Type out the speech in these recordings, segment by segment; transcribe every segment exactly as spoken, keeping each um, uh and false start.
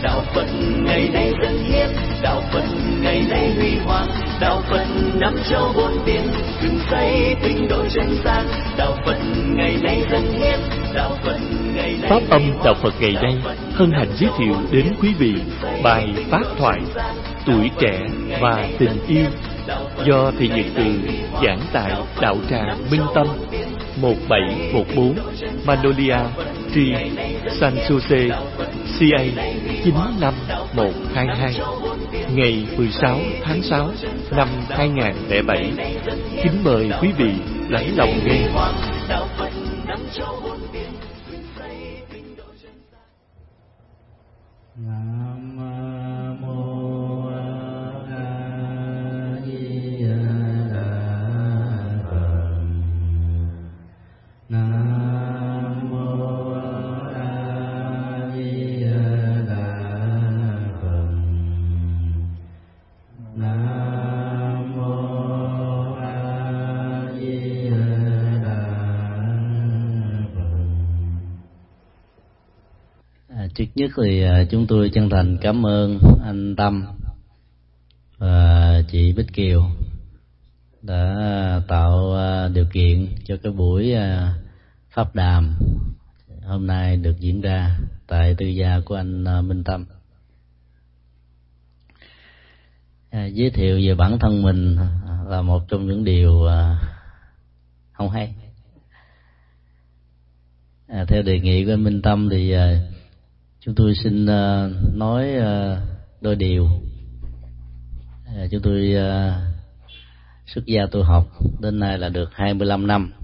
đạo Phật ngày nay dân hiến, đạo Phật ngày nay huy hoàng, đạo Phật năm châu bốn biển dựng xây tinh độ chân gian, đạo Phật ngày nay dân hiến, đạo Phật ngày nay. Pháp âm đạo Phật ngày nay hân hạnh giới thiệu đến quý vị bài pháp thoại Tuổi trẻ và tình yêu do Thầy Nhật Từ giảng tại đạo tràng Minh Tâm một bảy một bốn Magnolia Tree, San Jose, C A chín năm một hai hai, ngày mười sáu tháng sáu năm hai nghìn không trăm lẻ bảy. Kính mời quý vị lắng lòng nghe. Trước nhất thì chúng tôi chân thành cảm ơn anh Tâm và chị Bích Kiều đã tạo điều kiện cho cái buổi pháp đàm hôm nay được diễn ra tại tư gia của anh Minh Tâm. Giới thiệu về bản thân mình là một trong những điều không hay. Theo đề nghị của anh Minh Tâm thì chúng tôi xin uh, nói uh, đôi điều. Uh, chúng tôi uh, xuất gia tu học đến nay là được hai mươi lăm năm.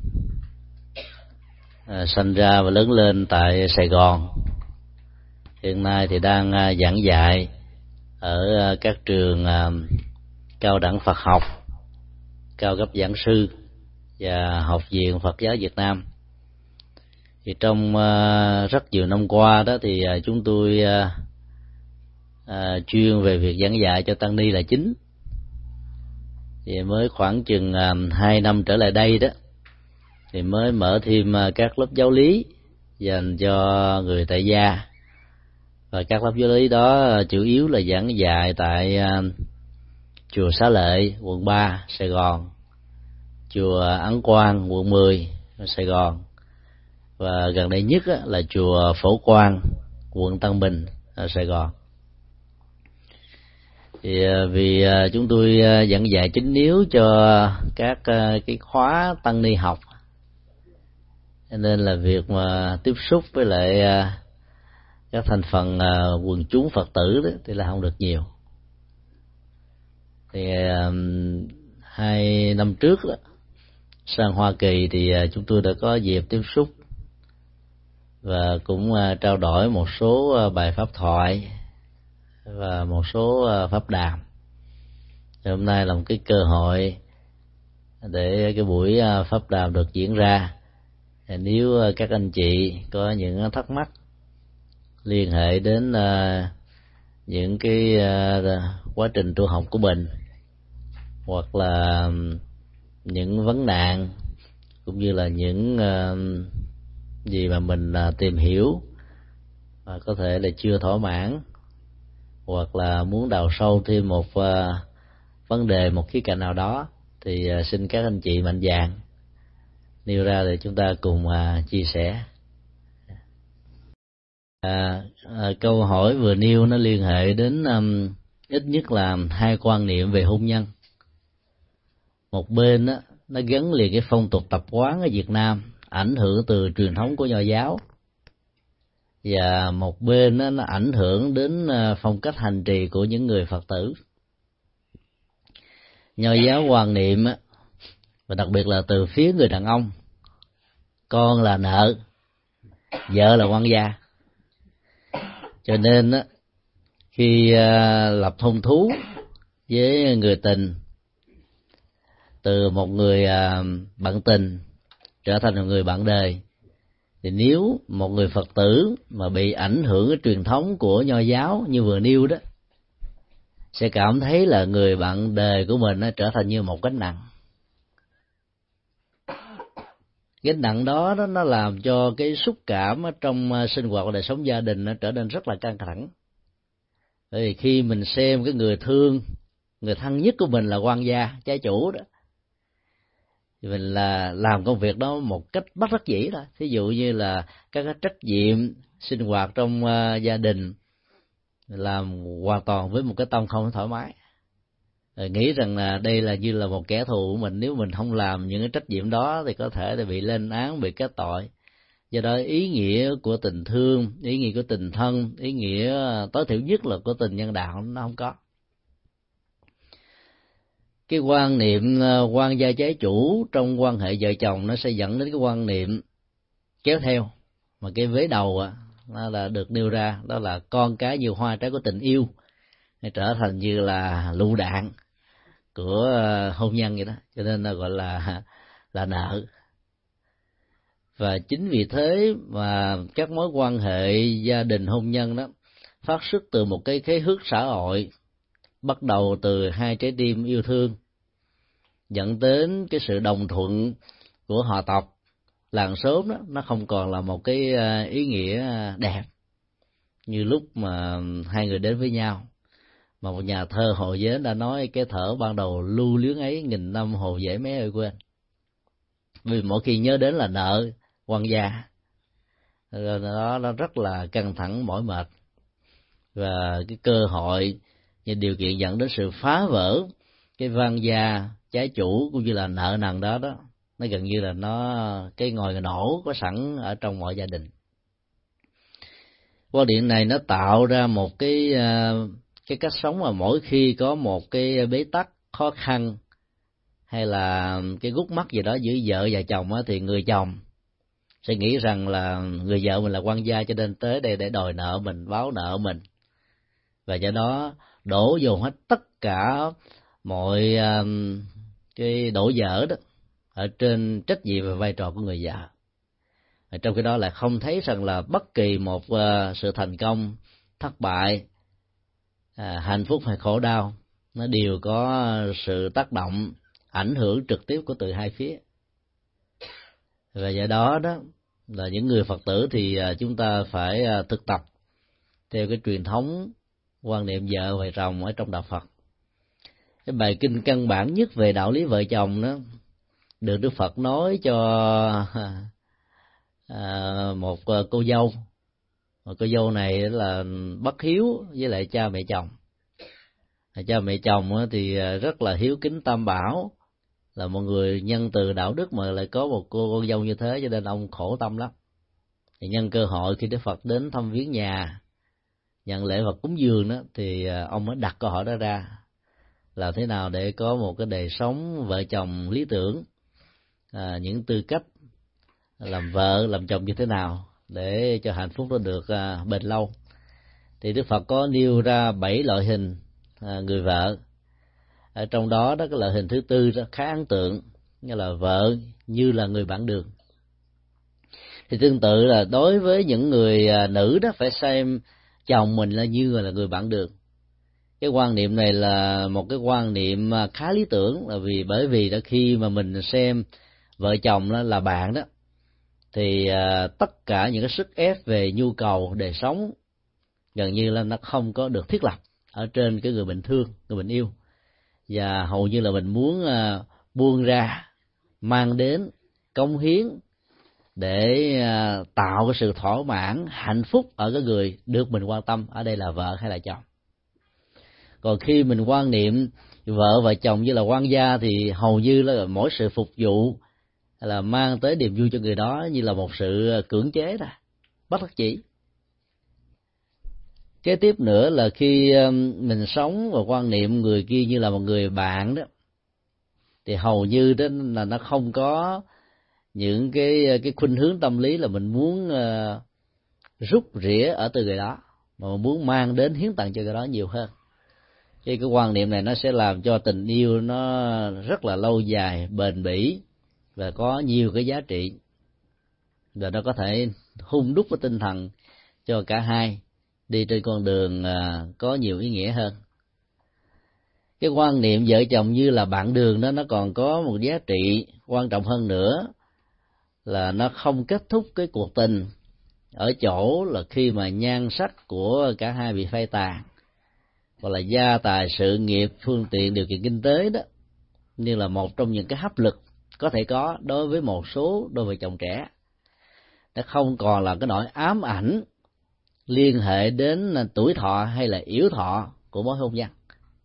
Uh, sinh ra và lớn lên tại Sài Gòn. Hiện nay thì đang uh, giảng dạy ở uh, các trường uh, cao đẳng Phật học, cao cấp giảng sư và Học viện Phật giáo Việt Nam. Thì trong uh, rất nhiều năm qua đó thì uh, chúng tôi uh, uh, chuyên về việc giảng dạy cho tăng ni là chính. Thì mới khoảng chừng uh, hai năm trở lại đây đó thì mới mở thêm uh, các lớp giáo lý dành cho người tại gia, và các lớp giáo lý đó uh, chủ yếu là giảng dạy tại uh, chùa Xá Lợi quận ba Sài Gòn, chùa Ấn Quang quận mười Sài Gòn, và gần đây nhất là chùa Phổ Quang quận Tân Bình ở Sài Gòn. Thì vì chúng tôi giảng dạy chính yếu cho các cái khóa tăng ni học, nên là việc mà tiếp xúc với lại các thành phần quần chúng Phật tử đó thì là không được nhiều. Thì hai năm trước đó, sang Hoa Kỳ thì chúng tôi đã có dịp tiếp xúc và cũng trao đổi một số bài pháp thoại và một số pháp đàm. Thì hôm nay là một cái cơ hội để cái buổi pháp đàm được diễn ra. Nếu các anh chị có những thắc mắc liên hệ đến những cái quá trình tu học của mình, hoặc là những vấn nạn cũng như là những gì mà mình tìm hiểu và có thể là chưa thỏa mãn, hoặc là muốn đào sâu thêm một uh, vấn đề, một khía cạnh nào đó, thì uh, xin các anh chị mạnh dạn nêu ra để chúng ta cùng uh, chia sẻ. À, à, câu hỏi vừa nêu nó liên hệ đến um, ít nhất là hai quan niệm về hôn nhân. Một bên đó, nó gắn liền cái phong tục tập quán ở Việt Nam, ảnh hưởng từ truyền thống của Nho giáo, và một bên đó, nó ảnh hưởng đến phong cách hành trì của những người Phật tử. Nho giáo quan niệm, và đặc biệt là từ phía người đàn ông, con là nợ, vợ là quan gia. Cho nên đó, khi lập hôn thú với người tình, từ một người bạn tình trở thành một người bạn đời, thì nếu một người Phật tử mà bị ảnh hưởng cái truyền thống của Nho giáo như vừa nêu đó, sẽ cảm thấy là người bạn đời của mình nó trở thành như một gánh nặng. Gánh nặng đó, đó nó làm cho cái xúc cảm ở trong sinh hoạt và đời sống gia đình nó trở nên rất là căng thẳng. Bởi vì khi mình xem cái người thương, người thân nhất của mình là quan gia, trái chủ đó, thì mình là làm công việc đó một cách bất đắc dĩ thôi. Thí dụ như là các cái trách nhiệm sinh hoạt trong uh, gia đình làm hoàn toàn với một cái tâm không thoải mái, rồi nghĩ rằng là đây là như là một kẻ thù của mình, nếu mình không làm những cái trách nhiệm đó thì có thể là bị lên án, bị kết tội. Do đó ý nghĩa của tình thương, ý nghĩa của tình thân, ý nghĩa tối thiểu nhất là của tình nhân đạo nó không có. Cái quan niệm quan gia trái chủ trong quan hệ vợ chồng nó sẽ dẫn đến cái quan niệm kéo theo, mà cái vế đầu á nó là được nêu ra, đó là con cái như hoa trái của tình yêu, trở thành như là lựu đạn của hôn nhân vậy đó, cho nên nó gọi là là nợ. Và chính vì thế mà các mối quan hệ gia đình hôn nhân đó phát xuất từ một cái khế ước xã hội, bắt đầu từ hai trái tim yêu thương, dẫn đến cái sự đồng thuận của họ tộc, làng xóm đó, nó không còn là một cái ý nghĩa đẹp như lúc mà hai người đến với nhau. Mà một nhà thơ Hồ Dế đã nói cái thở ban đầu lưu luyến ấy, nghìn năm hồ dễ mé ơi quên. Vì mỗi khi nhớ đến là nợ quan gia, rồi đó nó rất là căng thẳng mỏi mệt, và cái cơ hội như điều kiện dẫn đến sự phá vỡ cái quan gia trái chủ cũng như là nợ nần đó đó, nó gần như là nó cái ngòi nổ có sẵn ở trong mọi gia đình. Quan điểm này nó tạo ra một cái cái cách sống mà mỗi khi có một cái bế tắc khó khăn hay là cái gút mắt gì đó giữa vợ và chồng á, thì người chồng sẽ nghĩ rằng là người vợ mình là quan gia, cho nên tới đây để đòi nợ mình, báo nợ mình, và do đó đổ dồn hết tất cả mọi um, cái đổ vỡ đó ở trên trách nhiệm và vai trò của người vợ. Ở trong cái đó là không thấy rằng là bất kỳ một uh, sự thành công, thất bại, à, hạnh phúc hay khổ đau nó đều có sự tác động, ảnh hưởng trực tiếp của từ hai phía. Và do đó đó là những người Phật tử thì chúng ta phải thực tập theo cái truyền thống quan niệm vợ và chồng ở trong đạo Phật. Cái bài kinh căn bản nhất về đạo lý vợ chồng đó được Đức Phật nói cho một cô dâu. Một cô dâu này là bất hiếu với lại cha mẹ chồng. Cha mẹ chồng thì rất là hiếu kính tam bảo, là một người nhân từ đạo đức, mà lại có một cô con dâu như thế, cho nên ông khổ tâm lắm. Thì nhân cơ hội khi Đức Phật đến thăm viếng nhà, nhận lễ vật cúng dường đó, thì ông mới đặt câu hỏi đó ra, làm thế nào để có một cái đời sống vợ chồng lý tưởng, à, những tư cách làm vợ làm chồng như thế nào để cho hạnh phúc nó được à, bền lâu. Thì Đức Phật có nêu ra bảy loại hình à, người vợ. Ở trong đó đó cái loại hình thứ tư đó khá ấn tượng, như là vợ như là người bạn đường. Thì tương tự là đối với những người nữ đó phải xem chồng mình là như là người bạn đường. Cái quan niệm này là một cái quan niệm khá lý tưởng, là vì bởi vì đó khi mà mình xem vợ chồng đó là bạn đó, thì tất cả những cái sức ép về nhu cầu đời sống gần như là nó không có được thiết lập ở trên cái người mình thương, người mình yêu, và hầu như là mình muốn uh, buông ra, mang đến, cống hiến để uh, tạo cái sự thỏa mãn, hạnh phúc ở cái người được mình quan tâm, ở đây là vợ hay là chồng. Còn khi mình quan niệm vợ và chồng như là quan gia thì hầu như là mỗi sự phục vụ là mang tới niềm vui cho người đó như là một sự cưỡng chế đó, bất đắc dĩ. Kế tiếp nữa là khi mình sống và quan niệm người kia như là một người bạn đó, thì hầu như đó là nó không có những cái cái khuynh hướng tâm lý là mình muốn uh, rút rỉa ở từ người đó, mà muốn mang đến hiến tặng cho người đó nhiều hơn. Cái cái quan niệm này nó sẽ làm cho tình yêu nó rất là lâu dài, bền bỉ và có nhiều cái giá trị, và nó có thể hung đúc cái tinh thần cho cả hai đi trên con đường có nhiều ý nghĩa hơn. Cái quan niệm vợ chồng như là bạn đường đó nó còn có một giá trị quan trọng hơn nữa, là nó không kết thúc cái cuộc tình ở chỗ là khi mà nhan sắc của cả hai bị phai tàn, hoặc là gia tài, sự nghiệp, phương tiện, điều kiện kinh tế đó, như là một trong những cái áp lực có thể có đối với một số đôi vợ chồng trẻ. Nó không còn là cái nỗi ám ảnh liên hệ đến tuổi thọ hay là yếu thọ của mối hôn nhân,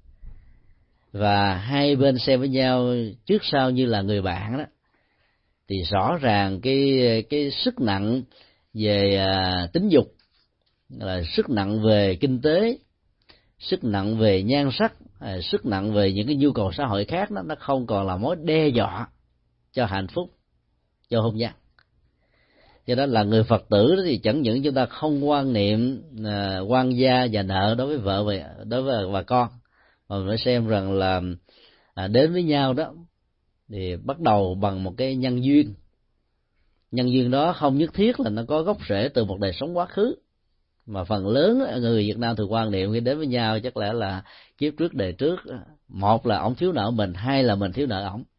và hai bên xem với nhau trước sau như là người bạn đó, thì rõ ràng cái cái sức nặng về à, tính dục, là sức nặng về kinh tế, sức nặng về nhan sắc, à, sức nặng về những cái nhu cầu xã hội khác đó, nó không còn là mối đe dọa cho hạnh phúc, cho hôn nhân. Do đó là người Phật tử thì chẳng những chúng ta không quan niệm à, quan gia và nợ đối với vợ và đối với bà con, mà mình phải xem rằng là à, đến với nhau đó thì bắt đầu bằng một cái nhân duyên. Nhân duyên đó không nhất thiết là nó có gốc rễ từ một đời sống quá khứ, mà phần lớn người Việt Nam thường quan niệm khi đến với nhau chắc lẽ là kiếp trước đời trước, một là ổng thiếu nợ mình, hai là mình thiếu nợ ổng,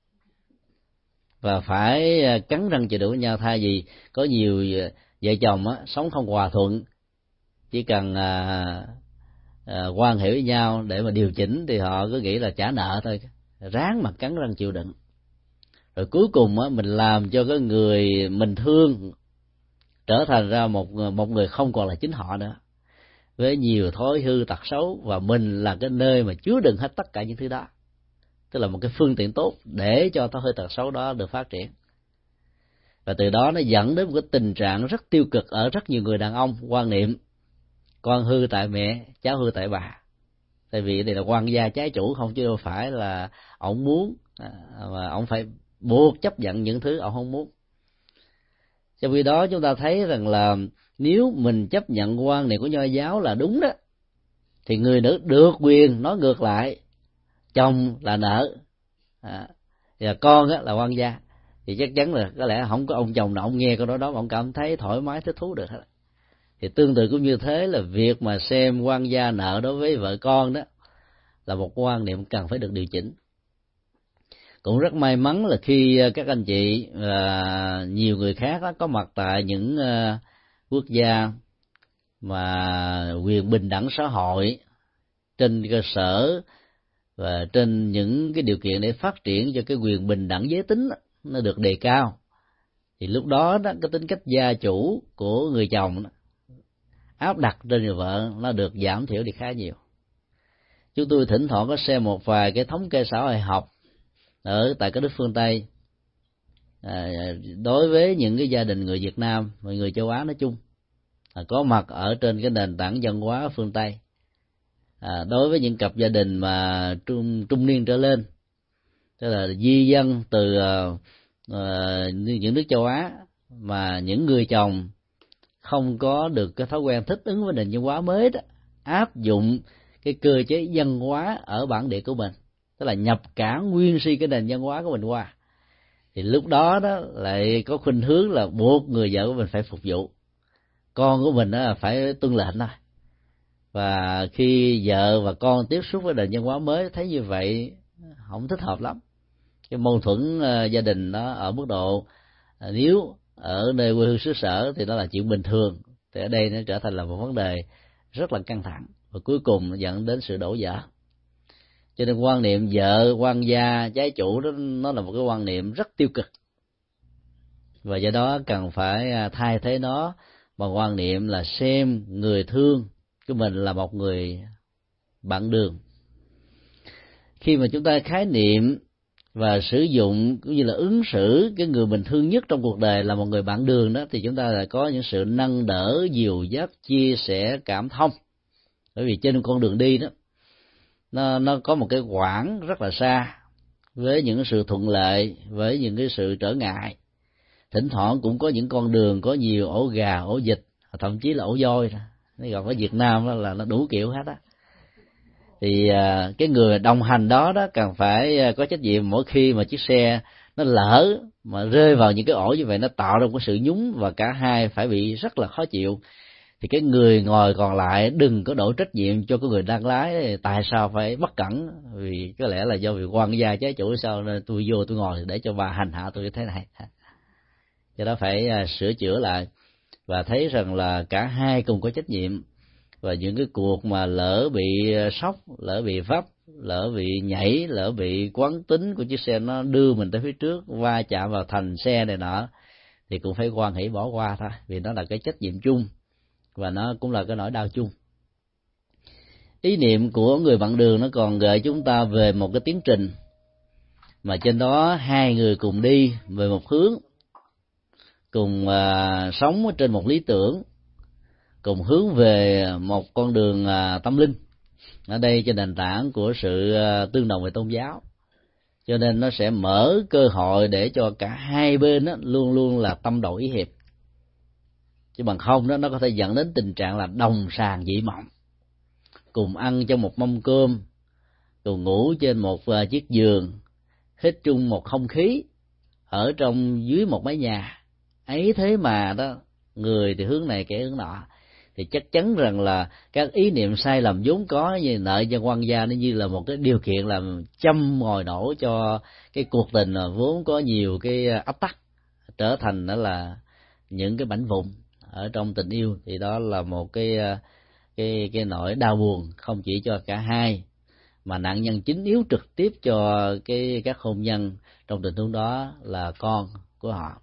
và phải cắn răng chịu đựng với nhau. Thay vì có nhiều vợ chồng á, sống không hòa thuận, chỉ cần à, à, quan hệ với nhau để mà điều chỉnh thì họ cứ nghĩ là trả nợ thôi, ráng mà cắn răng chịu đựng, rồi cuối cùng á, mình làm cho cái người mình thương trở thành ra một một người không còn là chính họ nữa, với nhiều thói hư tật xấu, và mình là cái nơi mà chứa đựng hết tất cả những thứ đó, tức là một cái phương tiện tốt để cho thói hư tật xấu đó được phát triển. Và từ đó nó dẫn đến một cái tình trạng rất tiêu cực ở rất nhiều người đàn ông quan niệm con hư tại mẹ, cháu hư tại bà. Tại vì đây là quan gia trái chủ không, chứ đâu phải là ổng muốn mà ổng phải buộc chấp nhận những thứ ổng không muốn. Trong khi đó chúng ta thấy rằng là nếu mình chấp nhận quan niệm của Nho giáo là đúng đó, thì người nữ được quyền nói ngược lại chồng là nợ, à, và con á là quan gia, thì chắc chắn là có lẽ không có ông chồng nào ông nghe câu đó đó mà ông cảm thấy thoải mái thích thú được hết. Thì tương tự cũng như thế, là việc mà xem quan gia nợ đối với vợ con đó là một quan niệm cần phải được điều chỉnh. Cũng rất may mắn là khi các anh chị và nhiều người khác đó, có mặt tại những uh, quốc gia mà quyền bình đẳng xã hội trên cơ sở và trên những cái điều kiện để phát triển cho cái quyền bình đẳng giới tính đó, nó được đề cao, thì lúc đó đó cái tính cách gia chủ của người chồng đó, áp đặt trên người vợ nó được giảm thiểu đi khá nhiều. Chúng tôi thỉnh thoảng có xem một vài cái thống kê xã hội học ở tại các nước phương Tây, à, đối với những cái gia đình người Việt Nam và người châu Á nói chung, à, có mặt ở trên cái nền tảng văn hóa phương Tây, à, đối với những cặp gia đình mà trung trung niên trở lên, tức là di dân từ uh, uh, những nước châu Á, mà những người chồng không có được cái thói quen thích ứng với nền văn hóa mới đó, áp dụng cái cơ chế văn hóa ở bản địa của mình, tức là nhập cả nguyên si cái nền văn hóa của mình qua, thì lúc đó đó lại có khuynh hướng là buộc người vợ của mình phải phục vụ, con của mình đó phải tuân lệnh thôi. Và khi vợ và con tiếp xúc với nền văn hóa mới thấy như vậy không thích hợp lắm, cái mâu thuẫn uh, gia đình đó ở mức độ uh, nếu ở nơi quê hương xứ sở thì đó là chuyện bình thường, thì ở đây nó trở thành là một vấn đề rất là căng thẳng, và cuối cùng dẫn đến sự đổ vỡ. Cho nên quan niệm vợ quan gia trái chủ đó nó là một cái quan niệm rất tiêu cực, và do đó cần phải thay thế nó bằng quan niệm là xem người thương của mình là một người bạn đường. Khi mà chúng ta khái niệm và sử dụng cũng như là ứng xử cái người mình thương nhất trong cuộc đời là một người bạn đường đó, thì chúng ta lại có những sự nâng đỡ, dìu dắt, chia sẻ, cảm thông. Bởi vì trên con đường đi đó nó nó có một cái quãng rất là xa, với những sự thuận lợi, với những cái sự trở ngại. Thỉnh thoảng cũng có những con đường có nhiều ổ gà, ổ vịt, thậm chí là ổ voi. Nó còn ở Việt Nam đó là nó đủ kiểu hết á. Thì cái người đồng hành đó đó cần phải có trách nhiệm mỗi khi mà chiếc xe nó lỡ mà rơi vào những cái ổ như vậy, nó tạo ra một sự nhúng và cả hai phải bị rất là khó chịu, thì cái người ngồi còn lại đừng có đổ trách nhiệm cho cái người đang lái tại sao phải bất cẩn, vì có lẽ là do vì quan gia trái chủ sao nên tôi vô tôi ngồi để cho bà hành hạ tôi như thế này. Do đó phải sửa chữa lại và thấy rằng là cả hai cùng có trách nhiệm, Và những cái cuộc mà lỡ bị sốc, lỡ bị vấp, lỡ bị nhảy, lỡ bị quán tính của chiếc xe nó đưa mình tới phía trước, va chạm vào thành xe này nọ, thì cũng phải hoan hỷ bỏ qua thôi, vì nó là cái trách nhiệm chung và nó cũng là cái nỗi đau chung. Ý niệm của người bạn đường nó còn gợi chúng ta về một cái tiến trình mà trên đó hai người cùng đi về một hướng, cùng uh, sống trên một lý tưởng, cùng hướng về một con đường uh, tâm linh, ở đây trên nền tảng của sự uh, tương đồng về tôn giáo. Cho nên nó sẽ mở cơ hội để cho cả hai bên đó, luôn luôn là tâm đầu ý hiệp, chứ bằng không đó nó có thể dẫn đến tình trạng là đồng sàng dị mộng, cùng ăn trong một mâm cơm, cùng ngủ trên một uh, chiếc giường, hít chung một không khí ở trong dưới một mái nhà ấy. Thế mà đó, người thì hướng này kẻ hướng nọ, thì chắc chắn rằng là các ý niệm sai lầm vốn có như nợ cho quan gia, nó như là một cái điều kiện làm châm ngòi nổ cho cái cuộc tình vốn có nhiều cái áp tắc trở thành đó là những cái mảnh vụn ở trong tình yêu. Thì đó là một cái cái cái nỗi đau buồn không chỉ cho cả hai, mà nạn nhân chính yếu trực tiếp cho cái các hôn nhân trong tình huống đó là con của họ.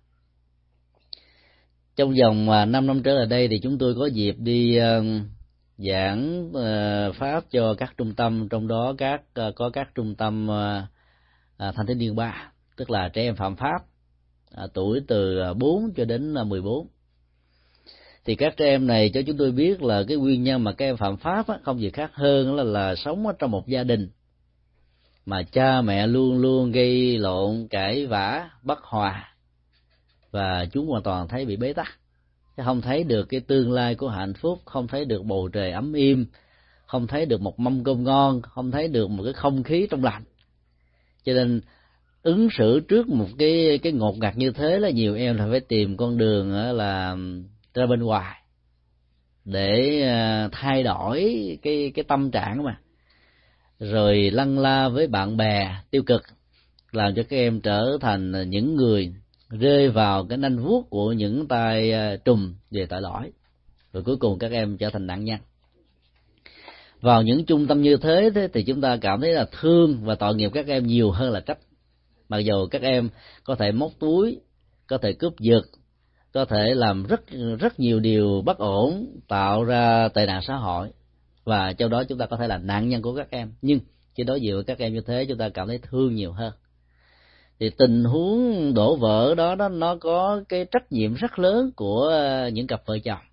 Trong vòng năm năm trở lại đây thì chúng tôi có dịp đi uh, giảng uh, pháp cho các trung tâm, trong đó các uh, có các trung tâm uh, uh, thanh thiếu niên ba, tức là trẻ em phạm pháp uh, tuổi từ bốn cho đến mười bốn. Thì các trẻ em này cho chúng tôi biết là cái nguyên nhân mà các em phạm pháp á, không gì khác hơn là là sống ở trong một gia đình mà cha mẹ luôn luôn gây lộn, cãi vã, bất hòa, và chúng hoàn toàn thấy bị bế tắc, chứ không thấy được cái tương lai của hạnh phúc, không thấy được bầu trời ấm im, không thấy được một mâm cơm ngon, không thấy được một cái không khí trong lành. Cho nên ứng xử trước một cái cái ngột ngạt như thế là nhiều em là phải tìm con đường là ra bên ngoài để thay đổi cái cái tâm trạng mà, rồi lăn la với bạn bè tiêu cực, làm cho các em trở thành những người rơi vào cái nanh vuốt của những tay trùm về tội lỗi, rồi cuối cùng các em trở thành nạn nhân. Vào những trung tâm như thế, thế thì chúng ta cảm thấy là thương và tội nghiệp các em nhiều hơn là trách. Mặc dù các em có thể móc túi, có thể cướp giật, có thể làm rất rất nhiều điều bất ổn, tạo ra tệ nạn xã hội, và trong đó chúng ta có thể là nạn nhân của các em. Nhưng khi đối diện với các em như thế, chúng ta cảm thấy thương nhiều hơn. Thì tình huống đổ vỡ đó, đó nó có cái trách nhiệm rất lớn của những cặp vợ chồng,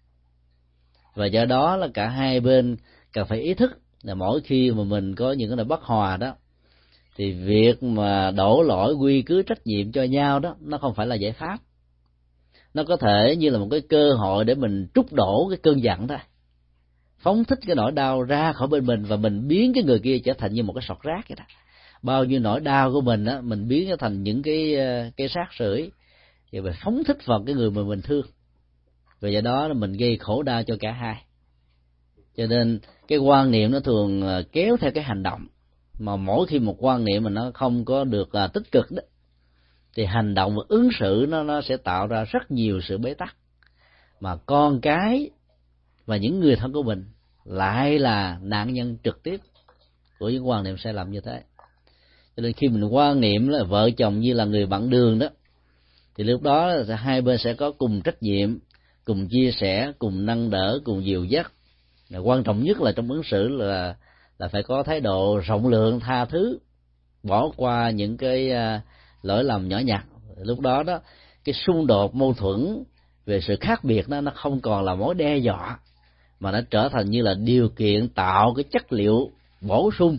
và do đó là cả hai bên cần phải ý thức là mỗi khi mà mình có những cái bất hòa đó, thì việc mà đổ lỗi quy cứ trách nhiệm cho nhau đó nó không phải là giải pháp. Nó có thể như là một cái cơ hội để mình trút đổ cái cơn giận thôi, phóng thích cái nỗi đau ra khỏi bên mình, và mình biến cái người kia trở thành như một cái sọt rác vậy đó. Bao nhiêu nỗi đau của mình á, mình biến nó thành những cái cái xác sưởi, thì mình phóng thích vào cái người mà mình thương, và do đó là mình gây khổ đau cho cả hai. Cho nên cái quan niệm nó thường kéo theo cái hành động, mà mỗi khi một quan niệm mà nó không có được là tích cực đó, thì hành động và ứng xử nó nó sẽ tạo ra rất nhiều sự bế tắc, mà con cái và những người thân của mình lại là nạn nhân trực tiếp của những quan niệm sai lầm như thế. Cho nên khi mình quan niệm là vợ chồng như là người bạn đường đó, thì lúc đó hai bên sẽ có cùng trách nhiệm, cùng chia sẻ, cùng nâng đỡ, cùng dìu dắt. Quan trọng nhất là trong ứng xử là là phải có thái độ rộng lượng, tha thứ, bỏ qua những cái lỗi lầm nhỏ nhặt. Lúc đó đó cái xung đột mâu thuẫn về sự khác biệt đó, nó không còn là mối đe dọa, mà nó trở thành như là điều kiện tạo cái chất liệu bổ sung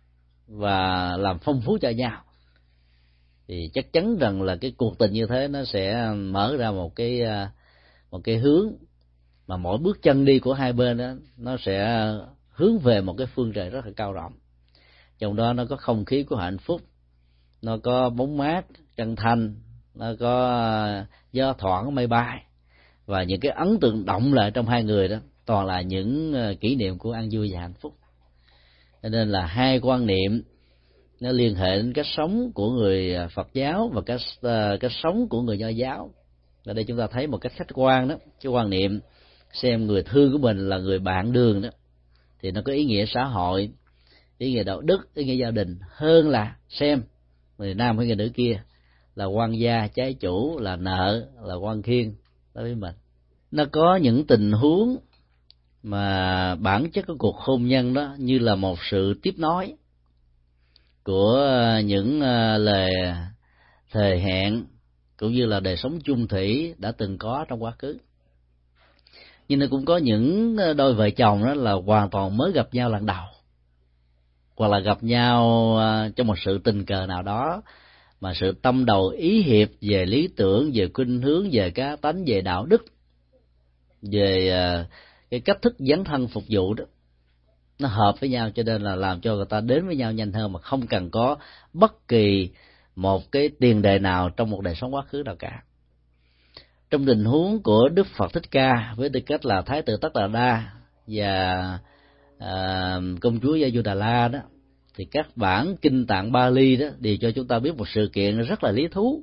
và làm phong phú cho nhau. Thì chắc chắn rằng là cái cuộc tình như thế nó sẽ mở ra một cái một cái hướng mà mỗi bước chân đi của hai bên đó nó sẽ hướng về một cái phương trời rất là cao rộng. Trong đó nó có không khí của hạnh phúc, nó có bóng mát chân thành, nó có gió thoảng mây bay, và những cái ấn tượng động lại trong hai người đó toàn là những kỷ niệm của an vui và hạnh phúc. Cho nên là hai quan niệm nó liên hệ đến cách sống của người Phật giáo và cách cách sống của người Nho giáo. Ở đây chúng ta thấy một cách khách quan đó, cái quan niệm xem người thương của mình là người bạn đường đó, thì nó có ý nghĩa xã hội, ý nghĩa đạo đức, ý nghĩa gia đình, hơn là xem người nam hay người nữ kia là quan gia, trái chủ, là nợ, là quan khiên đối với mình. Nó có những tình huống mà bản chất của cuộc hôn nhân đó như là một sự tiếp nối của những lời thề hẹn cũng như là đời sống chung thủy đã từng có trong quá khứ. Nhưng nó cũng có những đôi vợ chồng đó là hoàn toàn mới gặp nhau lần đầu, hoặc là gặp nhau trong một sự tình cờ nào đó, mà sự tâm đầu ý hiệp về lý tưởng, về khuynh hướng, về cá tánh, về đạo đức, về cái cách thức dấn thân phục vụ đó, nó hợp với nhau, cho nên là làm cho người ta đến với nhau nhanh hơn mà không cần có bất kỳ một cái tiền đề nào trong một đời sống quá khứ nào cả. Trong tình huống của Đức Phật Thích Ca với tư cách là Thái tử Tất Đà Đa và à, công chúa Gia Du Đà La đó, thì các bản kinh tạng Bali đó đều cho chúng ta biết một sự kiện rất là lý thú,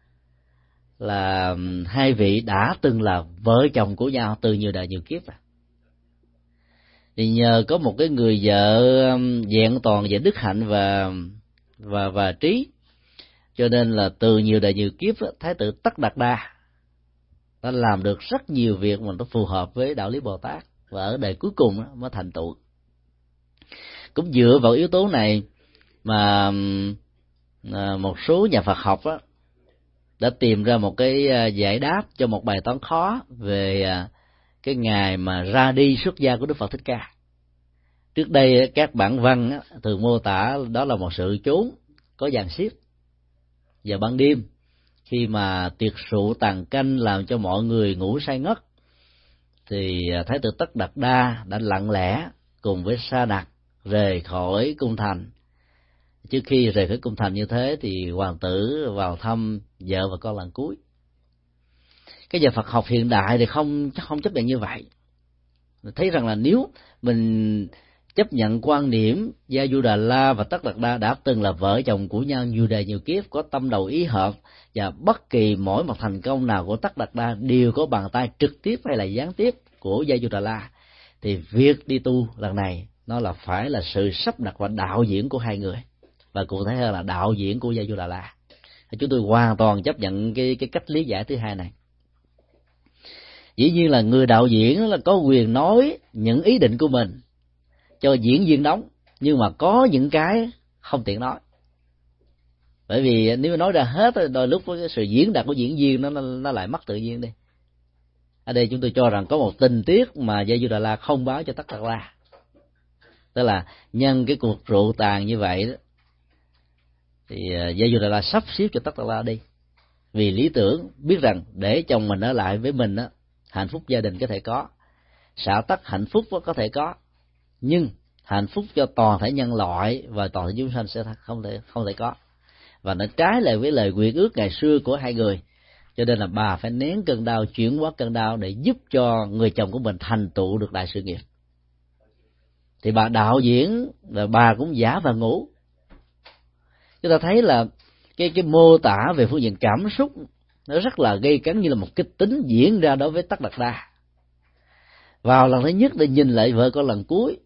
là hai vị đã từng là vợ chồng của nhau từ nhiều đời nhiều kiếp. Thì nhờ có một cái người vợ vẹn toàn về đức hạnh và và và trí, cho nên là từ nhiều đời nhiều kiếp Thái tử Tất Đạt Đa đã làm được rất nhiều việc mà nó phù hợp với đạo lý Bồ Tát, và ở đời cuối cùng mới thành tựu. Cũng dựa vào yếu tố này mà một số nhà Phật học đó đã tìm ra một cái giải đáp cho một bài toán khó về cái ngày mà ra đi xuất gia của Đức Phật Thích Ca. Trước đây các bản văn thường mô tả đó là một sự trốn có dàn xếp, vào ban đêm khi mà tiệc rượu tàn canh làm cho mọi người ngủ say ngất, thì Thái tử Tất Đạt Đa đã lặng lẽ cùng với Sa Đạt rời khỏi cung thành. Trước khi rời khỏi cung thành như thế thì hoàng tử vào thăm vợ và con lần cuối. Cái nhà Phật học hiện đại thì không không chấp nhận như vậy. Mình thấy rằng là nếu mình chấp nhận quan điểm Gia Du Đà La và Tất Đạt Đa đã từng là vợ chồng của nhau nhiều đời nhiều kiếp, có tâm đầu ý hợp, và bất kỳ mỗi một thành công nào của Tất Đạt Đa đều có bàn tay trực tiếp hay là gián tiếp của Gia Du Đà La, thì việc đi tu lần này nó là phải là sự sắp đặt và đạo diễn của hai người, và cụ thể hơn là đạo diễn của Gia Du Đà La. Chúng tôi hoàn toàn chấp nhận cái cái cách lý giải thứ hai này. Dĩ nhiên là người đạo diễn là có quyền nói những ý định của mình cho diễn viên đóng, nhưng mà có những cái không tiện nói, bởi vì nếu nói ra hết đôi lúc cái sự diễn đạt của diễn viên nó nó lại mất tự nhiên đi. Ở đây chúng tôi cho rằng có một tình tiết mà Gia Du Đà La không báo cho Tất Đạt La, tức là nhân cái cuộc rượu tàn như vậy đó, thì Gia Du Đà La sắp xếp cho Tất Đạt La đi, vì lý tưởng biết rằng để chồng mình ở lại với mình đó, hạnh phúc gia đình có thể có, xã tắc hạnh phúc có thể có, nhưng hạnh phúc cho toàn thể nhân loại và toàn thể chúng sanh sẽ không thể không thể có, và nó trái lại với lời nguyện ước ngày xưa của hai người. Cho nên là bà phải nén cơn đau, chuyển hóa cơn đau để giúp cho người chồng của mình thành tựu được đại sự nghiệp. Thì bà đạo diễn là bà cũng giả và ngủ. Chúng ta thấy là cái cái mô tả về phương diện cảm xúc nó rất là gây cấn, như là một kịch tính diễn ra đối với Tất Đạt Đa. Vào lần thứ nhất để nhìn lại vợ con lần cuối,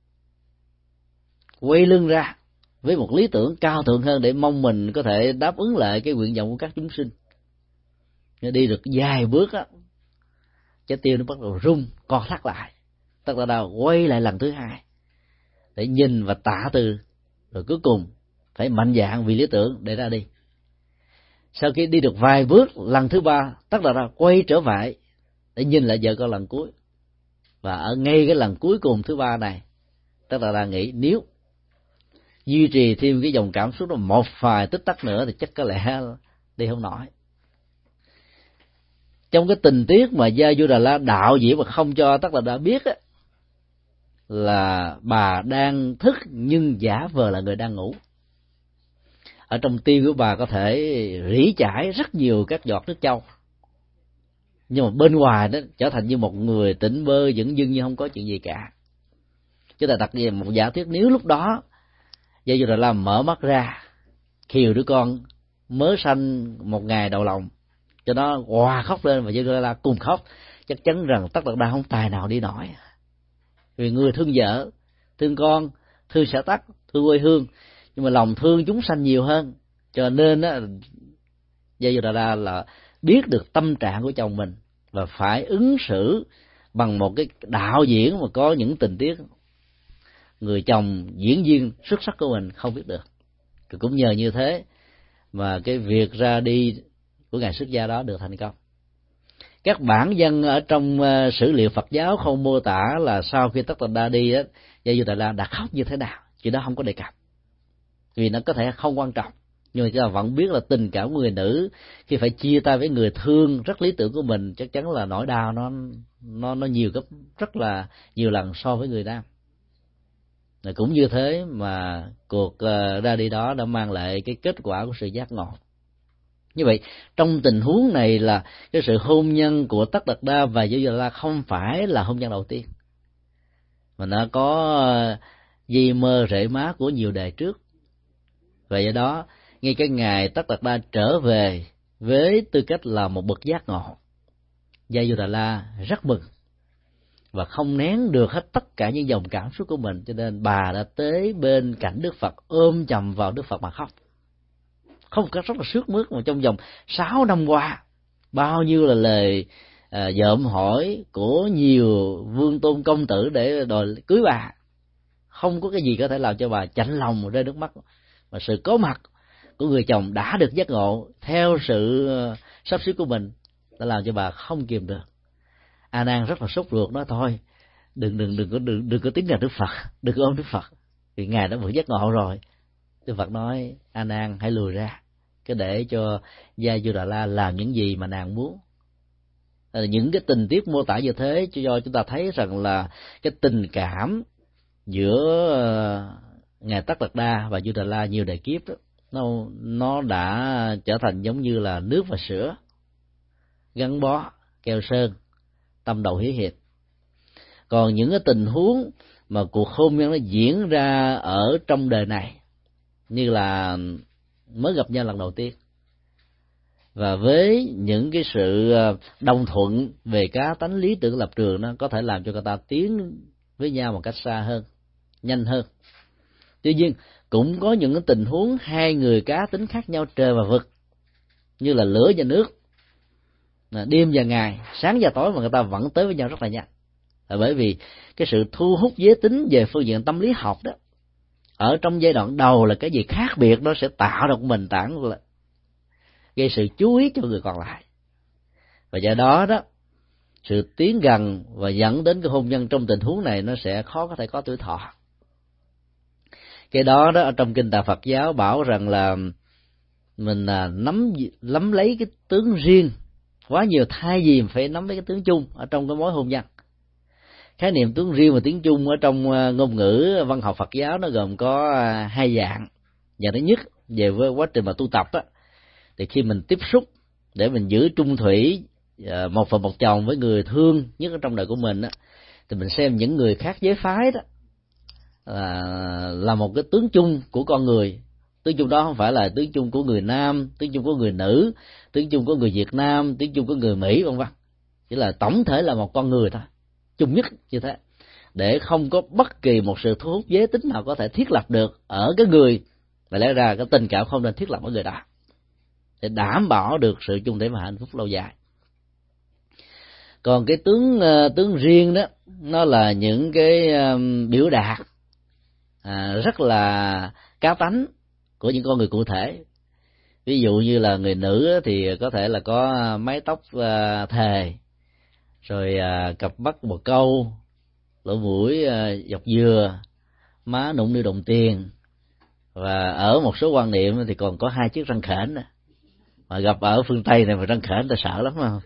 quay lưng ra với một lý tưởng cao thượng hơn để mong mình có thể đáp ứng lại cái nguyện vọng của các chúng sinh. Nó đi được vài bước á, trái tim nó bắt đầu rung, co thắt lại. Tất Đạt Đa quay lại lần thứ hai để nhìn và tạ từ, rồi cuối cùng phải mạnh dạn vì lý tưởng để ra đi. Sau khi đi được vài bước, lần thứ ba Tất Đạt Đa quay trở về để nhìn lại vợ con lần cuối. Và ở ngay cái lần cuối cùng thứ ba này, Tất Đạt Đa nghĩ nếu duy trì thêm cái dòng cảm xúc đó một vài tích tắc nữa thì chắc có lẽ đi không nổi. Trong cái tình tiết mà Gia Du Đà La đạo diễn mà không cho Tất Đạt Đa biết á, là bà đang thức nhưng giả vờ là người đang ngủ. Ở trong tim của bà có thể rỉ chảy rất nhiều các giọt nước châu, nhưng mà bên ngoài đó trở thành như một người tỉnh bơ dửng dưng như không có chuyện gì cả. Chúng ta đặt về một giả thuyết, nếu lúc đó Gia Du Đà La mở mắt ra, khiều đứa con mới sanh một ngày đầu lòng cho nó hòa khóc lên, và Gia Du Đà La cùng khóc, chắc chắn rằng Tất Đạt Đa không tài nào đi nổi. Vì người thương vợ, thương con, thương xã tắc, thương quê hương, nhưng mà lòng thương chúng sanh nhiều hơn, cho nên á, Jayadratha là biết được tâm trạng của chồng mình và phải ứng xử bằng một cái đạo diễn mà có những tình tiết người chồng diễn viên xuất sắc của mình không biết được. Cũng nhờ như thế mà cái việc ra đi của ngài xuất gia đó được thành công. Các bản văn ở trong uh, sử liệu Phật giáo không mô tả là sau khi Tất Đạt Đa đi á, Jayadratha đã khóc như thế nào, chuyện đó không có đề cập, vì nó có thể không quan trọng. Nhưng mà chúng ta vẫn biết là tình cảm của người nữ khi phải chia tay với người thương rất lý tưởng của mình, chắc chắn là nỗi đau nó nó nó nhiều gấp rất là nhiều lần so với người nam. Rồi cũng như thế mà cuộc uh, ra đi đó đã mang lại cái kết quả của sự giác ngộ. Như vậy trong tình huống này là cái sự hôn nhân của Tất Đạt Đa và Jayadratha không phải là hôn nhân đầu tiên, mà nó có dây mơ rễ má của nhiều đời trước. Và do đó ngay cái ngày Tất Đạt Đa trở về với tư cách là một bậc giác ngộ, Jayadratha rất mừng và không nén được hết tất cả những dòng cảm xúc của mình, cho nên bà đã tới bên cạnh Đức Phật, ôm chầm vào Đức Phật mà khóc. Không có rất là sướt mướt, mà trong vòng sáu năm qua bao nhiêu là lời à, dợm hỏi của nhiều vương tôn công tử để đòi cưới bà, không có cái gì có thể làm cho bà chạnh lòng rơi nước mắt, mà sự có mặt của người chồng đã được giác ngộ theo sự sắp xếp của mình đã làm cho bà không kìm được. A Nan rất là sốt ruột, nói thôi đừng đừng đừng có đừng, đừng có tiến gần Đức Phật, đừng có ôm Đức Phật, vì ngài đã vừa giác ngộ rồi. Đức Phật nói A Nan hãy lùi ra, cứ để cho Jayadratha làm những gì mà nàng muốn. Những cái tình tiết mô tả như thế cho chúng ta thấy rằng là cái tình cảm giữa ngài Tất Đạt Đa và Jayadratha nhiều đời kiếp đó, nó nó đã trở thành giống như là nước và sữa, gắn bó keo sơn, tâm đầu hiếu hiệp. Còn những cái tình huống mà cuộc hôn nhân nó diễn ra ở trong đời này, như là mới gặp nhau lần đầu tiên, và với những cái sự đồng thuận về cá tánh lý tưởng lập trường, nó có thể làm cho người ta tiến với nhau một cách xa hơn, nhanh hơn. Tuy nhiên cũng có những cái tình huống hai người cá tính khác nhau trời và vực, như là lửa và nước, đêm và ngày, sáng và tối, mà người ta vẫn tới với nhau rất là nhanh. Là bởi vì cái sự thu hút giới tính về phương diện tâm lý học đó, ở trong giai đoạn đầu là cái gì khác biệt, nó sẽ tạo ra một nền tảng là gây sự chú ý cho người còn lại. Và do đó đó, sự tiến gần và dẫn đến cái hôn nhân trong tình huống này nó sẽ khó có thể có tuổi thọ. Cái đó đó ở trong kinh Tạng Phật giáo bảo rằng là mình là nắm nắm lấy cái tướng riêng quá nhiều, thay vì phải nắm lấy cái tướng chung ở trong cái mối hôn nhân. Khái niệm tướng riêng và tiếng chung ở trong ngôn ngữ văn học Phật giáo nó gồm có hai dạng. Dạng thứ nhất về với quá trình mà tu tập á, thì khi mình tiếp xúc để mình giữ trung thủy một vợ một chồng với người thương nhất ở trong đời của mình á, thì mình xem những người khác giới phái đó là, là một cái tướng chung của con người. Tướng chung đó không phải là tướng chung của người nam, tướng chung của người nữ, tướng chung của người Việt Nam, tướng chung của người Mỹ vân vân, chỉ là tổng thể là một con người thôi, chung nhất như thế, để không có bất kỳ một sự thu hút giới tính nào có thể thiết lập được ở cái người, và lẽ ra cái tình cảm không nên thiết lập ở người đó, để đảm bảo được sự chung thủy và hạnh phúc lâu dài. Còn cái tướng tướng riêng đó, nó là những cái biểu đạt à, rất là cá tánh của những con người cụ thể. Ví dụ như là người nữ thì có thể là có mái tóc thề, rồi cặp mắt bồ câu, lỗ mũi dọc dừa, má nụng như đồng tiền, và ở một số quan niệm thì còn có hai chiếc răng khểnh. Mà gặp ở phương Tây này mà răng khểnh ta sợ lắm không?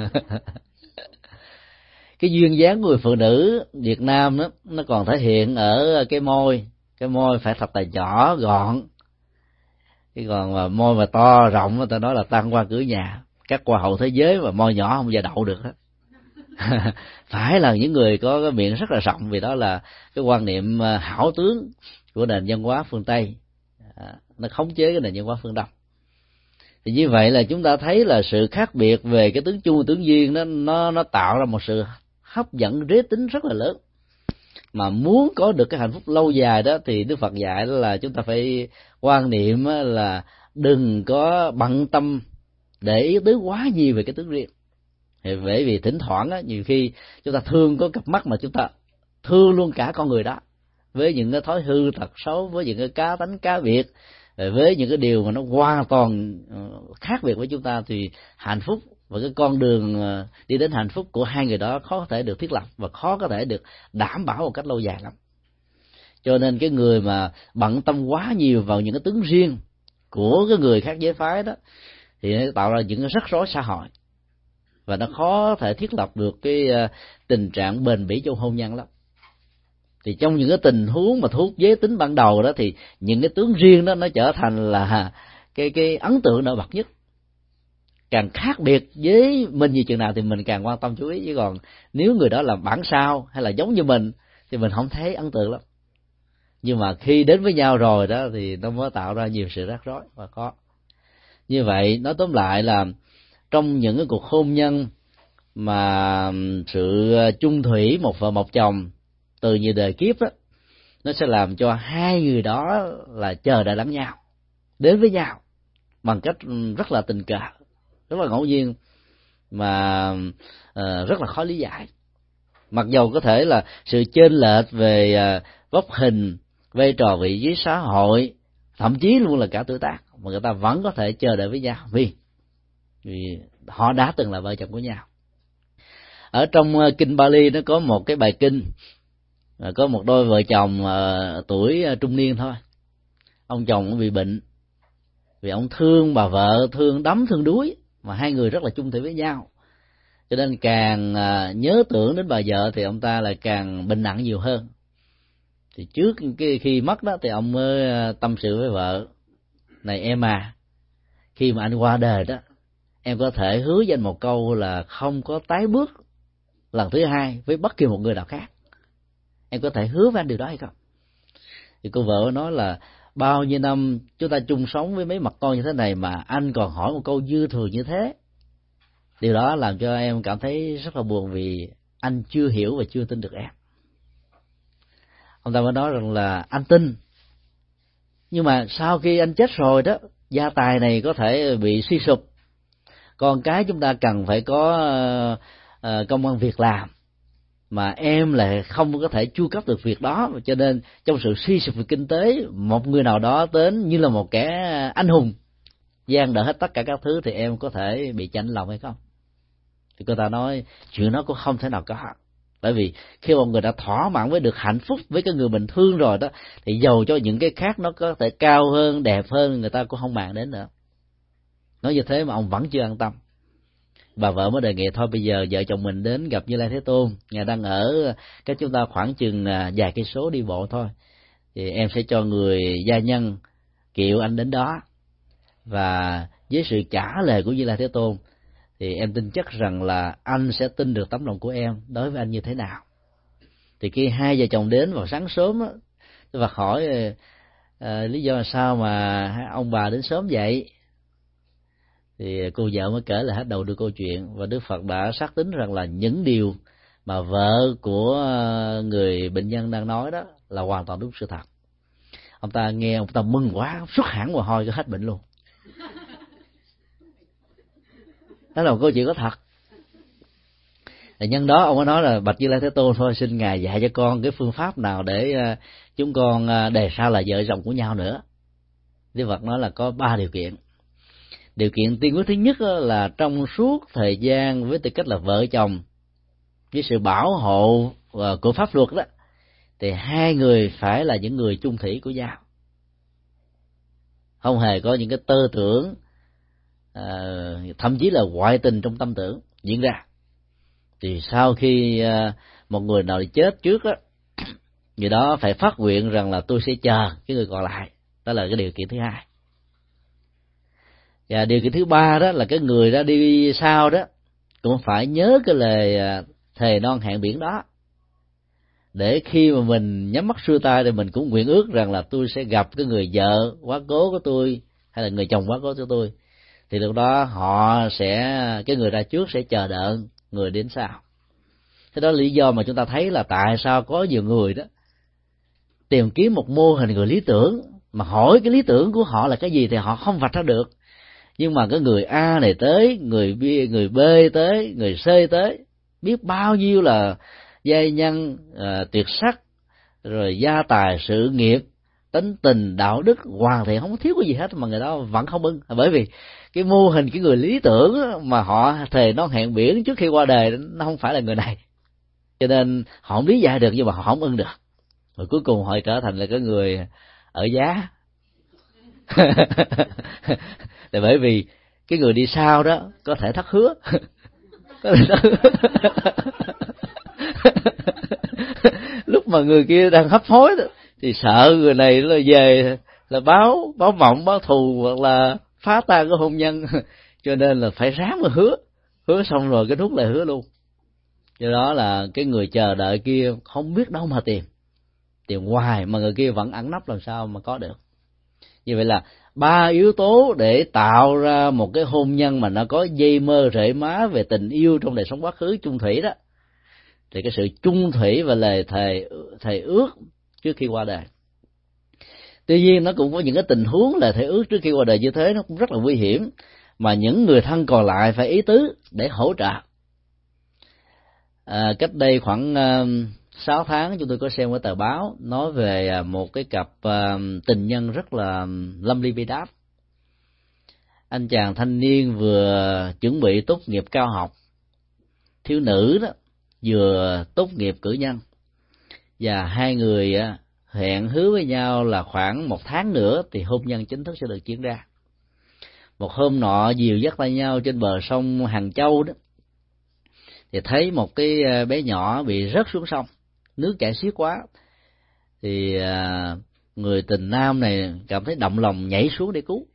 Cái duyên dáng của người phụ nữ Việt Nam đó, nó còn thể hiện ở cái môi, cái môi phải thật là nhỏ gọn. Cái còn mà môi mà to rộng người ta nói là tăng hoa cưới nhà. Các hoa hậu thế giới mà môi nhỏ không bao giờ đậu được hết. Phải là những người có cái miệng rất là rộng, vì đó là cái quan niệm hảo tướng của nền văn hóa phương Tây, nó khống chế cái nền văn hóa phương Đông. Thì như vậy là chúng ta thấy là sự khác biệt về cái tướng chung và tướng duyên nó nó nó tạo ra một sự hấp dẫn rế tính rất là lớn. Mà muốn có được cái hạnh phúc lâu dài đó thì Đức Phật dạy là chúng ta phải quan niệm là đừng có bận tâm để ý tới quá nhiều về cái tướng riêng. Thì bởi vì thỉnh thoảng á, nhiều khi chúng ta thương có cặp mắt mà chúng ta thương luôn cả con người đó, với những cái thói hư tật xấu, với những cái cá tánh cá biệt, với những cái điều mà nó hoàn toàn khác biệt với chúng ta, thì hạnh phúc và cái con đường đi đến hạnh phúc của hai người đó khó có thể được thiết lập và khó có thể được đảm bảo một cách lâu dài lắm. Cho nên cái người mà bận tâm quá nhiều vào những cái tướng riêng của cái người khác giới phái đó thì nó tạo ra những cái rắc rối xã hội, và nó khó thể thiết lập được cái tình trạng bền bỉ trong hôn nhân lắm. Thì trong những cái tình huống mà thu hút giới tính ban đầu đó thì những cái tướng riêng đó nó trở thành là cái cái ấn tượng nổi bật nhất. Càng khác biệt với mình như chừng nào thì mình càng quan tâm chú ý, chứ còn nếu người đó là bản sao hay là giống như mình thì mình không thấy ấn tượng lắm. Nhưng mà khi đến với nhau rồi đó thì nó mới tạo ra nhiều sự rắc rối và khó. Như vậy nói tóm lại là trong những cái cuộc hôn nhân mà sự chung thủy một vợ một chồng từ nhiều đời kiếp đó, nó sẽ làm cho hai người đó là chờ đợi lẫn nhau, đến với nhau bằng cách rất là tình cờ, rất là ngẫu nhiên, mà uh, rất là khó lý giải. Mặc dầu có thể là sự chênh lệch về uh, vóc hình, vai trò vị trí xã hội, thậm chí luôn là cả tuổi tác, mà người ta vẫn có thể chờ đợi với nhau vì vì họ đã từng là vợ chồng của nhau. Ở trong uh, kinh Bali nó có một cái bài kinh, uh, có một đôi vợ chồng uh, tuổi uh, trung niên thôi. Ông chồng cũng bị bệnh, vì ông thương bà vợ thương đắm thương đuối, mà hai người rất là chung thủy với nhau, cho nên càng uh, nhớ tưởng đến bà vợ thì ông ta lại càng bệnh nặng nhiều hơn. Thì trước cái khi mất đó thì ông mới uh, tâm sự với vợ: này em à, khi mà anh qua đời đó, em có thể hứa với anh một câu là không có tái bước lần thứ hai với bất kỳ một người nào khác. Em có thể hứa với anh điều đó hay không? Thì cô vợ nói là bao nhiêu năm chúng ta chung sống với mấy mặt con như thế này mà anh còn hỏi một câu dư thừa như thế. Điều đó làm cho em cảm thấy rất là buồn, vì anh chưa hiểu và chưa tin được em. Ông ta mới nói rằng là anh tin, nhưng mà sau khi anh chết rồi đó, gia tài này có thể bị suy sụp, con cái chúng ta cần phải có uh, công ăn việc làm, mà em lại không có thể chu cấp được việc đó, cho nên trong sự suy sụp về kinh tế, một người nào đó đến như là một kẻ anh hùng gian đỡ hết tất cả các thứ, thì em có thể bị chạnh lòng hay không? Thì cô ta nói chuyện đó cũng không thể nào có, bởi vì khi một người đã thỏa mãn với được hạnh phúc với cái người mình thương rồi đó, thì dầu cho những cái khác nó có thể cao hơn, đẹp hơn, người ta cũng không màng đến nữa. Nói như thế mà ông vẫn chưa an tâm. Bà vợ mới đề nghị thôi bây giờ vợ chồng mình đến gặp Như Lai Thế Tôn, ngài đang ở cách chúng ta khoảng chừng vài cây số đi bộ thôi, thì em sẽ cho người gia nhân kiệu anh đến đó, và với sự trả lời của Như Lai Thế Tôn thì em tin chắc rằng là anh sẽ tin được tấm lòng của em đối với anh như thế nào. Thì khi hai vợ chồng đến vào sáng sớm á, tôi Phật hỏi à, lý do là sao mà ông bà đến sớm vậy, thì cô vợ mới kể lại hết đầu đưa câu chuyện, và Đức Phật đã xác tín rằng là những điều mà vợ của người bệnh nhân đang nói đó là hoàn toàn đúng sự thật. Ông ta nghe, ông ta mừng quá, xuất hẳn mồ hôi, có hết bệnh luôn. Đó là một câu chuyện có thật. Thì nhân đó ông ấy nói là bạch Như Lai Thế Tôn, thôi xin ngài dạy cho con cái phương pháp nào để chúng con đề sao là vợ chồng của nhau nữa. Đức Phật nói là có ba điều kiện. Điều kiện tiên quyết thứ nhất là trong suốt thời gian với tư cách là vợ chồng, với sự bảo hộ của pháp luật đó, thì hai người phải là những người chung thủy của nhau, không hề có những cái tơ tưởng, thậm chí là ngoại tình trong tâm tưởng diễn ra. Thì sau khi một người nào chết trước đó, người đó phải phát nguyện rằng là tôi sẽ chờ cái người còn lại. Đó là cái điều kiện thứ hai. Và điều kiện thứ ba đó là cái người ra đi sau đó cũng phải nhớ cái lời thề non hẹn biển đó, để khi mà mình nhắm mắt xuôi tay thì mình cũng nguyện ước rằng là tôi sẽ gặp cái người vợ quá cố của tôi hay là người chồng quá cố của tôi, thì lúc đó họ sẽ, cái người ra trước sẽ chờ đợi người đến sau. Thế đó là lý do mà chúng ta thấy là tại sao có nhiều người đó tìm kiếm một mô hình người lý tưởng, mà hỏi cái lý tưởng của họ là cái gì thì họ không vạch ra được. Nhưng mà cái người A này tới, người B, người B tới, người C tới, biết bao nhiêu là giai nhân, uh, tuyệt sắc, rồi gia tài, sự nghiệp, tính tình, đạo đức, hoàn thiện, không thiếu cái gì hết, mà người đó vẫn không ưng. Bởi vì cái mô hình cái người lý tưởng mà họ thề non hẹn biển trước khi qua đời nó không phải là người này, cho nên họ không lý giải được, nhưng mà họ không ưng được, rồi cuối cùng họ trở thành là cái người ở giá. Là bởi vì cái người đi sau đó có thể thất hứa. Có thể thất hứa. Lúc mà người kia đang hấp hối đó, thì sợ người này là về là báo báo mộng, báo thù, hoặc là phá tan cái hôn nhân, cho nên là phải ráng mà hứa, hứa xong rồi cái nút lại hứa luôn. Do đó là cái người chờ đợi kia không biết đâu mà tìm, tìm hoài mà người kia vẫn ẩn nấp, làm sao mà có được. Như vậy là ba yếu tố để tạo ra một cái hôn nhân mà nó có dây mơ rễ má về tình yêu trong đời sống quá khứ chung thủy đó, thì cái sự chung thủy và lời thề thề ước trước khi qua đời. Tuy nhiên nó cũng có những cái tình huống là thề ước trước khi qua đời như thế nó cũng rất là nguy hiểm, mà những người thân còn lại phải ý tứ để hỗ trợ. À, cách đây khoảng uh, sáu tháng chúng tôi có xem cái tờ báo nói về một cái cặp uh, tình nhân rất là lâm ly bi đát. Anh chàng thanh niên vừa chuẩn bị tốt nghiệp cao học, thiếu nữ đó vừa tốt nghiệp cử nhân, và hai người uh, hẹn hứa với nhau là khoảng một tháng nữa thì hôn nhân chính thức sẽ được diễn ra. Một hôm nọ dìu dắt tay nhau trên bờ sông Hàng Châu đó, thì thấy một cái bé nhỏ bị rớt xuống sông, nước chảy xiết quá, thì người tình nam này cảm thấy động lòng nhảy xuống để cứu.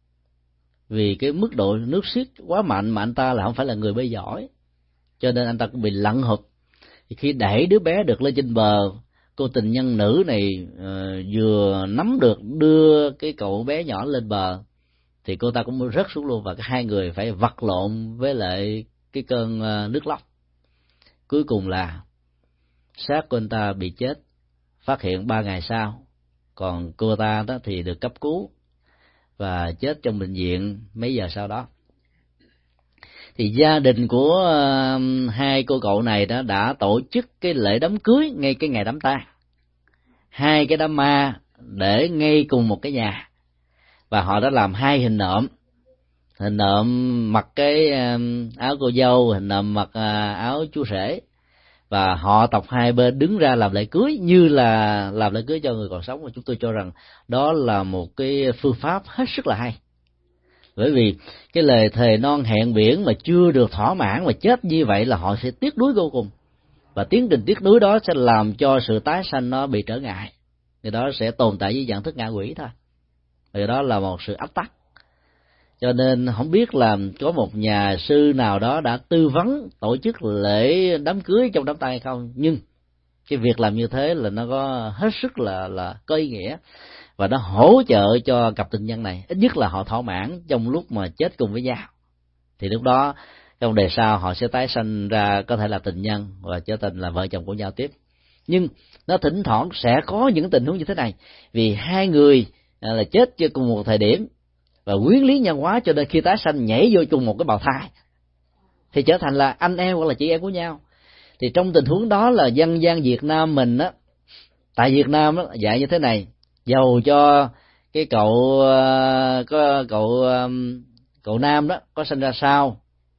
Vì cái mức độ nước xiết quá mạnh mà anh ta là không phải là người bơi giỏi, cho nên anh ta cũng bị lặn hụt. Thì khi đẩy đứa bé được lên trên bờ, cô tình nhân nữ này uh, vừa nắm được đưa cái cậu bé nhỏ lên bờ thì cô ta cũng rớt xuống luôn, và cả hai người phải vật lộn với lại cái cơn uh, nước lốc. Cuối cùng là xác của anh ta bị chết, phát hiện ba ngày sau, còn cô ta đó thì được cấp cứu và chết trong bệnh viện mấy giờ sau đó. Thì gia đình của uh, hai cô cậu này đó đã tổ chức cái lễ đám cưới ngay cái ngày đám tang, hai cái đám ma để ngay cùng một cái nhà, và họ đã làm hai hình nộm, hình nộm mặc cái uh, áo cô dâu, hình nộm mặc uh, áo chú rể, và họ tộc hai bên đứng ra làm lễ cưới như là làm lễ cưới cho người còn sống. Và chúng tôi cho rằng đó là một cái phương pháp hết sức là hay, bởi vì cái lời thề non hẹn biển mà chưa được thỏa mãn mà chết như vậy là họ sẽ tiếc nuối vô cùng, và tiến trình tiếc nuối đó sẽ làm cho sự tái sanh nó bị trở ngại, thì đó sẽ tồn tại với dạng thức ngạ quỷ thôi, vì đó là một sự ách tắc. Cho nên không biết là có một nhà sư nào đó đã tư vấn tổ chức lễ đám cưới trong đám tang hay không, nhưng cái việc làm như thế là nó có hết sức là là có ý nghĩa, và nó hỗ trợ cho cặp tình nhân này, ít nhất là họ thỏa mãn trong lúc mà chết cùng với nhau. Thì lúc đó trong đời sau họ sẽ tái sanh ra có thể là tình nhân và trở thành là vợ chồng của nhau tiếp. Nhưng nó thỉnh thoảng sẽ có những tình huống như thế này, vì hai người là chết chưa cùng một thời điểm và quyến lý nhân hóa, cho nên khi tái sanh nhảy vô chung một cái bào thai thì trở thành là anh em hoặc là chị em của nhau. Thì trong tình huống đó là dân gian Việt Nam mình á, tại Việt Nam á dạy như thế này: dầu cho cái cậu có cậu cậu nam đó có sinh ra sau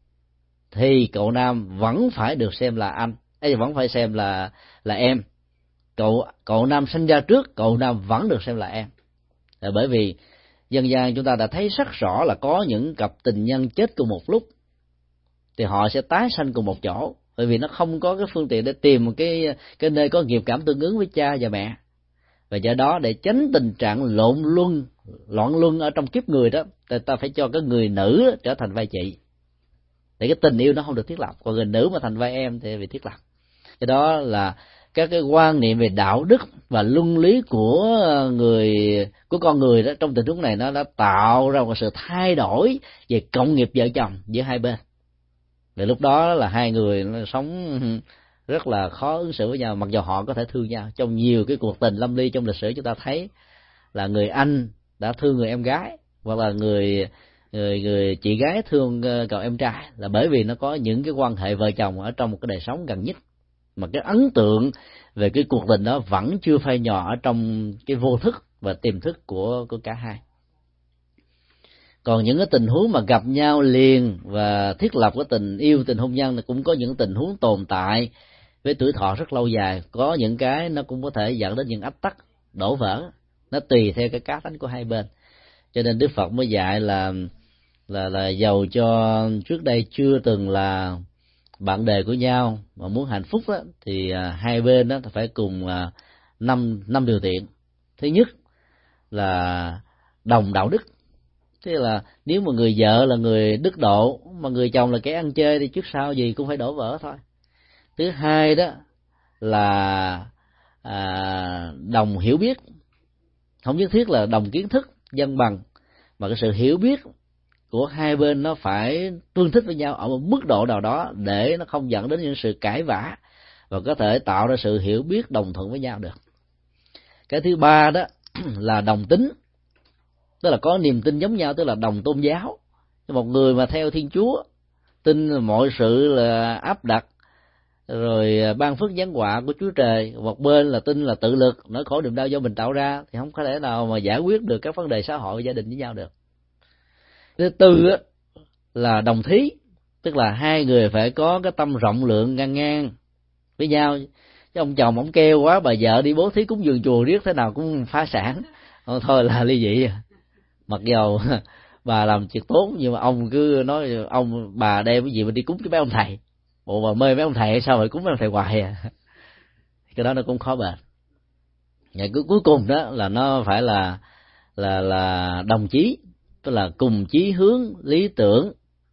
thì cậu nam vẫn phải được xem là anh ấy, vẫn phải xem là là em. Cậu cậu nam sinh ra trước, cậu nam vẫn được xem là em. Là bởi vì dân gian chúng ta đã thấy rất rõ là có những cặp tình nhân chết cùng một lúc thì họ sẽ tái sanh cùng một chỗ, bởi vì nó không có cái phương tiện để tìm một cái cái nơi có nghiệp cảm tương ứng với cha và mẹ. Và do đó để tránh tình trạng lộn luân loạn luân ở trong kiếp người đó, ta, ta phải cho cái người nữ trở thành vai chị, để cái tình yêu nó không được thiết lập, còn người nữ mà thành vai em thì bị thiết lập. Cái đó là các cái quan niệm về đạo đức và luân lý của người của con người đó trong tình huống này nó đã tạo ra một sự thay đổi về cộng nghiệp vợ chồng giữa hai bên. Để lúc đó là hai người nó sống rất là khó ứng xử với nhau, mặc dù họ có thể thương nhau. Trong nhiều cái cuộc tình lâm ly trong lịch sử chúng ta thấy là người anh đã thương người em gái, hoặc là người người người chị gái thương cậu em trai, là bởi vì nó có những cái quan hệ vợ chồng ở trong một cái đời sống gần nhất, mà cái ấn tượng về cái cuộc tình đó vẫn chưa phai nhòa ở trong cái vô thức và tiềm thức của của cả hai. Còn những cái tình huống mà gặp nhau liền và thiết lập cái tình yêu, tình hôn nhân, cũng có những tình huống tồn tại với tuổi thọ rất lâu dài. Có những cái nó cũng có thể dẫn đến những ách tắc, đổ vỡ, nó tùy theo cái cá tánh của hai bên. Cho nên Đức Phật mới dạy là là là dầu cho trước đây chưa từng là bạn đời của nhau mà muốn hạnh phúc đó, thì hai bên đó phải cùng năm năm điều kiện. Thứ nhất là đồng đạo đức, tức là nếu mà người vợ là người đức độ mà người chồng là kẻ ăn chơi thì trước sau gì cũng phải đổ vỡ thôi. Thứ hai đó là à, đồng hiểu biết, không nhất thiết là đồng kiến thức dân bằng, mà cái sự hiểu biết của hai bên nó phải tương thích với nhau ở một mức độ nào đó để nó không dẫn đến những sự cãi vã, và có thể tạo ra sự hiểu biết đồng thuận với nhau được. Cái thứ ba đó là đồng tính, tức là có niềm tin giống nhau, tức là đồng tôn giáo. Một người mà theo Thiên Chúa, tin là mọi sự là áp đặt rồi ban phước giáng họa của Chúa Trời, một bên là tin là tự lực, nỗi khổ niềm đau do mình tạo ra, thì không có thể nào mà giải quyết được các vấn đề xã hội gia đình với nhau được. Thứ tư á, là đồng thí, tức là hai người phải có cái tâm rộng lượng ngang ngang với nhau. Chứ ông chồng ông kêu quá, bà vợ đi bố thí cúng dường chùa riết thế nào cũng phá sản, thôi là ly dị. Mặc dầu bà làm chuyện tốt, nhưng mà ông cứ nói ông bà đem cái gì mà đi cúng cho mấy ông thầy, bộ bà mê mấy ông thầy hay sao phải cúng mấy ông thầy hoài à. Cái đó nó cũng khó bền. Và cuối cùng đó là nó phải là là là đồng chí, tức là cùng chí hướng lý tưởng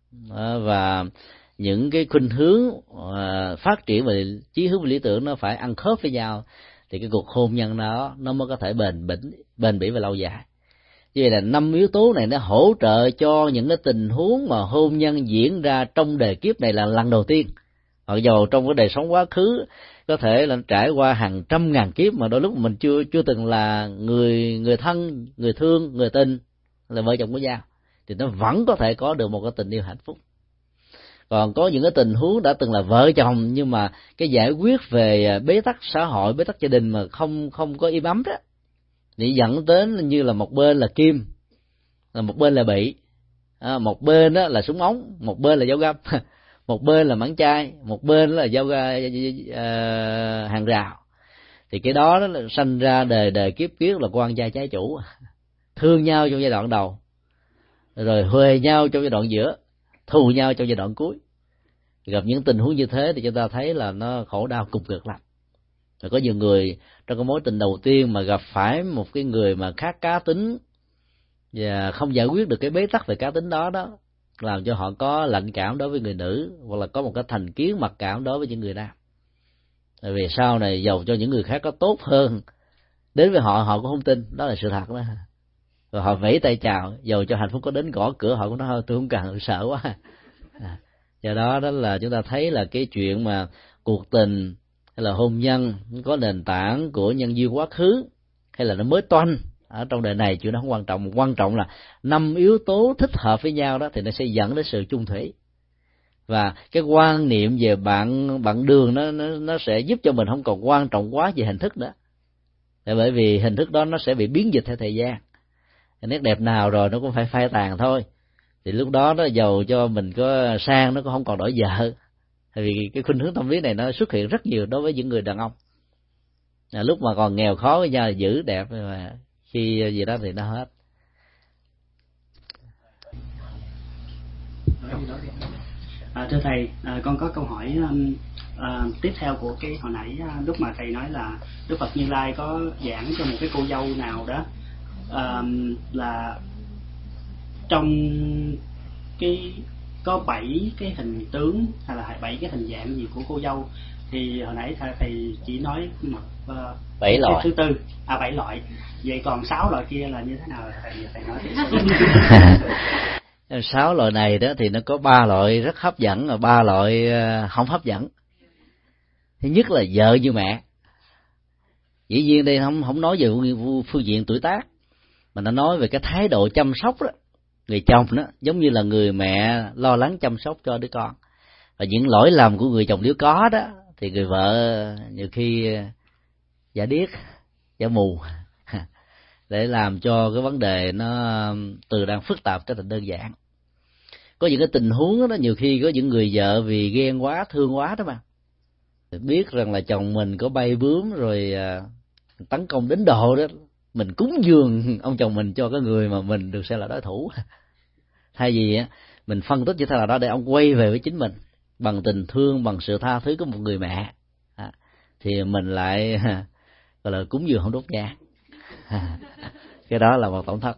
và những cái khuynh hướng phát triển về chí hướng và lý tưởng nó phải ăn khớp với nhau, thì cái cuộc hôn nhân đó nó mới có thể bền bỉ bền bỉ và lâu dài. Như vậy là năm yếu tố này nó hỗ trợ cho những cái tình huống mà hôn nhân diễn ra trong đời kiếp này là lần đầu tiên. Mặc dù trong cái đời sống quá khứ có thể là trải qua hàng trăm ngàn kiếp, mà đôi lúc mình chưa chưa từng là người người thân, người thương, người tình, là vợ chồng của nhau, thì nó vẫn có thể có được một cái tình yêu hạnh phúc. Còn có những cái tình huống đã từng là vợ chồng nhưng mà cái giải quyết về bế tắc xã hội, bế tắc gia đình mà không không có im ấm đó, thì dẫn đến như là một bên là kim, là một bên là bị, à, một bên đó là súng ống, một bên là dao găm, một bên là mảng chai, một bên là dao uh, hàng rào. Thì cái đó nó sanh ra đời đời kiếp kiếp là quan gia trái chủ, thương nhau trong giai đoạn đầu, rồi huề nhau trong giai đoạn giữa, thù nhau trong giai đoạn cuối. Gặp những tình huống như thế thì chúng ta thấy là nó khổ đau cùng cực lắm. Rồi có nhiều người trong cái mối tình đầu tiên mà gặp phải một cái người mà khác cá tính và không giải quyết được cái bế tắc về cá tính đó đó, làm cho họ có lạnh cảm đối với người nữ, hoặc là có một cái thành kiến mặc cảm đối với những người nam. Tại vì sau này dầu cho những người khác có tốt hơn đến với họ, họ cũng không tin, đó là sự thật đó. Rồi họ vẫy tay chào, dầu cho hạnh phúc có đến gõ cửa họ cũng nói tôi không cần, sợ quá. À, do đó đó là chúng ta thấy là cái chuyện mà cuộc tình hay là hôn nhân có nền tảng của nhân duyên quá khứ hay là nó mới toanh ở trong đời này, chuyện đó không quan trọng. Quan trọng là năm yếu tố thích hợp với nhau đó thì nó sẽ dẫn đến sự chung thủy, và cái quan niệm về bạn bạn đường nó nó nó sẽ giúp cho mình không còn quan trọng quá về hình thức nữa. Tại bởi vì hình thức đó nó sẽ bị biến dịch theo thời gian, nét đẹp nào rồi nó cũng phải phai tàn thôi. Thì lúc đó nó dầu cho mình có sang nó cũng không còn đổi vợ. Tại vì cái khuynh hướng tâm lý này nó xuất hiện rất nhiều đối với những người đàn ông. À, lúc mà còn nghèo khó với nhau giữ đẹp, mà khi gì đó thì nó hết. À, thưa thầy, à, con có câu hỏi um, à, tiếp theo của cái hồi nãy à, lúc mà thầy nói là Đức Phật Như Lai có giảng cho một cái cô dâu nào đó à, là trong cái có bảy cái hình tướng hay là bảy cái hình dạng gì của cô dâu, thì hồi nãy thầy, thầy chỉ nói mặt uh, bảy loại. Thứ tư, à bảy loại. Vậy còn sáu loại kia là như thế nào thầy thầy nói? Sáu loại này đó thì nó có ba loại rất hấp dẫn và ba loại không hấp dẫn. Thứ nhất là vợ như mẹ. Dĩ nhiên đây không không nói về phương diện tuổi tác, mà nó nói về cái thái độ chăm sóc đó. Người chồng đó giống như là người mẹ lo lắng chăm sóc cho đứa con. Và những lỗi lầm của người chồng nếu có đó thì người vợ nhiều khi giả điếc, giả mù để làm cho cái vấn đề nó từ đang phức tạp trở thành đơn giản. Có những cái tình huống đó nhiều khi có những người vợ vì ghen quá, thương quá đó mà, biết rằng là chồng mình có bay bướm rồi tấn công đến độ đó, mình cúng dường ông chồng mình cho cái người mà mình được xem là đối thủ. Thay vì mình phân tích như thế nào đó để ông quay về với chính mình bằng tình thương, bằng sự tha thứ của một người mẹ, thì mình lại gọi là cúng dường không đốt nhang. Cái đó là một tổn thất.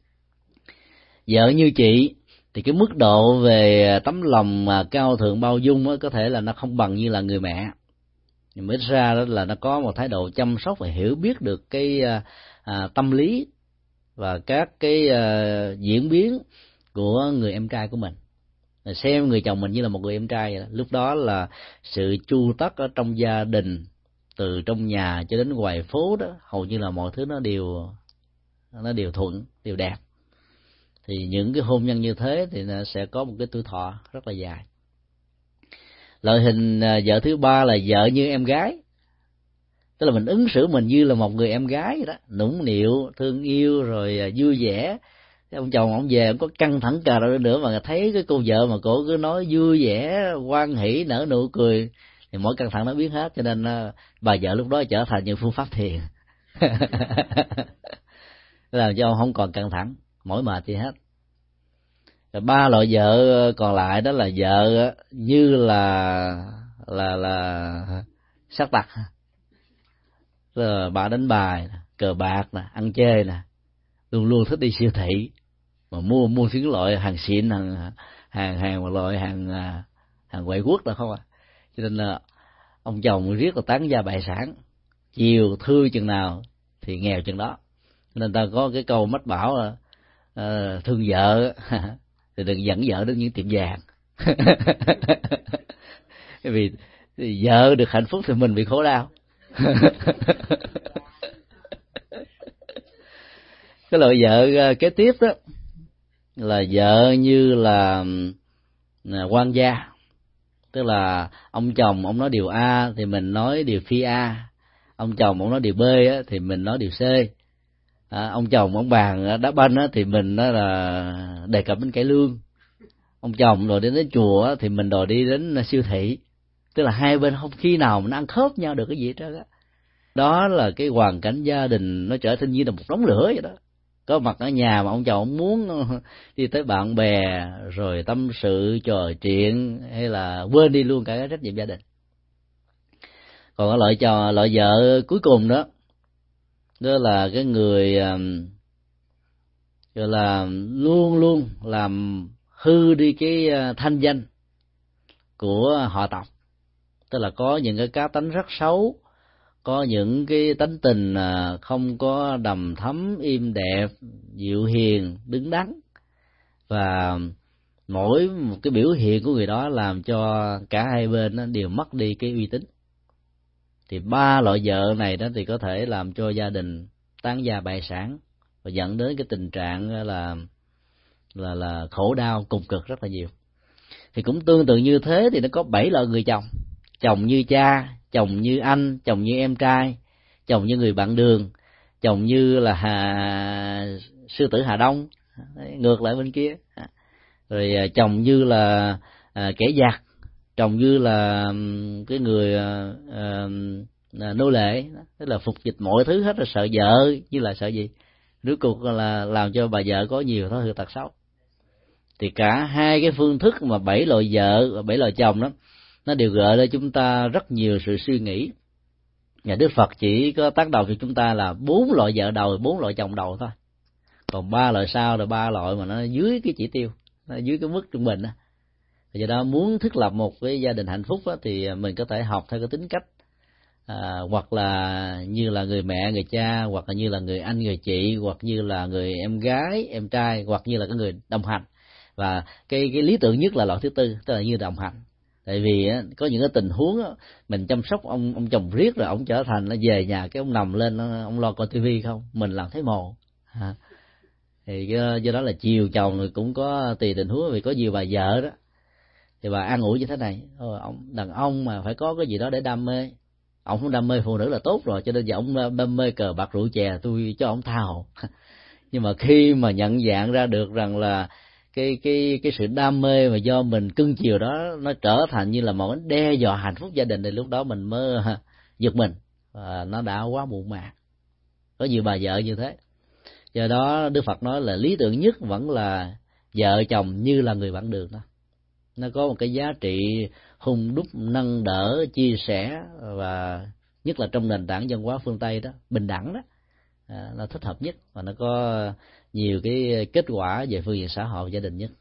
Vợ như chị thì cái mức độ về tấm lòng mà cao thượng bao dung có thể là nó không bằng như là người mẹ, nhưng mà ít ra đó là nó có một thái độ chăm sóc và hiểu biết được cái à, tâm lý và các cái à, diễn biến của người em trai của mình. Xem người chồng mình như là một người em trai vậy đó. Lúc đó là sự chu tất ở trong gia đình, từ trong nhà cho đến ngoài phố đó, hầu như là mọi thứ nó đều nó đều thuận, đều đẹp. Thì những cái hôn nhân như thế thì nó sẽ có một cái tuổi thọ rất là dài. Loại hình vợ thứ ba là vợ như em gái, tức là mình ứng xử mình như là một người em gái vậy đó, nũng nịu, thương yêu rồi vui vẻ. Ông chồng ông về ông có căng thẳng cà đâu nữa mà thấy cái cô vợ mà cổ cứ nói vui vẻ, hoan hỉ, nở nụ cười thì mỗi căng thẳng nó biến hết. Cho nên bà vợ lúc đó trở thành những phương pháp thiền làm cho ông không còn căng thẳng, mỏi mệt gì hết. Rồi ba loại vợ còn lại đó là vợ như là là là sát tặc, là bà đánh bài, cờ bạc nè, ăn chơi nè, luôn luôn thích đi siêu thị mà mua mua những loại hàng xịn, hàng hàng hàng một loại hàng hàng ngoại quốc đâu không à. Cho nên là ông chồng riết là tán gia bại sản, chiều thương chừng nào thì nghèo chừng đó. Nên ta có cái câu mách bảo là uh, thương vợ thì đừng dẫn vợ đến những tiệm vàng. Vì vợ được hạnh phúc thì mình bị khổ đau. Cái loại vợ kế tiếp đó là vợ như là quan gia, tức là ông chồng ông nói điều A thì mình nói điều phi A, ông chồng ông nói điều B á, thì mình nói điều C. À, ông chồng ông bàn đá banh á, thì mình đó là đề cập đến cải lương. Ông chồng rồi đến đến chùa á, thì mình đòi đi đến siêu thị. Tức là hai bên không khi nào mình ăn khớp nhau được cái gì hết trơn á. Đó là cái hoàn cảnh gia đình nó trở thành như là một đống lửa vậy đó. Có mặt ở nhà mà ông chồng ông muốn đi tới bạn bè rồi tâm sự trò chuyện hay là quên đi luôn cả cái trách nhiệm gia đình. Còn cái loại trò loại vợ cuối cùng đó, đó là cái người gọi là luôn luôn làm hư đi cái thanh danh của họ tộc, tức là có những cái cá tánh rất xấu, có những cái tánh tình không có đầm thắm, im đẹp, dịu hiền, đứng đắn, và mỗi một cái biểu hiện của người đó làm cho cả hai bên đều mất đi cái uy tín. Thì ba loại vợ này đó thì có thể làm cho gia đình tán gia bại sản và dẫn đến cái tình trạng là là là khổ đau cùng cực rất là nhiều. Thì cũng tương tự như thế thì nó có bảy loại người chồng: chồng như cha, chồng như anh, chồng như em trai, chồng như người bạn đường, chồng như là Hà, sư tử Hà Đông, ngược lại bên kia, rồi chồng như là à, kẻ giặc, chồng như là cái người à, à, nô lệ, tức là phục dịch mọi thứ hết, là sợ vợ như là sợ gì, rốt cuộc là làm cho bà vợ có nhiều thói hư tật xấu. Thì cả hai cái phương thức mà bảy loại vợ và bảy loại chồng đó, nó đều gợi lên chúng ta rất nhiều sự suy nghĩ. Nhà Đức Phật chỉ có tác động cho chúng ta là bốn loại vợ đầu, bốn loại chồng đầu thôi. Còn ba loại sau là ba loại mà nó dưới cái chỉ tiêu, nó dưới cái mức trung bình đó. Do đó muốn thiết lập một cái gia đình hạnh phúc đó, thì mình có thể học theo cái tính cách à, hoặc là như là người mẹ người cha, hoặc là như là người anh người chị, hoặc như là người em gái em trai, hoặc như là cái người đồng hành. Và cái cái lý tưởng nhất là loại thứ tư, tức là như đồng hành. Tại vì á, có những cái tình huống á, mình chăm sóc ông ông chồng riết rồi ông trở thành nó về nhà cái ông nằm lên ông lo coi tivi không, mình làm thấy mồ. À, thì do đó là chiều chồng rồi cũng có tùy tình huống, vì có nhiều bà vợ đó thì bà an ủi như thế này: ông đàn ông mà phải có cái gì đó để đam mê, ông không đam mê phụ nữ là tốt rồi, cho nên giờ ông đam mê cờ bạc rượu chè, tôi cho ông tha hồ. Nhưng mà khi mà nhận dạng ra được rằng là cái cái cái sự đam mê mà do mình cưng chiều đó nó trở thành như là một cái đe dọa hạnh phúc gia đình, thì lúc đó mình mới giật mình, và nó đã quá muộn màng. Có nhiều bà vợ như thế. Do đó Đức Phật nói là lý tưởng nhất vẫn là vợ chồng như là người bạn đường đó. Nó có một cái giá trị hung đúc, nâng đỡ, chia sẻ, và nhất là trong nền tảng văn hóa phương Tây đó, bình đẳng đó, à, nó thích hợp nhất, và nó có nhiều cái kết quả về phương diện xã hội và gia đình nhất.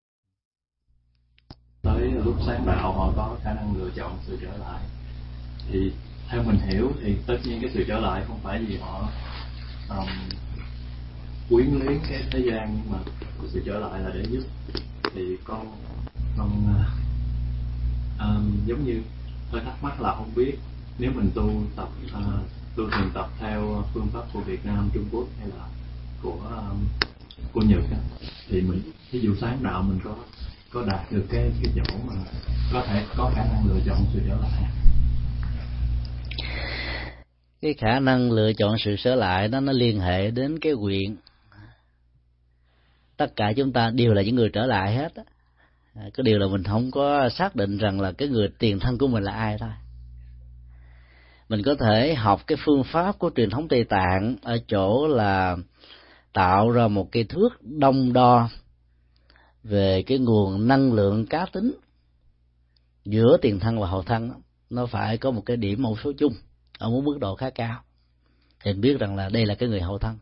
Tới lúc sáng đạo họ có khả năng lựa chọn sự trở lại, thì theo mình hiểu thì tất nhiên cái sự trở lại không phải vì họ um, quyến luyến cái thế gian, nhưng mà sự trở lại là để giúp. Thì con con uh, um, giống như hơi thắc mắc là không biết nếu mình tu tập uh, tu thiền tập theo phương pháp của Việt Nam, Trung Quốc hay là của um, của Nhật á, thì mình ví dụ sáng đạo mình có có đạt được cái cái chỗ mà có thể có khả năng lựa chọn sự trở lại. Cái khả năng lựa chọn sự trở lại đó nó liên hệ đến cái nguyện. Tất cả chúng ta đều là những người trở lại hết á. Cái điều là mình không có xác định rằng là cái người tiền thân của mình là ai thôi. Mình có thể học cái phương pháp của truyền thống Tây Tạng ở chỗ là tạo ra một cái thước đong đo về cái nguồn năng lượng cá tính giữa tiền thân và hậu thân. Nó phải có một cái điểm mẫu số chung ở một mức độ khá cao thì biết rằng là đây là cái người hậu thân.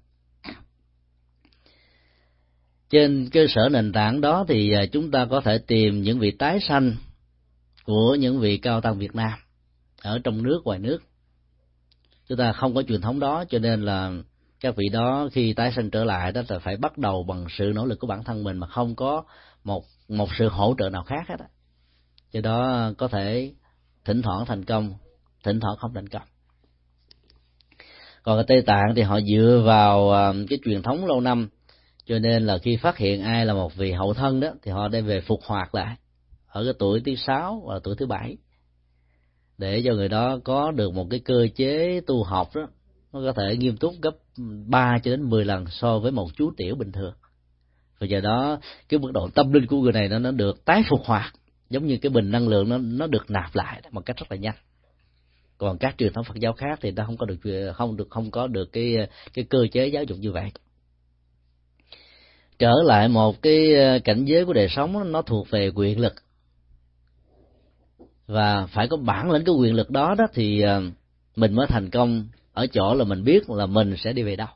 Trên cơ sở nền tảng đó thì chúng ta có thể tìm những vị tái sanh của những vị cao tăng Việt Nam ở trong nước, ngoài nước. Chúng ta không có truyền thống đó, cho nên là các vị đó khi tái sanh trở lại đó là phải bắt đầu bằng sự nỗ lực của bản thân mình, mà không có một một sự hỗ trợ nào khác hết á. Do đó có thể thỉnh thoảng thành công, thỉnh thoảng không thành công. Còn ở Tây Tạng thì họ dựa vào cái truyền thống lâu năm, cho nên là khi phát hiện ai là một vị hậu thân đó thì họ đem về phục hoạt lại ở cái tuổi thứ sáu và tuổi thứ bảy, để cho người đó có được một cái cơ chế tu học đó nó có thể nghiêm túc gấp ba cho đến mười lần so với một chú tiểu bình thường. Và giờ đó cái mức độ tâm linh của người này nó nó được tái phục hoạt, giống như cái bình năng lượng nó nó được nạp lại một cách rất là nhanh. Còn các truyền thống Phật giáo khác thì nó không có được không được không có được cái cái cơ chế giáo dục như vậy. Trở lại một cái cảnh giới của đời sống, nó thuộc về quyền lực, và phải có bản lĩnh cái quyền lực đó đó thì mình mới thành công ở chỗ là mình biết là mình sẽ đi về đâu.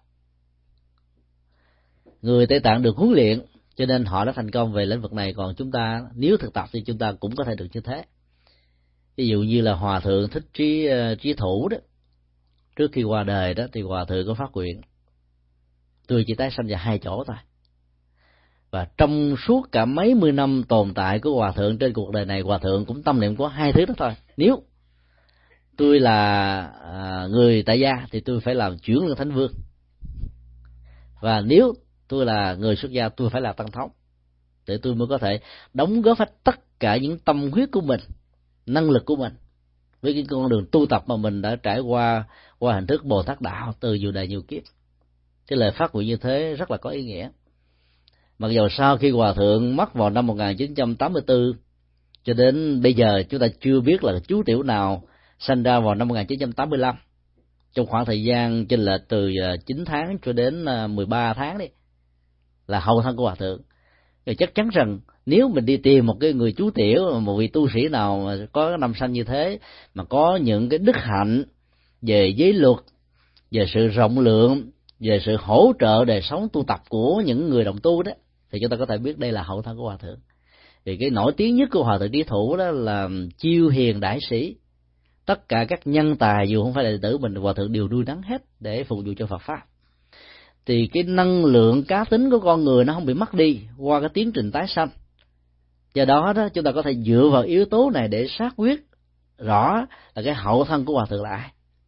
Người Tây Tạng được huấn luyện cho nên họ đã thành công về lĩnh vực này, còn chúng ta nếu thực tập thì chúng ta cũng có thể được như thế. Ví dụ như là Hòa thượng Thích Trí Trí Thủ đó, trước khi qua đời đó thì Hòa thượng có phát nguyện: tôi chỉ tái sanh vào hai chỗ thôi. Và trong suốt cả mấy mươi năm tồn tại của Hòa thượng trên cuộc đời này, Hòa thượng cũng tâm niệm có hai thứ đó thôi: nếu tôi là à, người tại gia thì tôi phải làm chuyển lương thánh vương, và nếu tôi là người xuất gia tôi phải là tăng thống, để tôi mới có thể đóng góp hết tất cả những tâm huyết của mình, năng lực của mình với cái con đường tu tập mà mình đã trải qua qua hình thức Bồ Tát đạo từ nhiều đời nhiều kiếp. Cái lời phát nguyện như thế rất là có ý nghĩa. Mặc dù sau khi Hòa thượng mất vào năm một nghìn chín trăm tám mươi tư cho đến bây giờ chúng ta chưa biết là chú tiểu nào sanh ra vào năm một nghìn chín trăm tám mươi lăm, trong khoảng thời gian chênh lệch từ chín tháng cho đến mười ba tháng đi, là hậu thân của Hòa thượng. Thì chắc chắn rằng nếu mình đi tìm một cái người chú tiểu, một vị tu sĩ nào mà có năm sanh như thế, mà có những cái đức hạnh về giới luật, về sự rộng lượng, về sự hỗ trợ đời sống tu tập của những người đồng tu đó, thì chúng ta có thể biết đây là hậu thân của Hòa thượng. Vì cái nổi tiếng nhất của Hòa thượng Trí Thủ đó là chiêu hiền đại sĩ, tất cả các nhân tài dù không phải là đệ tử mình, hòa thượng đều nuôi nấng hết để phục vụ cho Phật pháp. Thì cái năng lượng cá tính của con người nó không bị mất đi qua cái tiến trình tái sanh. Do đó đó chúng ta có thể dựa vào yếu tố này để xác quyết rõ là cái hậu thân của hòa thượng là ai.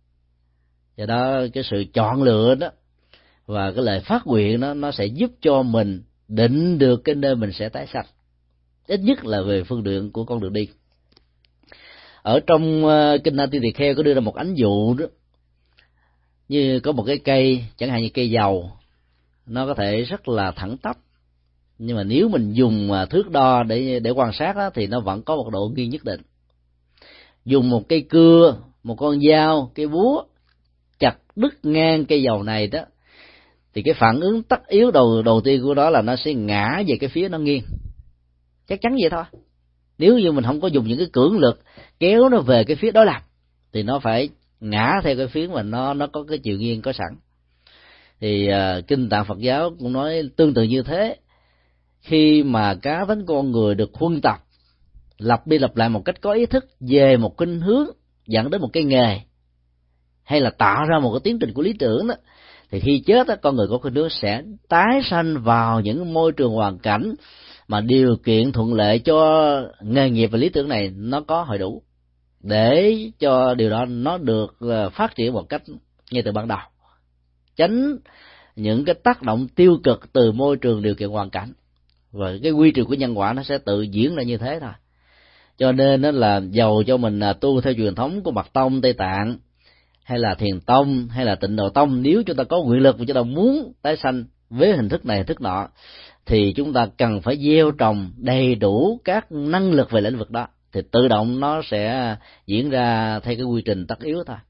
Do đó cái sự chọn lựa đó và cái lời phát nguyện đó nó sẽ giúp cho mình định được cái nơi mình sẽ tái sanh, ít nhất là về phương đường của con đường đi. Ở trong uh, kinh A Tiên Tỳ Kheo có đưa ra một ánh dụ đó, như có một cái cây, chẳng hạn như cây dầu, nó có thể rất là thẳng tắp, nhưng mà nếu mình dùng thước đo để để quan sát đó, thì nó vẫn có một độ nghiêng nhất định. Dùng một cây cưa, một con dao, cây búa chặt đứt ngang cây dầu này đó, thì cái phản ứng tất yếu đầu đầu tiên của nó là nó sẽ ngã về cái phía nó nghiêng, chắc chắn vậy thôi. Nếu như mình không có dùng những cái cưỡng lực kéo nó về cái phía đối lập thì nó phải ngã theo cái phía mà nó nó có cái chiều nghiêng có sẵn. Thì uh, kinh Tạng Phật giáo cũng nói tương tự như thế. Khi mà cá tính con người được huân tập lặp đi lặp lại một cách có ý thức về một khuynh hướng dẫn đến một cái nghề, hay là tạo ra một cái tiến trình của lý tưởng đó, thì khi chết đó, con người có khuynh hướng sẽ tái sanh vào những môi trường hoàn cảnh mà điều kiện thuận lợi cho nghề nghiệp và lý tưởng này nó có hội đủ, để cho điều đó nó được phát triển một cách ngay từ ban đầu, tránh những cái tác động tiêu cực từ môi trường điều kiện hoàn cảnh, và cái quy trình của nhân quả nó sẽ tự diễn ra như thế thôi. Cho nên đó là dầu cho mình tu theo truyền thống của Mật Tông Tây Tạng, hay là Thiền Tông, hay là Tịnh Độ Tông, nếu chúng ta có nguyện lực và chúng ta muốn tái sanh với hình thức này hình thức nọ, thì chúng ta cần phải gieo trồng đầy đủ các năng lực về lĩnh vực đó, thì tự động nó sẽ diễn ra theo cái quy trình tất yếu thôi.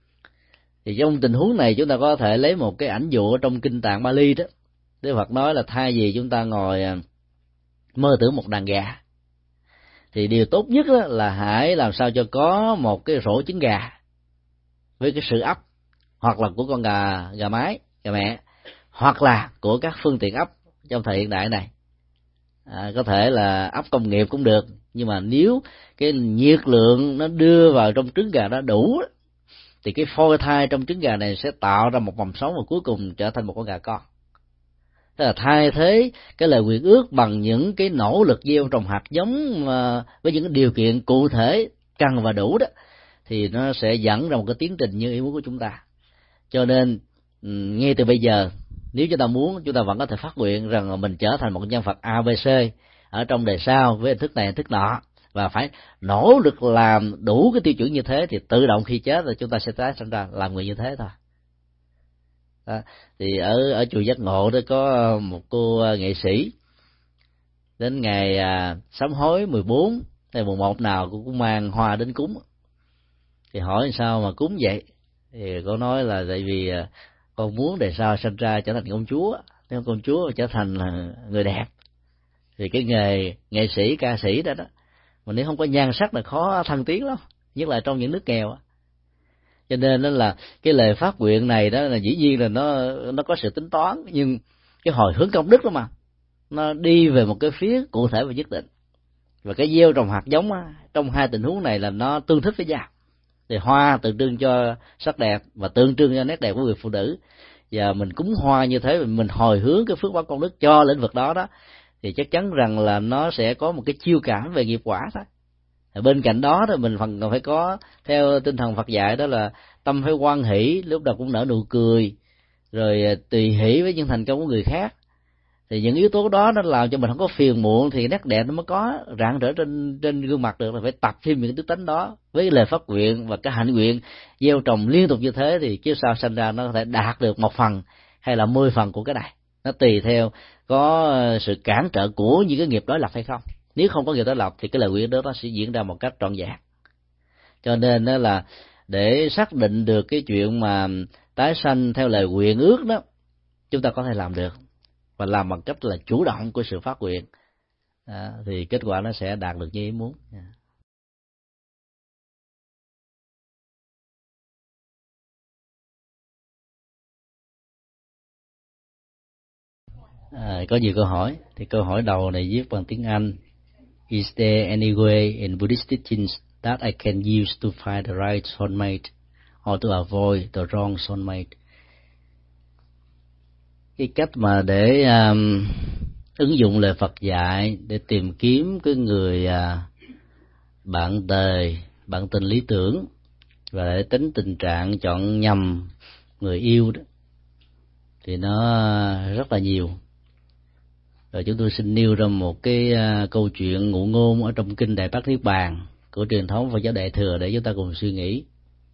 Thì trong tình huống này chúng ta có thể lấy một cái ảnh dụ trong kinh Tạng Bali đó. Đức Phật nói là thay vì chúng ta ngồi mơ tưởng một đàn gà, thì điều tốt nhất là hãy làm sao cho có một cái rổ trứng gà với cái sự ấp, hoặc là của con gà gà mái, gà mẹ, hoặc là của các phương tiện ấp trong thời hiện đại này. À, có thể là ấp công nghiệp cũng được, nhưng mà nếu cái nhiệt lượng nó đưa vào trong trứng gà đó đủ, thì cái phôi thai trong trứng gà này sẽ tạo ra một mầm sống và cuối cùng trở thành một con gà con. Tức là thay thế cái lời nguyện ước bằng những cái nỗ lực gieo trồng hạt giống mà với những cái điều kiện cụ thể cần và đủ đó, thì nó sẽ dẫn ra một cái tiến trình như ý muốn của chúng ta. Cho nên ngay từ bây giờ, nếu chúng ta muốn, chúng ta vẫn có thể phát nguyện rằng mình trở thành một nhân vật a bê xê ở trong đời sau với hình thức này hình thức nọ, và phải nỗ lực làm đủ cái tiêu chuẩn như thế, thì tự động khi chết rồi chúng ta sẽ tái sinh ra làm người như thế thôi. Đó. Thì ở ở chùa Giác Ngộ đó có một cô nghệ sĩ đến ngày à, sám hối mười bốn, ngày mùng một nào cô cũng mang hoa đến cúng. Thì hỏi sao mà cúng vậy, thì cô nói là tại vì à, con muốn đời sau sinh ra trở thành công chúa, nếu công chúa trở thành người đẹp. Thì cái nghề nghệ sĩ ca sĩ đó đó, mà nếu không có nhan sắc là khó thăng tiến lắm, nhất là trong những nước nghèo. Cho nên đó là cái lời phát nguyện này đó là dĩ nhiên là nó nó có sự tính toán, nhưng cái hồi hướng công đức đó mà nó đi về một cái phía cụ thể và nhất định. Và cái gieo trồng hạt giống á, trong hai tình huống này là nó tương thích với nhau. Thì hoa tượng trưng cho sắc đẹp và tượng trưng cho nét đẹp của người phụ nữ, và mình cúng hoa như thế, mình hồi hướng cái phước báo công đức cho lĩnh vực đó đó, thì chắc chắn rằng là nó sẽ có một cái chiêu cảm về nghiệp quả thôi. Bên cạnh đó thì mình phần còn phải có theo tinh thần Phật dạy, đó là tâm phải hoan hỷ, lúc nào cũng nở nụ cười, rồi tùy hỷ với những thành công của người khác. Thì những yếu tố đó nó làm cho mình không có phiền muộn, thì nét đẹp nó mới có rạng rỡ trên trên gương mặt được. Là phải tập thêm những đức tính đó với lời phát nguyện và cái hạnh nguyện gieo trồng liên tục như thế, thì kiếp sau sinh ra nó có thể đạt được một phần hay là mười phần của cái này. Nó tùy theo có sự cản trở của những cái nghiệp đối lập hay không. Nếu không có nghiệp đối lập thì cái lời nguyện đó nó sẽ diễn ra một cách trọn vẹn. Cho nên đó là để xác định được cái chuyện mà tái sanh theo lời nguyện ước đó, chúng ta có thể làm được, và làm bằng cách là chủ động của sự phát nguyện, à, thì kết quả nó sẽ đạt được như ý muốn. À, có nhiều câu hỏi. Thì câu hỏi đầu này viết bằng tiếng Anh: Is there any way in Buddhist teachings that I can use to find the right soulmate or to avoid the wrong soulmate. Cái cách mà để um, ứng dụng lời Phật dạy để tìm kiếm cái người uh, bạn đời, bạn tình lý tưởng và để tránh tình trạng chọn nhầm người yêu đó, thì nó rất là nhiều. Rồi chúng tôi xin nêu ra một cái uh, câu chuyện ngụ ngôn ở trong kinh Đại Bát Niết Bàn của truyền thống Phật giáo Đại Thừa để chúng ta cùng suy nghĩ.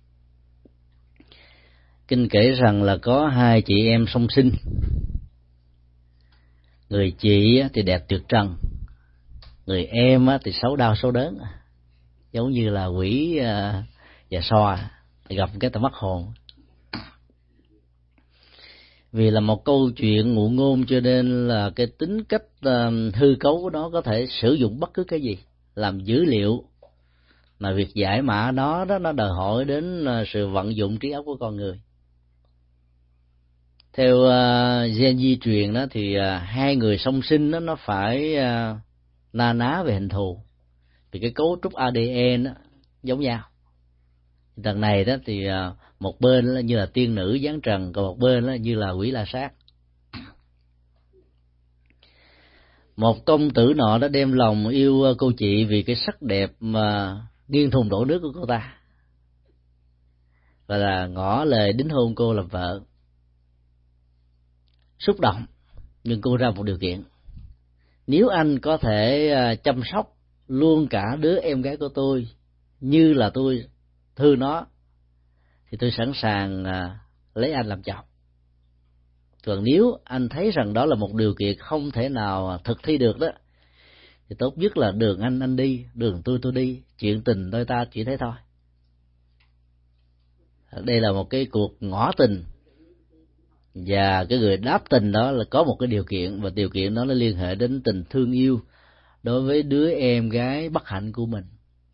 Kinh kể rằng là có hai chị em song sinh. Người chị thì đẹp tuyệt trần, người em thì xấu đau xấu đớn, giống như là quỷ và so gặp cái tầm mất hồn. Vì là một câu chuyện ngụ ngôn cho nên là cái tính cách hư cấu của nó có thể sử dụng bất cứ cái gì làm dữ liệu, mà việc giải mã nó đó nó đòi hỏi đến sự vận dụng trí óc của con người. Theo uh, gen di truyền đó thì uh, hai người song sinh đó, nó phải uh, na ná về hình thù, vì cái cấu trúc a đê en đó, giống nhau. Đằng này đó thì uh, một bên là như là tiên nữ giáng trần, còn một bên là như là quỷ la sát. Một công tử nọ đã đem lòng yêu cô chị vì cái sắc đẹp mà nghiêng thùng đổ nước của cô ta, và là ngỏ lời đính hôn cô làm vợ. Xúc động, nhưng cô ra một điều kiện: nếu anh có thể chăm sóc luôn cả đứa em gái của tôi như là tôi thương nó, thì tôi sẵn sàng lấy anh làm chồng. Còn nếu anh thấy rằng đó là một điều kiện không thể nào thực thi được đó, thì tốt nhất là đường anh anh đi, đường tôi tôi đi, chuyện tình đôi ta chỉ thế thôi. Đây là một cái cuộc ngỏ tình, và cái người đáp tình đó là có một cái điều kiện, và điều kiện đó nó liên hệ đến tình thương yêu đối với đứa em gái bất hạnh của mình.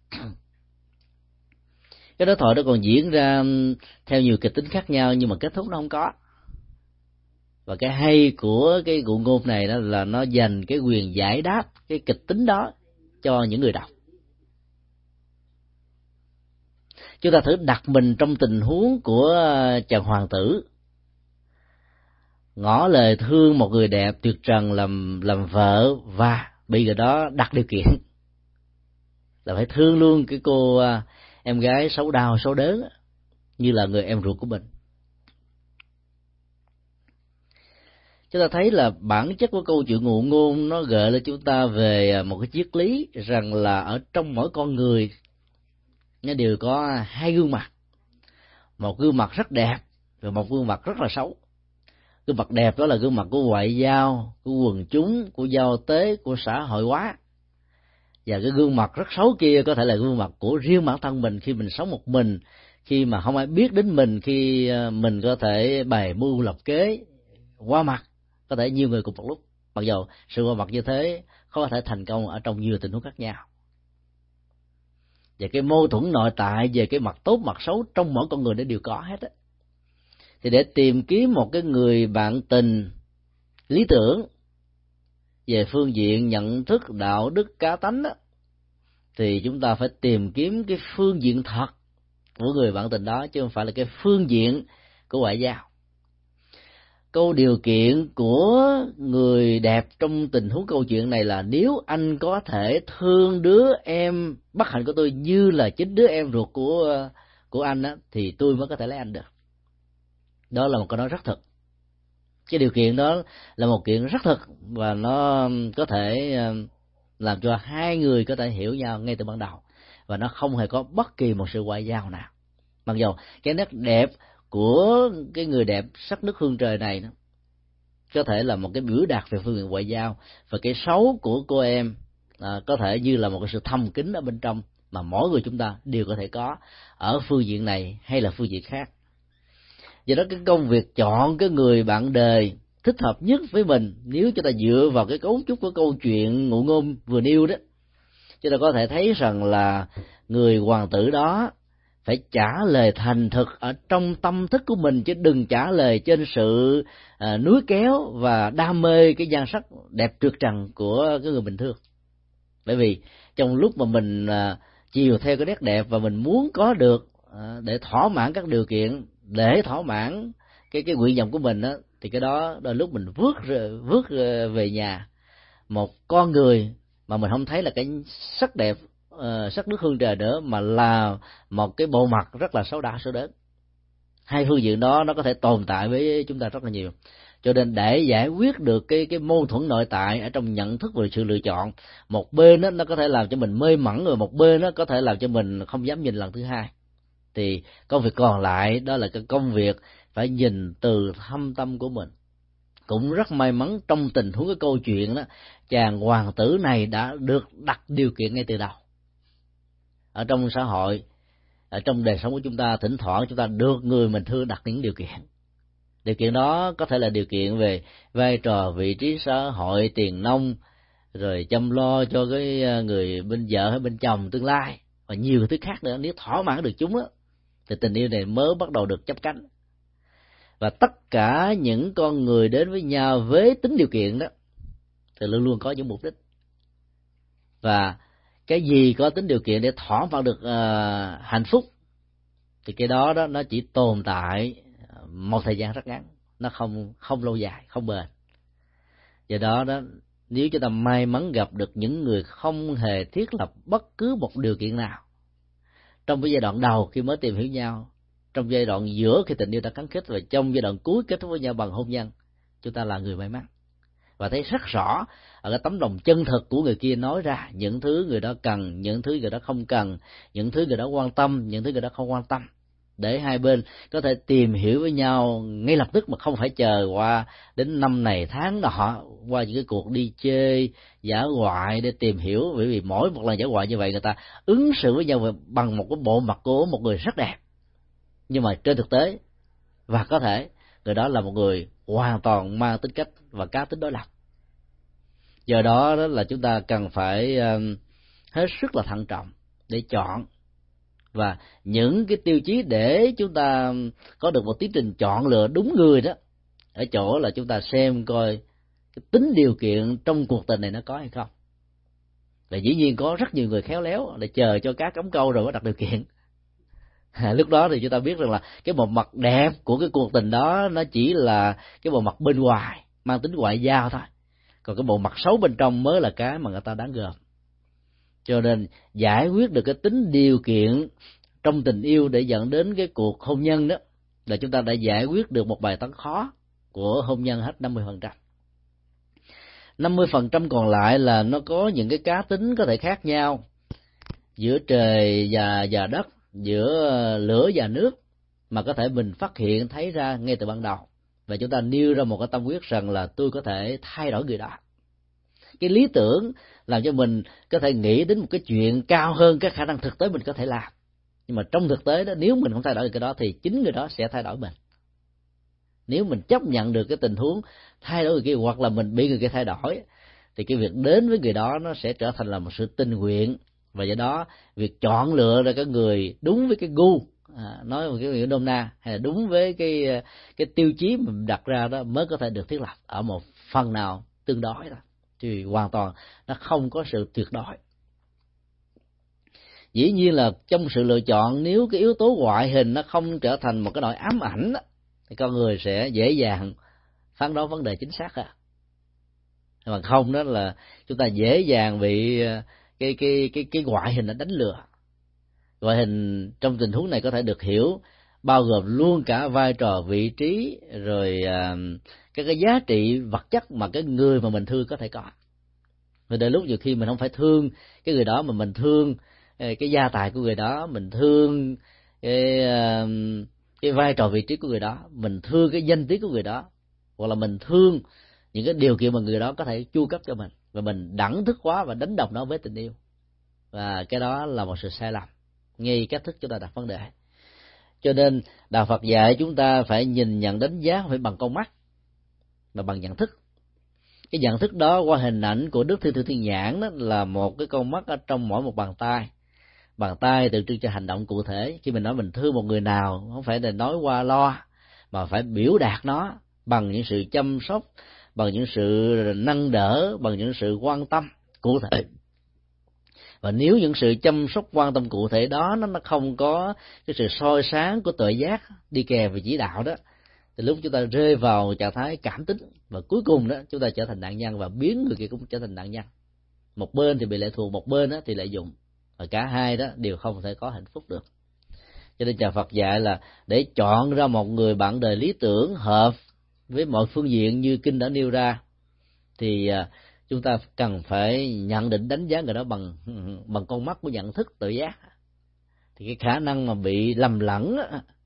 Cái đối thoại đó còn diễn ra theo nhiều kịch tính khác nhau, nhưng mà kết thúc nó không có. Và cái hay của cái ngụ ngôn này đó là nó dành cái quyền giải đáp cái kịch tính đó cho những người đọc. Chúng ta thử đặt mình trong tình huống của chàng hoàng tử ngỏ lời thương một người đẹp tuyệt trần làm làm vợ, và bị người đó đặt điều kiện là phải thương luôn cái cô em gái xấu đau xấu đớn như là người em ruột của mình. Chúng ta thấy là bản chất của câu chuyện ngụ ngôn nó gợi lên chúng ta về một cái triết lý rằng là ở trong mỗi con người nó đều có hai gương mặt, một gương mặt rất đẹp và một gương mặt rất là xấu. Gương mặt đẹp đó là gương mặt của ngoại giao, của quần chúng, của giao tế, của xã hội hóa. Và cái gương mặt rất xấu kia có thể là gương mặt của riêng bản thân mình khi mình sống một mình, khi mà không ai biết đến mình, khi mình có thể bày mưu lập kế, qua mặt có thể nhiều người cùng một lúc. Mặc dù sự qua mặt như thế có thể thành công ở trong nhiều tình huống khác nhau. Và cái mâu thuẫn nội tại về cái mặt tốt mặt xấu trong mỗi con người nó đều có hết á. Thì để tìm kiếm một cái người bạn tình lý tưởng về phương diện nhận thức, đạo đức, cá tánh đó, thì chúng ta phải tìm kiếm cái phương diện thật của người bạn tình đó, chứ không phải là cái phương diện của ngoại giao. Câu điều kiện của người đẹp trong tình huống câu chuyện này là nếu anh có thể thương đứa em bất hạnh của tôi như là chính đứa em ruột của của anh á, thì tôi mới có thể lấy anh được. Đó là một câu nói rất thực. Cái điều kiện đó là một kiện rất thực, và nó có thể làm cho hai người có thể hiểu nhau ngay từ ban đầu, và nó không hề có bất kỳ một sự ngoại giao nào. Mặc dù cái nét đẹp của cái người đẹp sắc nước hương trời này đó, có thể là một cái biểu đạt về phương diện ngoại giao, và cái xấu của cô em à, có thể như là một cái sự thầm kín ở bên trong mà mỗi người chúng ta đều có thể có ở phương diện này hay là phương diện khác. Do đó cái công việc chọn cái người bạn đời thích hợp nhất với mình, nếu chúng ta dựa vào cái cấu trúc của câu chuyện ngụ ngôn vừa nêu đó, chúng ta có thể thấy rằng là người hoàng tử đó phải trả lời thành thực ở trong tâm thức của mình, chứ đừng trả lời trên sự à, núi kéo và đam mê cái nhan sắc đẹp tuyệt trần của cái người bình thường. Bởi vì trong lúc mà mình à, chiều theo cái nét đẹp và mình muốn có được để thỏa mãn các điều kiện để thỏa mãn cái cái nguyện vọng của mình đó, thì cái đó đôi lúc mình vước vước về nhà một con người mà mình không thấy là cái sắc đẹp, uh, sắc nước hương trời nữa, mà là một cái bộ mặt rất là xấu đá xấu đớn. Hai phương diện đó nó có thể tồn tại với chúng ta rất là nhiều. Cho nên để giải quyết được cái cái mâu thuẫn nội tại ở trong nhận thức về sự lựa chọn, một bên đó, nó có thể làm cho mình mê mẩn, rồi một bên nó có thể làm cho mình không dám nhìn lần thứ hai. Thì công việc còn lại đó là cái công việc phải nhìn từ thâm tâm của mình. Cũng rất may mắn trong tình huống cái câu chuyện đó, chàng hoàng tử này đã được đặt điều kiện ngay từ đầu. Ở trong xã hội, ở trong đời sống của chúng ta, thỉnh thoảng chúng ta được người mình thương đặt những điều kiện. Điều kiện đó có thể là điều kiện về vai trò, vị trí xã hội, tiền nong, rồi chăm lo cho cái người bên vợ hay bên chồng tương lai, và nhiều thứ khác nữa. Nếu thỏa mãn được chúng á, thì tình yêu này mới bắt đầu được chắp cánh. Và tất cả những con người đến với nhau với tính điều kiện đó thì luôn luôn có những mục đích. Và cái gì có tính điều kiện để thỏa mãn được uh, hạnh phúc thì cái đó đó nó chỉ tồn tại một thời gian rất ngắn, nó không không lâu dài, không bền. Do đó đó, nếu chúng ta may mắn gặp được những người không hề thiết lập bất cứ một điều kiện nào trong cái giai đoạn đầu khi mới tìm hiểu nhau, trong giai đoạn giữa khi tình yêu đã gắn kết, và trong giai đoạn cuối kết thúc với nhau bằng hôn nhân, chúng ta là người may mắn. Và thấy rất rõ ở cái tấm lòng chân thực của người kia nói ra những thứ người đó cần, những thứ người đó không cần, những thứ người đó quan tâm, những thứ người đó không quan tâm, để hai bên có thể tìm hiểu với nhau ngay lập tức, mà không phải chờ qua đến năm này tháng nọ, qua những cái cuộc đi chơi dã ngoại để tìm hiểu. Bởi vì mỗi một lần dã ngoại như vậy, người ta ứng xử với nhau bằng một cái bộ mặt của một người rất đẹp, nhưng mà trên thực tế và có thể người đó là một người hoàn toàn mang tính cách và cá tính đối lập. Do đó đó là chúng ta cần phải um, hết sức là thận trọng để chọn. Và những cái tiêu chí để chúng ta có được một tiến trình chọn lựa đúng người đó, ở chỗ là chúng ta xem coi cái tính điều kiện trong cuộc tình này nó có hay không. Và dĩ nhiên có rất nhiều người khéo léo để chờ cho cá cắm câu rồi mới đặt điều kiện. À, lúc đó thì chúng ta biết rằng là cái bộ mặt đẹp của cái cuộc tình đó nó chỉ là cái bộ mặt bên ngoài, mang tính ngoại giao thôi. Còn cái bộ mặt xấu bên trong mới là cái mà người ta đáng gờm. Cho nên giải quyết được cái tính điều kiện trong tình yêu để dẫn đến cái cuộc hôn nhân đó, là chúng ta đã giải quyết được một bài toán khó của hôn nhân hết năm mươi phần trăm. năm mươi phần trăm còn lại là nó có những cái cá tính có thể khác nhau giữa trời và, và đất, giữa lửa và nước, mà có thể mình phát hiện thấy ra ngay từ ban đầu. Và chúng ta nêu ra một cái tâm quyết rằng là tôi có thể thay đổi người đó. Cái lý tưởng làm cho mình có thể nghĩ đến một cái chuyện cao hơn cái khả năng thực tế mình có thể làm. Nhưng mà trong thực tế đó, nếu mình không thay đổi được cái đó thì chính người đó sẽ thay đổi mình. Nếu mình chấp nhận được cái tình huống thay đổi người kia, hoặc là mình bị người kia thay đổi, thì cái việc đến với người đó nó sẽ trở thành là một sự tình nguyện. Và do đó việc chọn lựa ra cái người đúng với cái gu, à, nói một cái nghĩa nôm na, hay là đúng với cái cái tiêu chí mình đặt ra đó mới có thể được thiết lập ở một phần nào tương đối thôi. Thì hoàn toàn nó không có sự tuyệt đối. Dĩ nhiên là trong sự lựa chọn, nếu cái yếu tố ngoại hình nó không trở thành một cái nỗi ám ảnh đó, thì con người sẽ dễ dàng phán đoán vấn đề chính xác à. Mà không đó là chúng ta dễ dàng bị cái cái cái cái ngoại hình nó đánh lừa. Ngoại hình trong tình huống này có thể được hiểu bao gồm luôn cả vai trò, vị trí, rồi uh, cái cái giá trị vật chất mà cái người mà mình thương có thể có. Và đôi lúc nhiều khi mình không phải thương cái người đó, mà mình thương cái gia tài của người đó, mình thương cái uh, cái vai trò, vị trí của người đó, mình thương cái danh tiếng của người đó, hoặc là mình thương những cái điều kiện mà người đó có thể chu cấp cho mình, và mình đẳng thức quá và đánh đồng nó với tình yêu. Và cái đó là một sự sai lầm ngay cách thức chúng ta đặt vấn đề. Cho nên đạo Phật dạy chúng ta phải nhìn nhận đánh giá không phải bằng con mắt mà bằng nhận thức. Cái nhận thức đó qua hình ảnh của Đức Thiên Thư Thiên Nhãn đó là một cái con mắt ở trong mỗi một bàn tay. Bàn tay tượng trưng cho hành động cụ thể. Khi mình nói mình thương một người nào, không phải là nói qua loa, mà phải biểu đạt nó bằng những sự chăm sóc, bằng những sự nâng đỡ, bằng những sự quan tâm cụ thể. Và nếu những sự chăm sóc quan tâm cụ thể đó nó nó không có cái sự soi sáng của tuệ giác đi kèm về chỉ đạo đó, thì lúc chúng ta rơi vào trạng thái cảm tính, và cuối cùng đó chúng ta trở thành nạn nhân và biến người kia cũng trở thành nạn nhân. Một bên thì bị lệ thuộc, một bên đó thì lợi dụng, và cả hai đó đều không thể có hạnh phúc được. Cho nên nhà Phật dạy là để chọn ra một người bạn đời lý tưởng hợp với mọi phương diện như kinh đã nêu ra, thì chúng ta cần phải nhận định đánh giá người đó bằng bằng con mắt của nhận thức tự giác. Thì cái khả năng mà bị lầm lẫn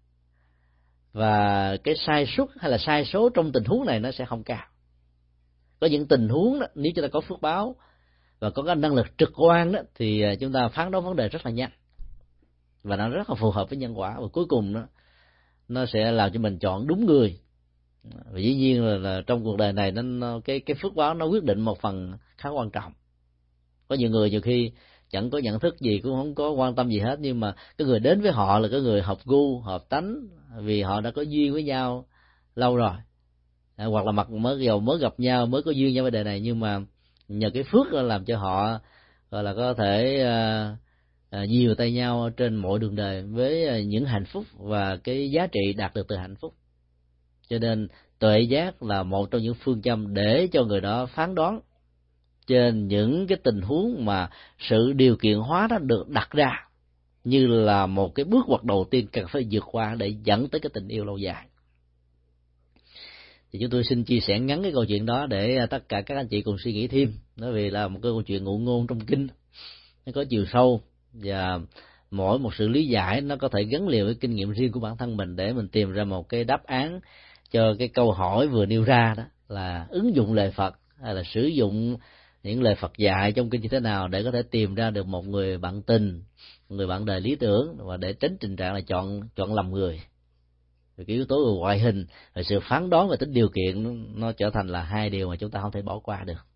và cái sai suất hay là sai số trong tình huống này nó sẽ không cao. Có những tình huống đó, nếu chúng ta có phước báo và có cái năng lực trực quan đó, thì chúng ta phán đoán vấn đề rất là nhanh và nó rất là phù hợp với nhân quả, và cuối cùng nó nó sẽ làm cho mình chọn đúng người. Và dĩ nhiên là, là trong cuộc đời này nó, nó cái cái phước báo nó quyết định một phần khá quan trọng. Có nhiều người nhiều khi chẳng có nhận thức gì, cũng không có quan tâm gì hết, nhưng mà cái người đến với họ là cái người hợp gu, hợp tánh, vì họ đã có duyên với nhau lâu rồi, à, hoặc là mặt mới giàu mới gặp nhau, mới có duyên nhau với đời này, nhưng mà nhờ cái phước đó làm cho họ gọi là có thể à, à, dìu tay nhau trên mọi đường đời với những hạnh phúc và cái giá trị đạt được từ hạnh phúc. Cho nên tuệ giác là một trong những phương châm để cho người đó phán đoán trên những cái tình huống mà sự điều kiện hóa đó được đặt ra như là một cái bước ngoặt đầu tiên cần phải vượt qua để dẫn tới cái tình yêu lâu dài. Thì chúng tôi xin chia sẻ ngắn cái câu chuyện đó để tất cả các anh chị cùng suy nghĩ thêm, bởi vì là một cái câu chuyện ngụ ngôn trong kinh, nó có chiều sâu và mỗi một sự lý giải nó có thể gắn liền với kinh nghiệm riêng của bản thân mình để mình tìm ra một cái đáp án cho cái câu hỏi vừa nêu ra, đó là ứng dụng lời Phật hay là sử dụng những lời Phật dạy trong kinh như thế nào để có thể tìm ra được một người bạn tình, một người bạn đời lý tưởng, và để tránh tình trạng là chọn chọn lầm người. Vì cái yếu tố về ngoại hình và sự phán đoán về tính điều kiện nó, nó trở thành là hai điều mà chúng ta không thể bỏ qua được.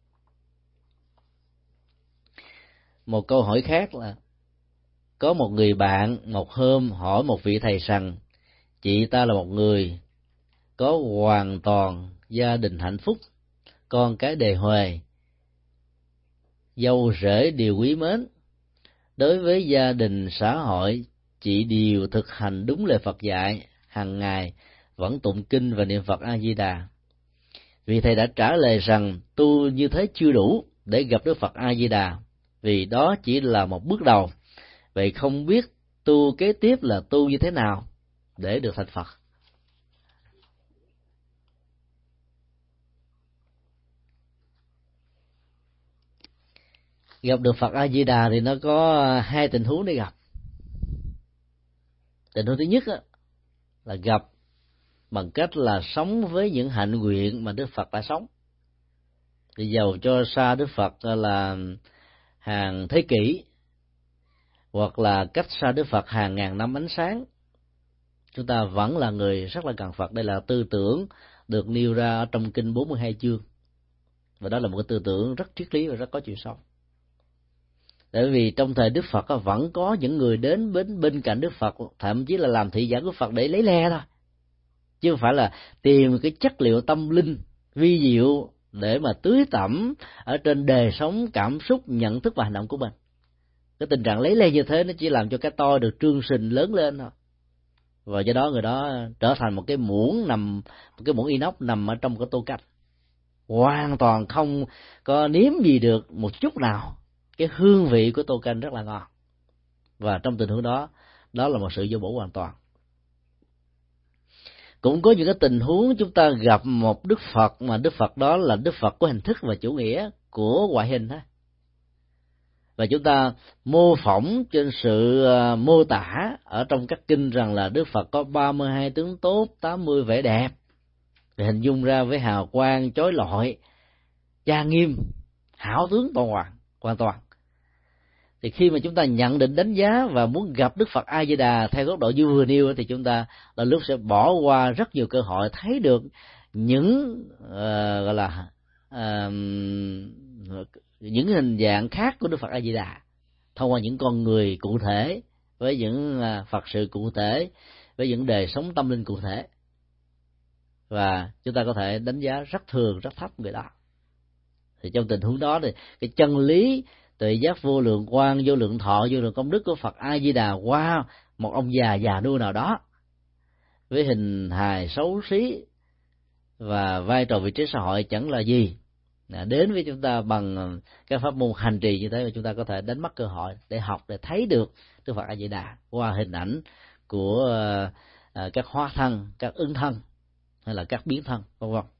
Một câu hỏi khác là có một người bạn một hôm hỏi một vị thầy rằng chị ta là một người có hoàn toàn gia đình hạnh phúc, con cái đề huề, dâu rể đều quý mến. Đối với gia đình xã hội, chị đều thực hành đúng lời Phật dạy, hàng ngày vẫn tụng kinh và niệm Phật A Di Đà. Vì thầy đã trả lời rằng tu như thế chưa đủ để gặp Đức Phật A Di Đà, vì đó chỉ là một bước đầu. Vậy không biết tu kế tiếp là tu như thế nào để được thành Phật? Gặp được Phật A Di Đà thì nó có hai tình huống để gặp. Tình huống thứ nhất á, là gặp bằng cách là sống với những hạnh nguyện mà Đức Phật đã sống. Thì dầu cho xa Đức Phật là hàng thế kỷ, hoặc là cách xa Đức Phật hàng ngàn năm ánh sáng, chúng ta vẫn là người rất là cần Phật. Đây là tư tưởng được nêu ra ở trong kinh bốn mươi hai chương, và đó là một cái tư tưởng rất triết lý và rất có chiều sâu. Tại vì trong thời Đức Phật vẫn có những người đến bên bên cạnh Đức Phật, thậm chí là làm thị giả của Phật để lấy le thôi, chứ không phải là tìm cái chất liệu tâm linh vi diệu để mà tưới tẩm ở trên đời sống, cảm xúc, nhận thức và hành động của mình. Cái tình trạng lấy le như thế nó chỉ làm cho cái tôi được trương sình lớn lên thôi, và do đó người đó trở thành một cái muỗng nằm, một cái muỗng inox nằm ở trong cái tô canh, hoàn toàn không có nếm gì được một chút nào cái hương vị của tô canh rất là ngon. Và trong tình huống đó, đó là một sự vô bổ hoàn toàn. Cũng có những cái tình huống chúng ta gặp một Đức Phật mà Đức Phật đó là Đức Phật của hình thức và chủ nghĩa của ngoại hình thôi, và chúng ta mô phỏng trên sự mô tả ở trong các kinh rằng là Đức Phật có ba mươi hai tướng tốt, tám mươi vẻ đẹp, thì hình dung ra với hào quang chói lọi, trang nghiêm, hảo tướng toàn hoàn hoàn toàn. Thì khi mà chúng ta nhận định đánh giá và muốn gặp Đức Phật A Di Đà theo góc độ như vừa nêu, thì chúng ta là lúc sẽ bỏ qua rất nhiều cơ hội thấy được những uh, gọi là uh, những hình dạng khác của Đức Phật A Di Đà thông qua những con người cụ thể, với những uh, Phật sự cụ thể, với những đời sống tâm linh cụ thể, và chúng ta có thể đánh giá rất thường, rất thấp người đó. Thì trong tình huống đó thì cái chân lý tuệ giác vô lượng quang, vô lượng thọ, vô lượng công đức của Phật A Di Đà qua một ông già già nua nào đó với hình hài xấu xí và vai trò vị trí xã hội chẳng là gì, đến với chúng ta bằng các pháp môn hành trì như thế, mà chúng ta có thể đánh mất cơ hội để học, để thấy được Đức Phật A Di Đà qua hình ảnh của các hóa thân, các ứng thân hay là các biến thân, vân vân.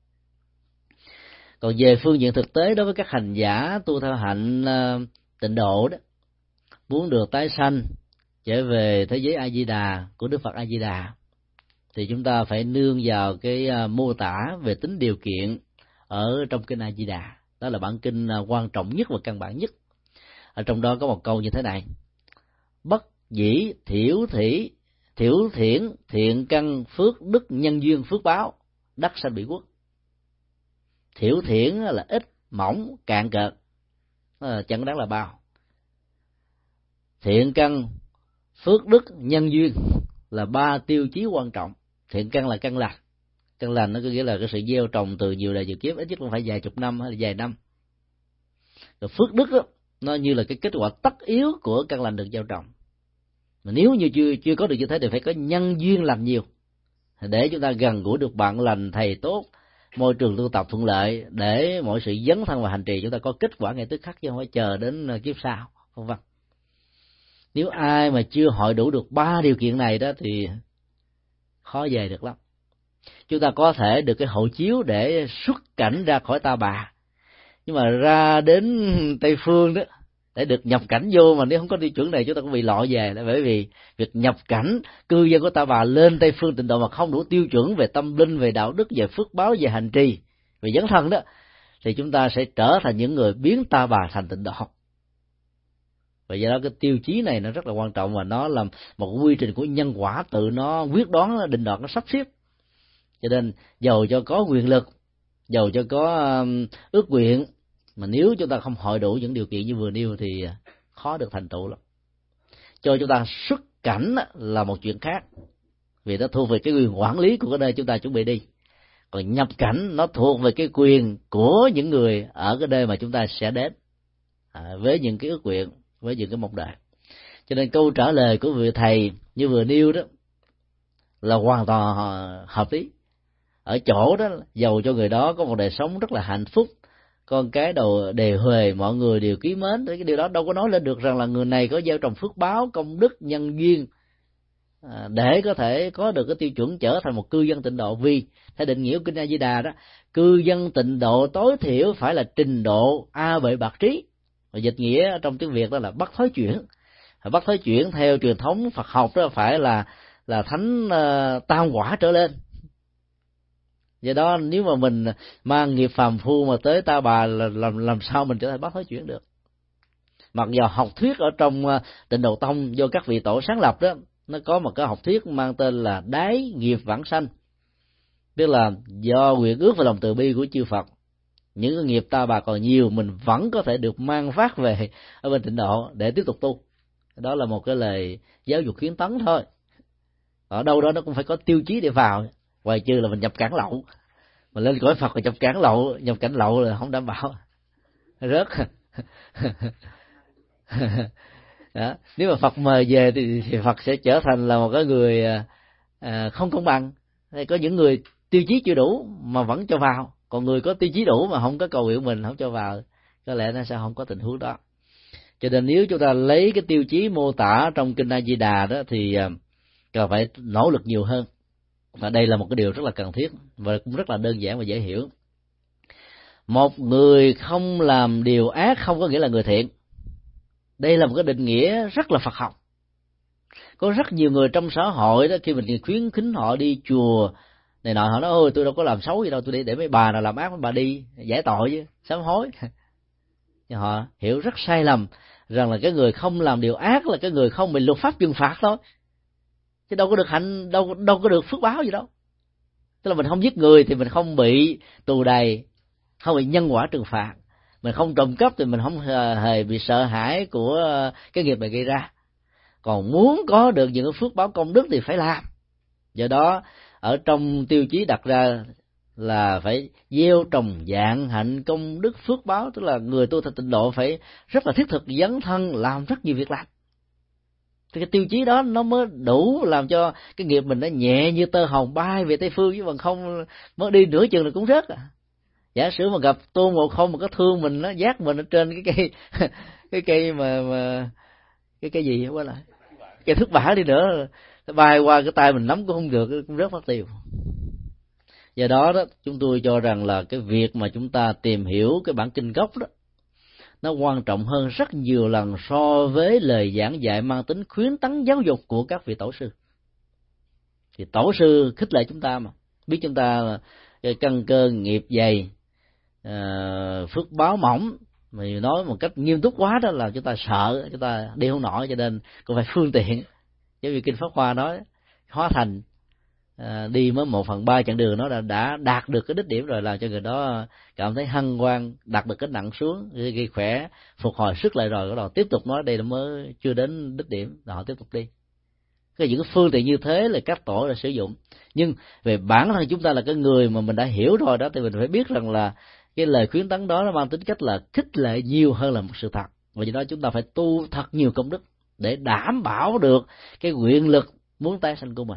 Còn về phương diện thực tế, đối với các hành giả tu theo hạnh tịnh độ đó, muốn được tái sanh trở về thế giới A Di Đà của Đức Phật A Di Đà, thì chúng ta phải nương vào cái mô tả về tính điều kiện ở trong kinh A Di Đà. Đó là bản kinh quan trọng nhất và căn bản nhất. Ở trong đó có một câu như thế này: bất dĩ thiểu thỉ thiểu thiển thiện căn phước đức nhân duyên phước báo đắc sanh bỉ quốc. Thiểu thiển là ít, mỏng, cạn cợt, chẳng đáng là bao. Thiện căn, phước đức, nhân duyên là ba tiêu chí quan trọng. Thiện căn là căn lành. Căn lành nó có nghĩa là cái sự gieo trồng từ nhiều đời nhiều kiếp, ít nhất cũng phải vài chục năm hay là vài năm. Rồi phước đức đó, nó như là cái kết quả tất yếu của căn lành được gieo trồng. Mà nếu như chưa chưa có được như thế thì phải có nhân duyên làm nhiều, để chúng ta gần gũi được bạn lành, thầy tốt, môi trường tu tập thuận lợi, để mọi sự dấn thân và hành trì chúng ta có kết quả ngay tức khắc chứ không phải chờ đến kiếp sau, vân vân. Nếu ai mà chưa hội đủ được ba điều kiện này đó thì khó về được lắm. Chúng ta có thể được cái hộ chiếu để xuất cảnh ra khỏi Ta Bà, nhưng mà ra đến Tây Phương đó để được nhập cảnh vô, mà nếu không có tiêu chuẩn này chúng ta cũng bị lọ về. Là bởi vì việc nhập cảnh cư dân của Ta Bà lên Tây Phương tịnh độ mà không đủ tiêu chuẩn về tâm linh, về đạo đức, về phước báo, về hành trì, về dấn thân đó, thì chúng ta sẽ trở thành những người biến Ta Bà thành tịnh độ. Và do đó cái tiêu chí này nó rất là quan trọng, và nó là một quy trình của nhân quả tự nó quyết đoán, nó định đoạt, nó sắp xếp. Cho nên dầu cho có quyền lực, dầu cho có um, ước nguyện, mà nếu chúng ta không hội đủ những điều kiện như vừa nêu thì khó được thành tựu lắm. Cho chúng ta xuất cảnh là một chuyện khác, vì nó thuộc về cái quyền quản lý của cái nơi chúng ta chuẩn bị đi. Còn nhập cảnh nó thuộc về cái quyền của những người ở cái nơi mà chúng ta sẽ đến, à, với những cái ước nguyện, với những cái mong đợi. Cho nên câu trả lời của vị thầy như vừa nêu đó là hoàn toàn hợp lý. Ở chỗ đó, dầu cho người đó có một đời sống rất là hạnh phúc, con cái đầu đề huề, mọi người đều quý mến, thì cái điều đó đâu có nói lên được rằng là người này có gieo trồng phước báo, công đức, nhân duyên à, để có thể có được cái tiêu chuẩn trở thành một cư dân tịnh độ. Vì theo định nghĩa của kinh A Di Đà đó, cư dân tịnh độ tối thiểu phải là trình độ A Bệ Bạc Trí, và dịch nghĩa trong tiếng Việt đó là bắt thối chuyển. Bắt thối chuyển theo truyền thống Phật học đó phải là là thánh uh, tam quả trở lên. Do đó nếu mà mình mang nghiệp phàm phu mà tới Ta Bà là làm làm sao mình trở thành bắt thối chuyển được. Mặc dù học thuyết ở trong Tịnh Độ Tông do các vị tổ sáng lập đó, nó có một cái học thuyết mang tên là đái nghiệp vãng sanh, tức là do nguyện ước và lòng từ bi của chư Phật, những cái nghiệp Ta Bà còn nhiều, mình vẫn có thể được mang phát về ở bên Tịnh Độ để tiếp tục tu. Đó là một cái lời giáo dục khuyến tấn thôi. Ở đâu đó nó cũng phải có tiêu chí để vào, ngoài trừ là mình nhập cảnh lậu. Mà lên cõi Phật rồi nhập cảnh lậu, nhập cảnh lậu là không đảm bảo, rớt. Đó. Nếu mà Phật mời về thì, thì Phật sẽ trở thành là một cái người à, không công bằng. Hay có những người tiêu chí chưa đủ mà vẫn cho vào, còn người có tiêu chí đủ mà không có cầu nguyện mình không cho vào, có lẽ nó sẽ không có tình huống đó. Cho nên nếu chúng ta lấy cái tiêu chí mô tả trong kinh A Di Đà đó thì cần phải nỗ lực nhiều hơn. Và đây là một cái điều rất là cần thiết và cũng rất là đơn giản và dễ hiểu. Một người không làm điều ác không có nghĩa là người thiện. Đây là một cái định nghĩa rất là Phật học. Có rất nhiều người trong xã hội đó, khi mình khuyến khích họ đi chùa này nọ, họ nói ôi tôi đâu có làm xấu gì đâu, tôi đi để mấy bà nào làm ác mấy bà đi giải tội chứ, sám hối. Nhưng họ hiểu rất sai lầm rằng là cái người không làm điều ác là cái người không bị luật pháp trừng phạt thôi, chứ đâu có được hạnh, đâu đâu có được phước báo gì đâu. Tức là mình không giết người thì mình không bị tù đầy, không bị nhân quả trừng phạt. Mình không trộm cắp thì mình không hề bị sợ hãi của cái nghiệp này gây ra. Còn muốn có được những phước báo công đức thì phải làm. Do đó ở trong tiêu chí đặt ra là phải gieo trồng dạng hạnh công đức phước báo, tức là người tu thành tịnh độ phải rất là thiết thực, dấn thân làm rất nhiều việc làm. Thì cái tiêu chí đó nó mới đủ làm cho cái nghiệp mình nó nhẹ như tơ hồng bay về Tây Phương, chứ bằng không mới đi nửa chừng là cũng rớt à. Giả sử mà gặp Tôn Ngộ Không mà có thương mình, nó giác mình ở trên cái cây cái cây mà mà cái cây gì quá lại cây thước bả đi nữa, bay qua cái tay mình nắm cũng không được, cũng rất mất tiêu. Do đó đó, chúng tôi cho rằng là cái việc mà chúng ta tìm hiểu cái bản kinh gốc đó, nó quan trọng hơn rất nhiều lần so với lời giảng dạy mang tính khuyến tấn giáo dục của các vị tổ sư. Thì tổ sư khích lệ chúng ta mà, biết chúng ta cái căn cơ nghiệp dày, à, phước báo mỏng, mà nói một cách nghiêm túc quá đó là chúng ta sợ, chúng ta đi không nổi, cho nên cũng phải phương tiện. Giống như kinh Pháp Hoa nói, hóa thành à, đi mới một phần ba chặng đường nó đã, đã đạt được cái đích điểm rồi, làm cho người đó cảm thấy hân hoan, đặt được cái nặng xuống, gây khỏe, phục hồi sức lại rồi, bắt đầu tiếp tục nói đây là mới chưa đến đích điểm, rồi họ tiếp tục đi. Cái những cái phương tiện như thế là các tổ đã sử dụng, nhưng về bản thân chúng ta là cái người mà mình đã hiểu rồi đó, thì mình phải biết rằng là cái lời khuyến tấn đó nó mang tính cách là khích lệ nhiều hơn là một sự thật. Và do đó chúng ta phải tu thật nhiều công đức để đảm bảo được cái nguyện lực muốn tái sanh của mình.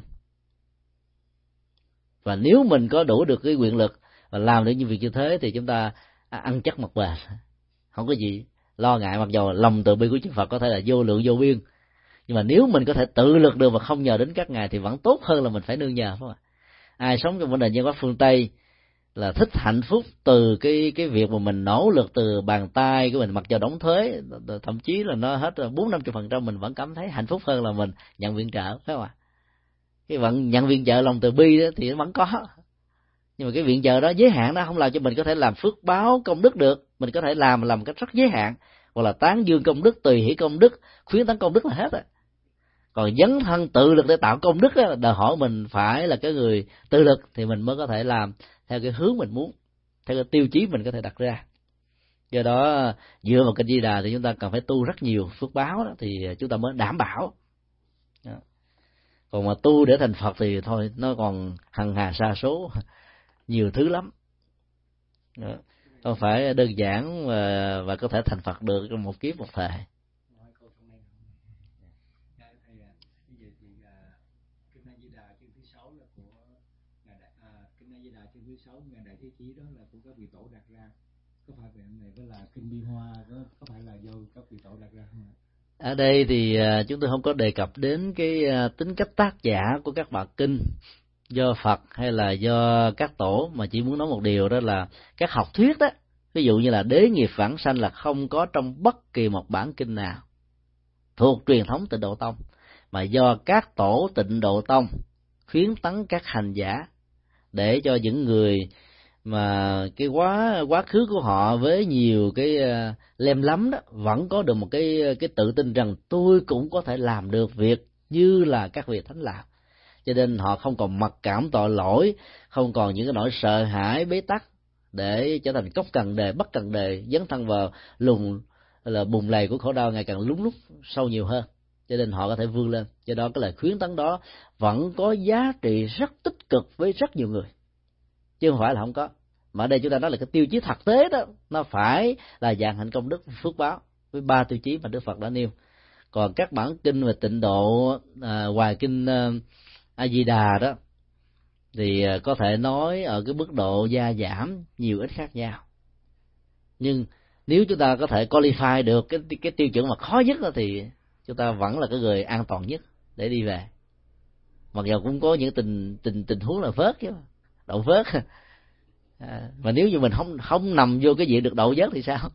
Và nếu mình có đủ được cái nguyện lực và làm được những việc như thế thì chúng ta ăn chắc mặc bền, không có gì lo ngại. Mặc dù lòng từ bi của Chư Phật có thể là vô lượng vô biên, nhưng mà nếu mình có thể tự lực được và không nhờ đến các ngài thì vẫn tốt hơn là mình phải nương nhờ, phải không ạ? Ai sống trong vấn đề nhân pháp phương Tây là thích hạnh phúc từ cái cái việc mà mình nỗ lực từ bàn tay của mình, mặc dù đóng thuế, thậm chí là nó hết bốn năm mươi phần trăm mình vẫn cảm thấy hạnh phúc hơn là mình nhận viện trợ, phải không ạ? Cái vận nhận viện trợ lòng từ bi đó thì nó vẫn có, nhưng mà cái viện trợ đó giới hạn, nó không làm cho mình có thể làm phước báo công đức được. Mình có thể làm làm cách rất giới hạn, hoặc là tán dương công đức, tùy hỷ công đức, khuyến tấn công đức là hết rồi. Còn dấn thân tự lực để tạo công đức đó, đòi hỏi mình phải là cái người tự lực thì mình mới có thể làm theo cái hướng mình muốn, theo cái tiêu chí mình có thể đặt ra. Do đó dựa vào kinh Di Đà thì chúng ta cần phải tu rất nhiều phước báo đó, thì chúng ta mới đảm bảo. Đó. Còn mà tu để thành Phật thì thôi, nó còn hằng hà sa số, nhiều thứ lắm. Đó. Không phải đơn giản và, và có thể thành Phật được trong một kiếp một thời. Đó là của các vị tổ đặt ra, có phải vậy này với là kinh Bi Hoa có, có phải là do các vị tổ đặt ra không ạ? Ở đây thì chúng tôi không có đề cập đến cái tính cách tác giả của các bản kinh do Phật hay là do các tổ, mà chỉ muốn nói một điều, đó là các học thuyết đó, ví dụ như là đế nghiệp vãng sanh là không có trong bất kỳ một bản kinh nào thuộc truyền thống Tịnh Độ Tông, mà do các tổ Tịnh Độ Tông khuyến tấn các hành giả để cho những người mà cái quá quá khứ của họ với nhiều cái uh, lem lắm đó vẫn có được một cái cái tự tin rằng tôi cũng có thể làm được việc như là các vị thánh làm, cho nên họ không còn mặc cảm tội lỗi, không còn những cái nỗi sợ hãi bế tắc để trở thành cốc cần đề bất cần đề, dấn thân vào lùng là bùn lầy của khổ đau ngày càng lún lút sâu nhiều hơn, cho nên họ có thể vươn lên. Do đó cái lời khuyến tấn đó vẫn có giá trị rất tích cực với rất nhiều người, chứ không phải là không có. Mà ở đây chúng ta nói là cái tiêu chí thực tế đó, nó phải là dạng hạnh công đức phước báo với ba tiêu chí mà Đức Phật đã nêu. Còn các bản kinh về tịnh độ, à, ngoài kinh à, A Di Đà đó thì à, có thể nói ở cái mức độ gia giảm nhiều ít khác nhau, nhưng nếu chúng ta có thể qualify được cái cái tiêu chuẩn mà khó nhất đó, thì chúng ta vẫn là cái người an toàn nhất để đi về. Mặc dù cũng có những tình tình tình huống là vớt chứ, đậu vớt. À, mà nếu như mình không không nằm vô cái diện được đậu vớt thì sao?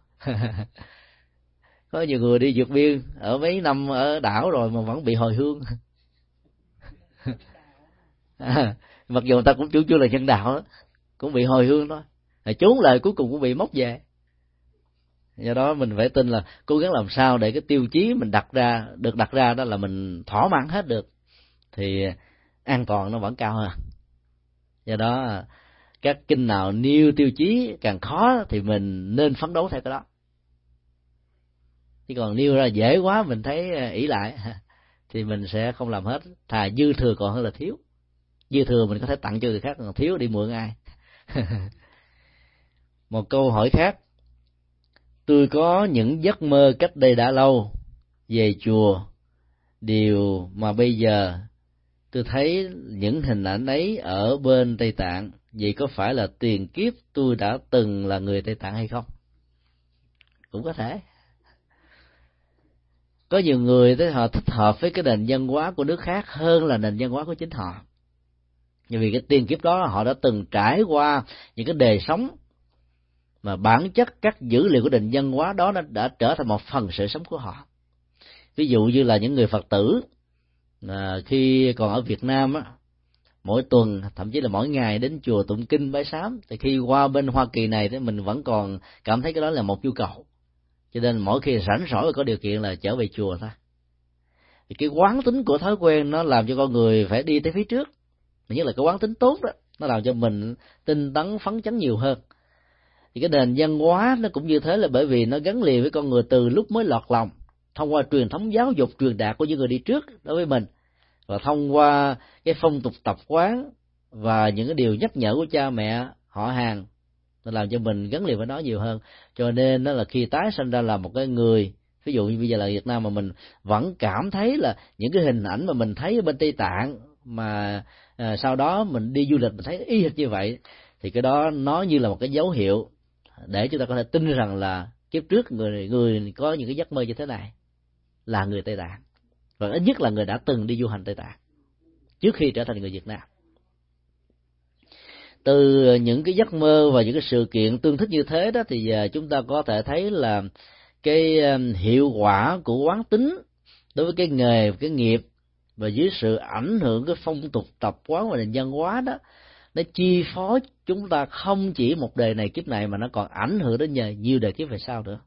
Có nhiều người đi vượt biên ở mấy năm ở đảo rồi mà vẫn bị hồi hương. À, mặc dù người ta cũng chủ trương là nhân đạo đó, cũng bị hồi hương thôi, trốn lời cuối cùng cũng bị móc về. Do đó mình phải tin là cố gắng làm sao để cái tiêu chí mình đặt ra được đặt ra đó là mình thỏa mãn hết được, thì an toàn nó vẫn cao hơn. Do đó các kinh nào nêu tiêu chí càng khó thì mình nên phấn đấu theo cái đó, chứ còn nêu ra dễ quá mình thấy ỷ lại thì mình sẽ không làm hết. Thà dư thừa còn hơn là thiếu. Dư thừa mình có thể tặng cho người khác, còn thiếu đi mượn ai. Một câu hỏi khác: tôi có những giấc mơ cách đây đã lâu về chùa, điều mà bây giờ tôi thấy những hình ảnh ấy ở bên Tây Tạng, vậy có phải là tiền kiếp tôi đã từng là người Tây Tạng hay không? Cũng có thể. Có nhiều người tới họ thích hợp với cái nền văn hóa của nước khác hơn là nền văn hóa của chính họ, bởi vì cái tiền kiếp đó họ đã từng trải qua những cái đời sống mà bản chất các dữ liệu của nền văn hóa đó đã, đã trở thành một phần sự sống của họ. Ví dụ như là những người Phật tử à, khi còn ở Việt Nam á, mỗi tuần thậm chí là mỗi ngày đến chùa tụng kinh bái sám, thì khi qua bên Hoa Kỳ này thì mình vẫn còn cảm thấy cái đó là một nhu cầu, cho nên mỗi khi rảnh rỗi và có điều kiện là trở về chùa thôi. Thì cái quán tính của thói quen nó làm cho con người phải đi tới phía trước, mà nhất là cái quán tính tốt đó, nó làm cho mình tinh tấn phấn chấn nhiều hơn. Thì cái nền văn hóa nó cũng như thế, là bởi vì nó gắn liền với con người từ lúc mới lọt lòng, thông qua truyền thống giáo dục truyền đạt của những người đi trước đối với mình, và thông qua cái phong tục tập quán và những cái điều nhắc nhở của cha mẹ họ hàng, nó làm cho mình gắn liền với nó nhiều hơn. Cho nên đó là khi tái sinh ra là một cái người, ví dụ như bây giờ là Việt Nam, mà mình vẫn cảm thấy là những cái hình ảnh mà mình thấy ở bên Tây Tạng, mà à, sau đó mình đi du lịch mình thấy y hệt như vậy, thì cái đó nó như là một cái dấu hiệu để chúng ta có thể tin rằng là kiếp trước người người có những cái giấc mơ như thế này là người Tây Tạng, và ít nhất là người đã từng đi du hành Tây Tạng trước khi trở thành người Việt Nam. Từ những cái giấc mơ và những cái sự kiện tương thích như thế đó, thì chúng ta có thể thấy là cái hiệu quả của quán tính đối với cái nghề, cái nghiệp, và dưới sự ảnh hưởng cái phong tục tập quán và nền văn hóa đó, nó chi phối chúng ta không chỉ một đời này kiếp này, mà nó còn ảnh hưởng đến nhờ nhiều đời kiếp về sau nữa.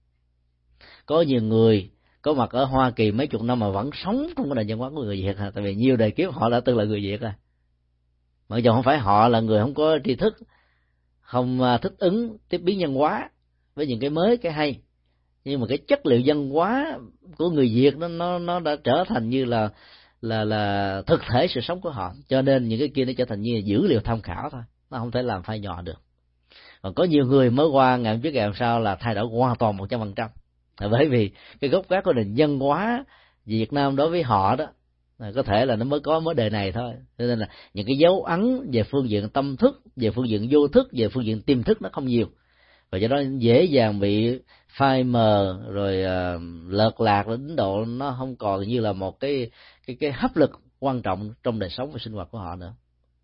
Có nhiều người có mặt ở Hoa Kỳ mấy chục năm mà vẫn sống trong cái nền văn hóa của người Việt, tại vì nhiều đời kiếp họ đã từng là người Việt rồi. Mặc dù không phải họ là người không có tri thức, không thích ứng tiếp biến văn hóa với những cái mới, cái hay, nhưng mà cái chất liệu văn hóa của người Việt nó nó nó đã trở thành như là là là thực thể sự sống của họ, cho nên những cái kia nó trở thành như là dữ liệu tham khảo thôi, nó không thể làm phai nhòa được. Còn có nhiều người mới qua ngày trước ngày hôm sau là thay đổi hoàn toàn một trăm phần trăm, bởi vì cái gốc gác của nền văn hóa Việt Nam đối với họ đó có thể là nó mới có mới đời này thôi, cho nên là những cái dấu ấn về phương diện tâm thức, về phương diện vô thức, về phương diện tiềm thức nó không nhiều, và do đó dễ dàng bị phai mờ rồi uh, lợt lạc đến độ nó không còn như là một cái cái cái hấp lực quan trọng trong đời sống và sinh hoạt của họ nữa.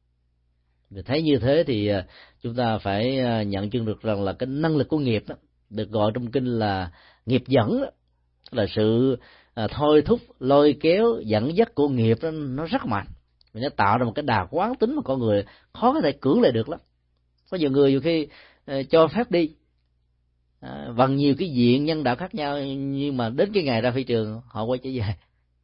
Vì thấy như thế thì uh, chúng ta phải uh, nhận chứng được rằng là cái năng lực của nghiệp đó, được gọi trong kinh là nghiệp dẫn đó, là sự uh, thôi thúc, lôi kéo, dẫn dắt của nghiệp đó, nó rất mạnh, và nó tạo ra một cái đà quán tính mà con người khó có thể cưỡng lại được lắm. Có nhiều người nhiều khi uh, cho phép đi À, bằng nhiều cái diện nhân đạo khác nhau, nhưng mà đến cái ngày ra phi trường họ quay trở về.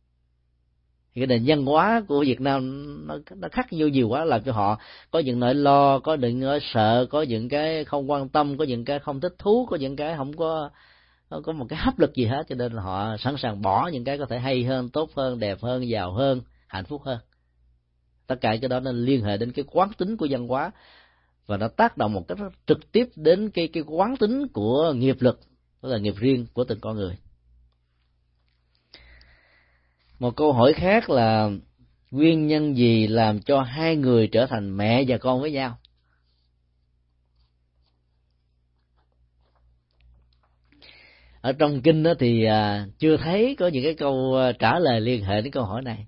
Thì cái nền văn hóa của Việt Nam nó nó khắc vô nhiều quá, làm cho họ có những nỗi lo, có những nỗi sợ, có những cái không quan tâm, có những cái không thích thú, có những cái không có không có một cái hấp lực gì hết, cho nên là họ sẵn sàng bỏ những cái có thể hay hơn, tốt hơn, đẹp hơn, giàu hơn, hạnh phúc hơn. Tất cả cái đó nó liên hệ đến cái quán tính của văn hóa, và nó tác động một cách trực tiếp đến cái cái quán tính của nghiệp lực, đó là nghiệp riêng của từng con người. Một câu hỏi khác là nguyên nhân gì làm cho hai người trở thành mẹ và con với nhau? Ở trong kinh đó thì chưa thấy có những cái câu trả lời liên hệ đến câu hỏi này,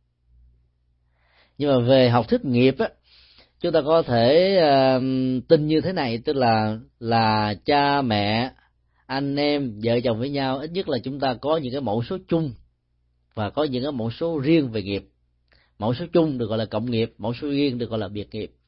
nhưng mà về học thuyết nghiệp á, chúng ta có thể uh, tin như thế này, tức là là cha mẹ, anh em, vợ chồng với nhau, ít nhất là chúng ta có những cái mẫu số chung và có những cái mẫu số riêng về nghiệp. Mẫu số chung được gọi là cộng nghiệp, mẫu số riêng được gọi là biệt nghiệp.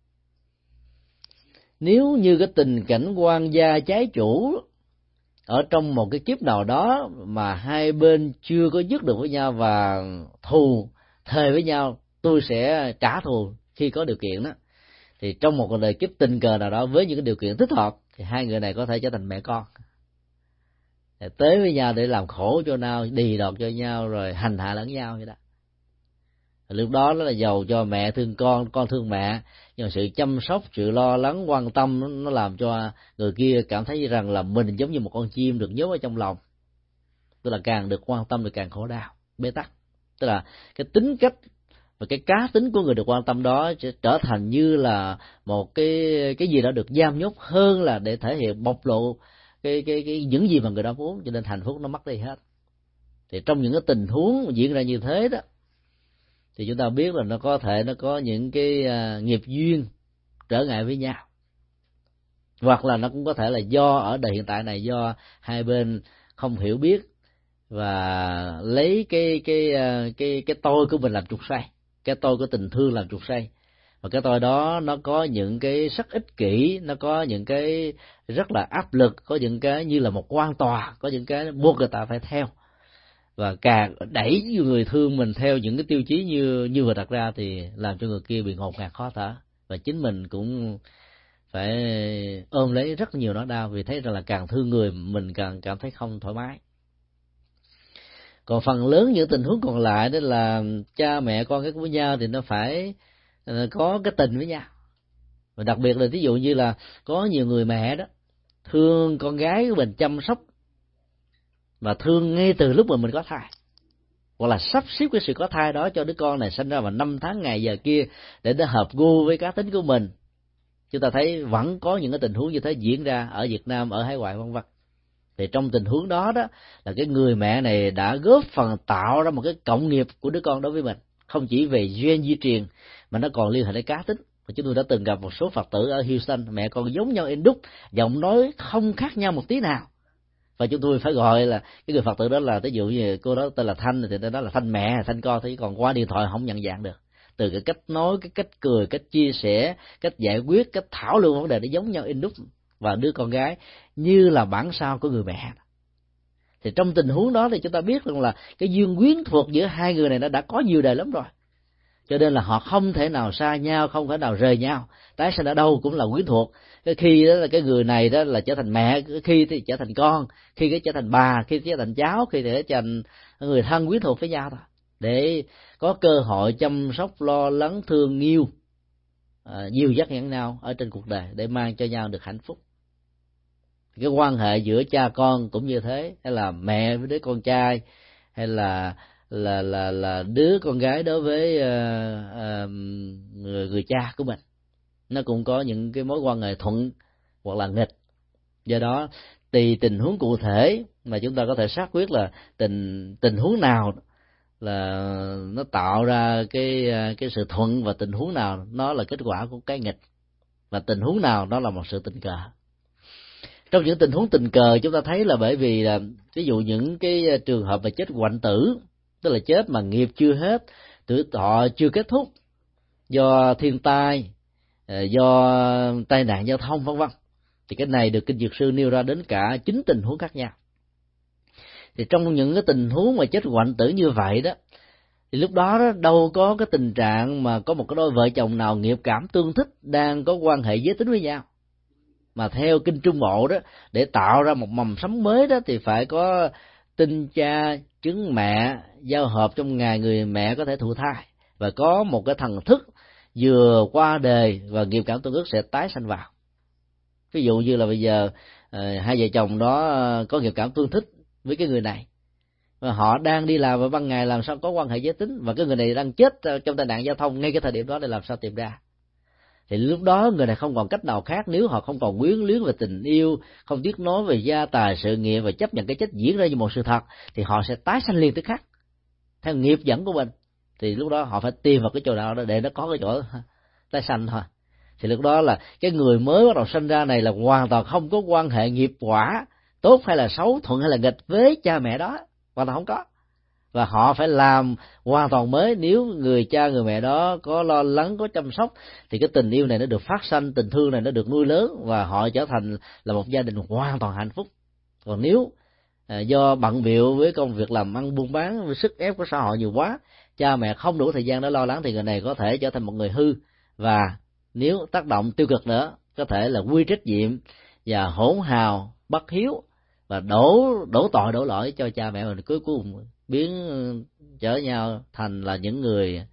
Nếu như cái tình cảnh quan gia trái chủ ở trong một cái kiếp nào đó mà hai bên chưa có dứt được với nhau và thù thề với nhau, tôi sẽ trả thù khi có điều kiện đó, thì trong một đời kiếp tình cờ nào đó với những cái điều kiện thích hợp, thì hai người này có thể trở thành mẹ con, để tới với nhau để làm khổ cho nhau, đì đọt cho nhau, rồi hành hạ lẫn nhau vậy đó. Lúc đó nó là giàu cho mẹ thương con, con thương mẹ, nhưng mà sự chăm sóc, sự lo lắng, quan tâm nó làm cho người kia cảm thấy rằng là mình giống như một con chim được nhốt ở trong lòng, tức là càng được quan tâm thì càng khổ đau, bế tắc. Tức là cái tính cách và cái cá tính của người được quan tâm đó sẽ trở thành như là một cái cái gì đó được giam nhốt hơn là để thể hiện bộc lộ cái cái cái những gì mà người đó muốn, cho nên hạnh phúc nó mất đi hết. Thì trong những cái tình huống diễn ra như thế đó, thì chúng ta biết là nó có thể nó có những cái uh, nghiệp duyên trở ngại với nhau, hoặc là nó cũng có thể là do ở đời hiện tại này do hai bên không hiểu biết và lấy cái cái uh, cái cái tôi của mình làm trục xoay, cái tôi của tình thương làm trục xoay, và cái tôi đó nó có những cái rất ích kỷ, nó có những cái rất là áp lực, có những cái như là một quan tòa, có những cái buộc người ta phải theo, và càng đẩy người thương mình theo những cái tiêu chí như như vừa đặt ra thì làm cho người kia bị ngột ngạt khó thở, và chính mình cũng phải ôm lấy rất nhiều nỗi đau vì thấy rằng là càng thương người mình càng cảm thấy không thoải mái. Còn phần lớn những tình huống còn lại đó là cha mẹ con cái với nhau thì nó phải có cái tình với nhau, và đặc biệt là ví dụ như là có nhiều người mẹ đó thương con gái của mình, chăm sóc và thương ngay từ lúc mà mình có thai, hoặc là sắp xếp cái sự có thai đó cho đứa con này sinh ra vào năm tháng ngày giờ kia để nó hợp gu với cá tính của mình. Chúng ta thấy vẫn có những cái tình huống như thế diễn ra ở Việt Nam, ở hải ngoại vân vân. Thì trong tình huống đó đó là cái người mẹ này đã góp phần tạo ra một cái cộng nghiệp của đứa con đối với mình, không chỉ về gen di truyền mà nó còn liên hệ đến cá tính. Và chúng tôi đã từng gặp một số Phật tử ở Houston, mẹ con giống nhau in đúc, giọng nói không khác nhau một tí nào, và chúng tôi phải gọi là cái người Phật tử đó là, ví dụ như cô đó tên là Thanh thì đó là Thanh mẹ, Thanh con, thì còn qua điện thoại không nhận dạng được. Từ cái cách nói, cái cách cười, cách chia sẻ, cách giải quyết, cách thảo luận vấn đề nó giống nhau in đúc, và đứa con gái như là bản sao của người mẹ. Thì trong tình huống đó thì chúng ta biết rằng là cái duyên quyến thuộc giữa hai người này nó đã có nhiều đời lắm rồi, cho nên là họ không thể nào xa nhau, không thể nào rời nhau, tái sinh ở đâu cũng là quyến thuộc. Cái khi đó là cái người này đó là trở thành mẹ, khi thì trở thành con, khi cái trở thành bà, khi trở thành cháu, khi thì trở thành người thân quyến thuộc với nhau thôi, để có cơ hội chăm sóc, lo lắng, thương yêu, à, dìu dắt lẫn nhau ở trên cuộc đời để mang cho nhau được hạnh phúc. Cái quan hệ giữa cha con cũng như thế, hay là mẹ với đứa con trai, hay là là là là đứa con gái đối với uh, uh, người, người cha của mình, nó cũng có những cái mối quan hệ thuận hoặc là nghịch. Do đó tùy tình huống cụ thể mà chúng ta có thể xác quyết là tình tình huống nào là nó tạo ra cái cái sự thuận, và tình huống nào nó là kết quả của cái nghịch, và tình huống nào đó là một sự tình cờ. Trong những tình huống tình cờ chúng ta thấy là bởi vì là ví dụ những cái trường hợp mà chết hoạnh tử, tức là chết mà nghiệp chưa hết, tuổi thọ chưa kết thúc, do thiên tai, do tai nạn giao thông vân vân, thì cái này được Kinh Dược Sư nêu ra đến cả chín tình huống khác nhau. Thì trong những cái tình huống mà chết hoạnh tử như vậy đó, thì lúc đó, đó đâu có cái tình trạng mà có một cái đôi vợ chồng nào nghiệp cảm tương thích đang có quan hệ giới tính với nhau, mà theo Kinh Trung Bộ đó, để tạo ra một mầm sống mới đó thì phải có tinh cha trứng mẹ giao hợp trong ngày người mẹ có thể thụ thai, và có một cái thần thức vừa qua đời và nghiệp cảm tương ức sẽ tái sanh vào. Ví dụ như là bây giờ hai vợ chồng đó có nghiệp cảm tương thích với cái người này, và họ đang đi làm vào ban ngày làm sao có quan hệ giới tính, và cái người này đang chết trong tai nạn giao thông ngay cái thời điểm đó để làm sao tìm ra. Thì lúc đó người này không còn cách nào khác, nếu họ không còn quyến luyến về tình yêu, không tiếc nói về gia tài sự nghiệp và chấp nhận cái chết diễn ra như một sự thật, thì họ sẽ tái sanh liền tức khắc theo nghiệp dẫn của mình. Thì lúc đó họ phải tìm vào cái chỗ nào đó để nó có cái chỗ tái sanh thôi. Thì lúc đó là cái người mới bắt đầu sinh ra này là hoàn toàn không có quan hệ nghiệp quả tốt hay là xấu, thuận hay là nghịch với cha mẹ đó, hoàn toàn không có. Và họ phải làm hoàn toàn mới. Nếu người cha người mẹ đó có lo lắng, có chăm sóc, thì cái tình yêu này nó được phát sanh, tình thương này nó được nuôi lớn, và họ trở thành là một gia đình hoàn toàn hạnh phúc. Còn nếu à, do bận bịu với công việc làm ăn buôn bán, với sức ép của xã hội nhiều quá, cha mẹ không đủ thời gian để lo lắng, thì người này có thể trở thành một người hư, và nếu tác động tiêu cực nữa, có thể là quy trách nhiệm và hỗn hào, bất hiếu, và đổ đổ tội đổ lỗi cho cha mẹ mình, cuối cùng biến trở nhau thành là những người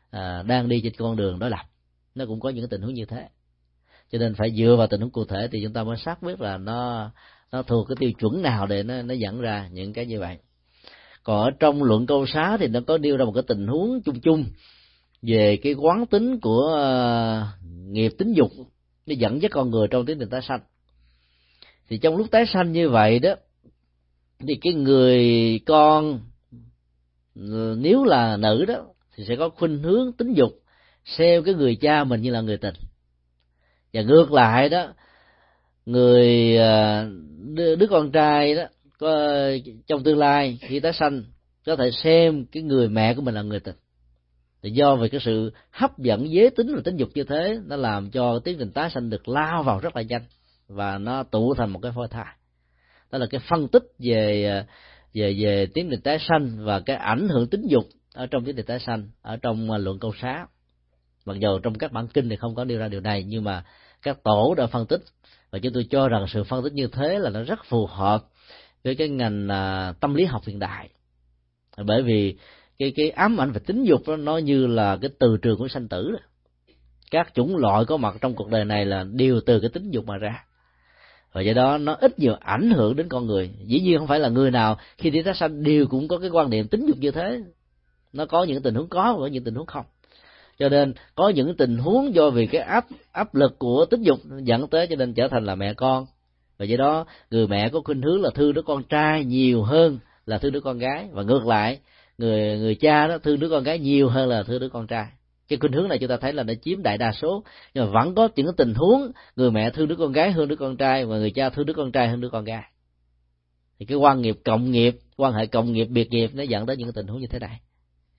à, đang đi trên con đường đối lập. Nó cũng có những cái tình huống như thế, cho nên phải dựa vào tình huống cụ thể thì chúng ta mới xác biết là nó nó thuộc cái tiêu chuẩn nào để nó nó dẫn ra những cái như vậy. Còn ở trong luận câu xá thì nó có nêu ra một cái tình huống chung chung về cái quán tính của uh, nghiệp tính dục, nó dẫn dắt con người trong tiến trình tái sanh. Thì trong lúc tái sanh như vậy đó, thì cái người con nếu là nữ đó thì sẽ có khuynh hướng tính dục, xem cái người cha mình như là người tình. Và ngược lại đó, người đứa, đứa con trai đó có trong tương lai khi tái sanh có thể xem cái người mẹ của mình là người tình. Thì do về cái sự hấp dẫn giới tính và tính dục như thế, nó làm cho tiến trình tái sanh được lao vào rất là nhanh và nó tụ thành một cái phôi thai. Đó là cái phân tích về về về tiến trình tái sanh và cái ảnh hưởng tính dục ở trong tiến trình tái sanh ở trong luận câu xá. Mặc dù trong các bản kinh thì không có nêu ra điều này, nhưng mà các tổ đã phân tích, và chúng tôi cho rằng sự phân tích như thế là nó rất phù hợp với cái ngành uh, tâm lý học hiện đại. Bởi vì cái cái ám ảnh về tính dục đó, nó như là cái từ trường của sanh tử đó. Các chủng loại có mặt trong cuộc đời này là đều từ cái tính dục mà ra, và do đó nó ít nhiều ảnh hưởng đến con người. Dĩ nhiên không phải là người nào khi đi tái sanh đều cũng có cái quan niệm tính dục như thế, nó có những tình huống có và những tình huống không. Cho nên có những tình huống do vì cái áp áp lực của tính dục dẫn tới cho nên trở thành là mẹ con, và do đó người mẹ có khuynh hướng là thương đứa con trai nhiều hơn là thương đứa con gái, và ngược lại người người cha đó thương đứa con gái nhiều hơn là thương đứa con trai. Cái khuynh hướng này chúng ta thấy là nó chiếm đại đa số, nhưng mà vẫn có những cái tình huống người mẹ thương đứa con gái hơn đứa con trai, và người cha thương đứa con trai hơn đứa con gái. Thì cái quan nghiệp cộng nghiệp, quan hệ cộng nghiệp biệt nghiệp nó dẫn tới những cái tình huống như thế này.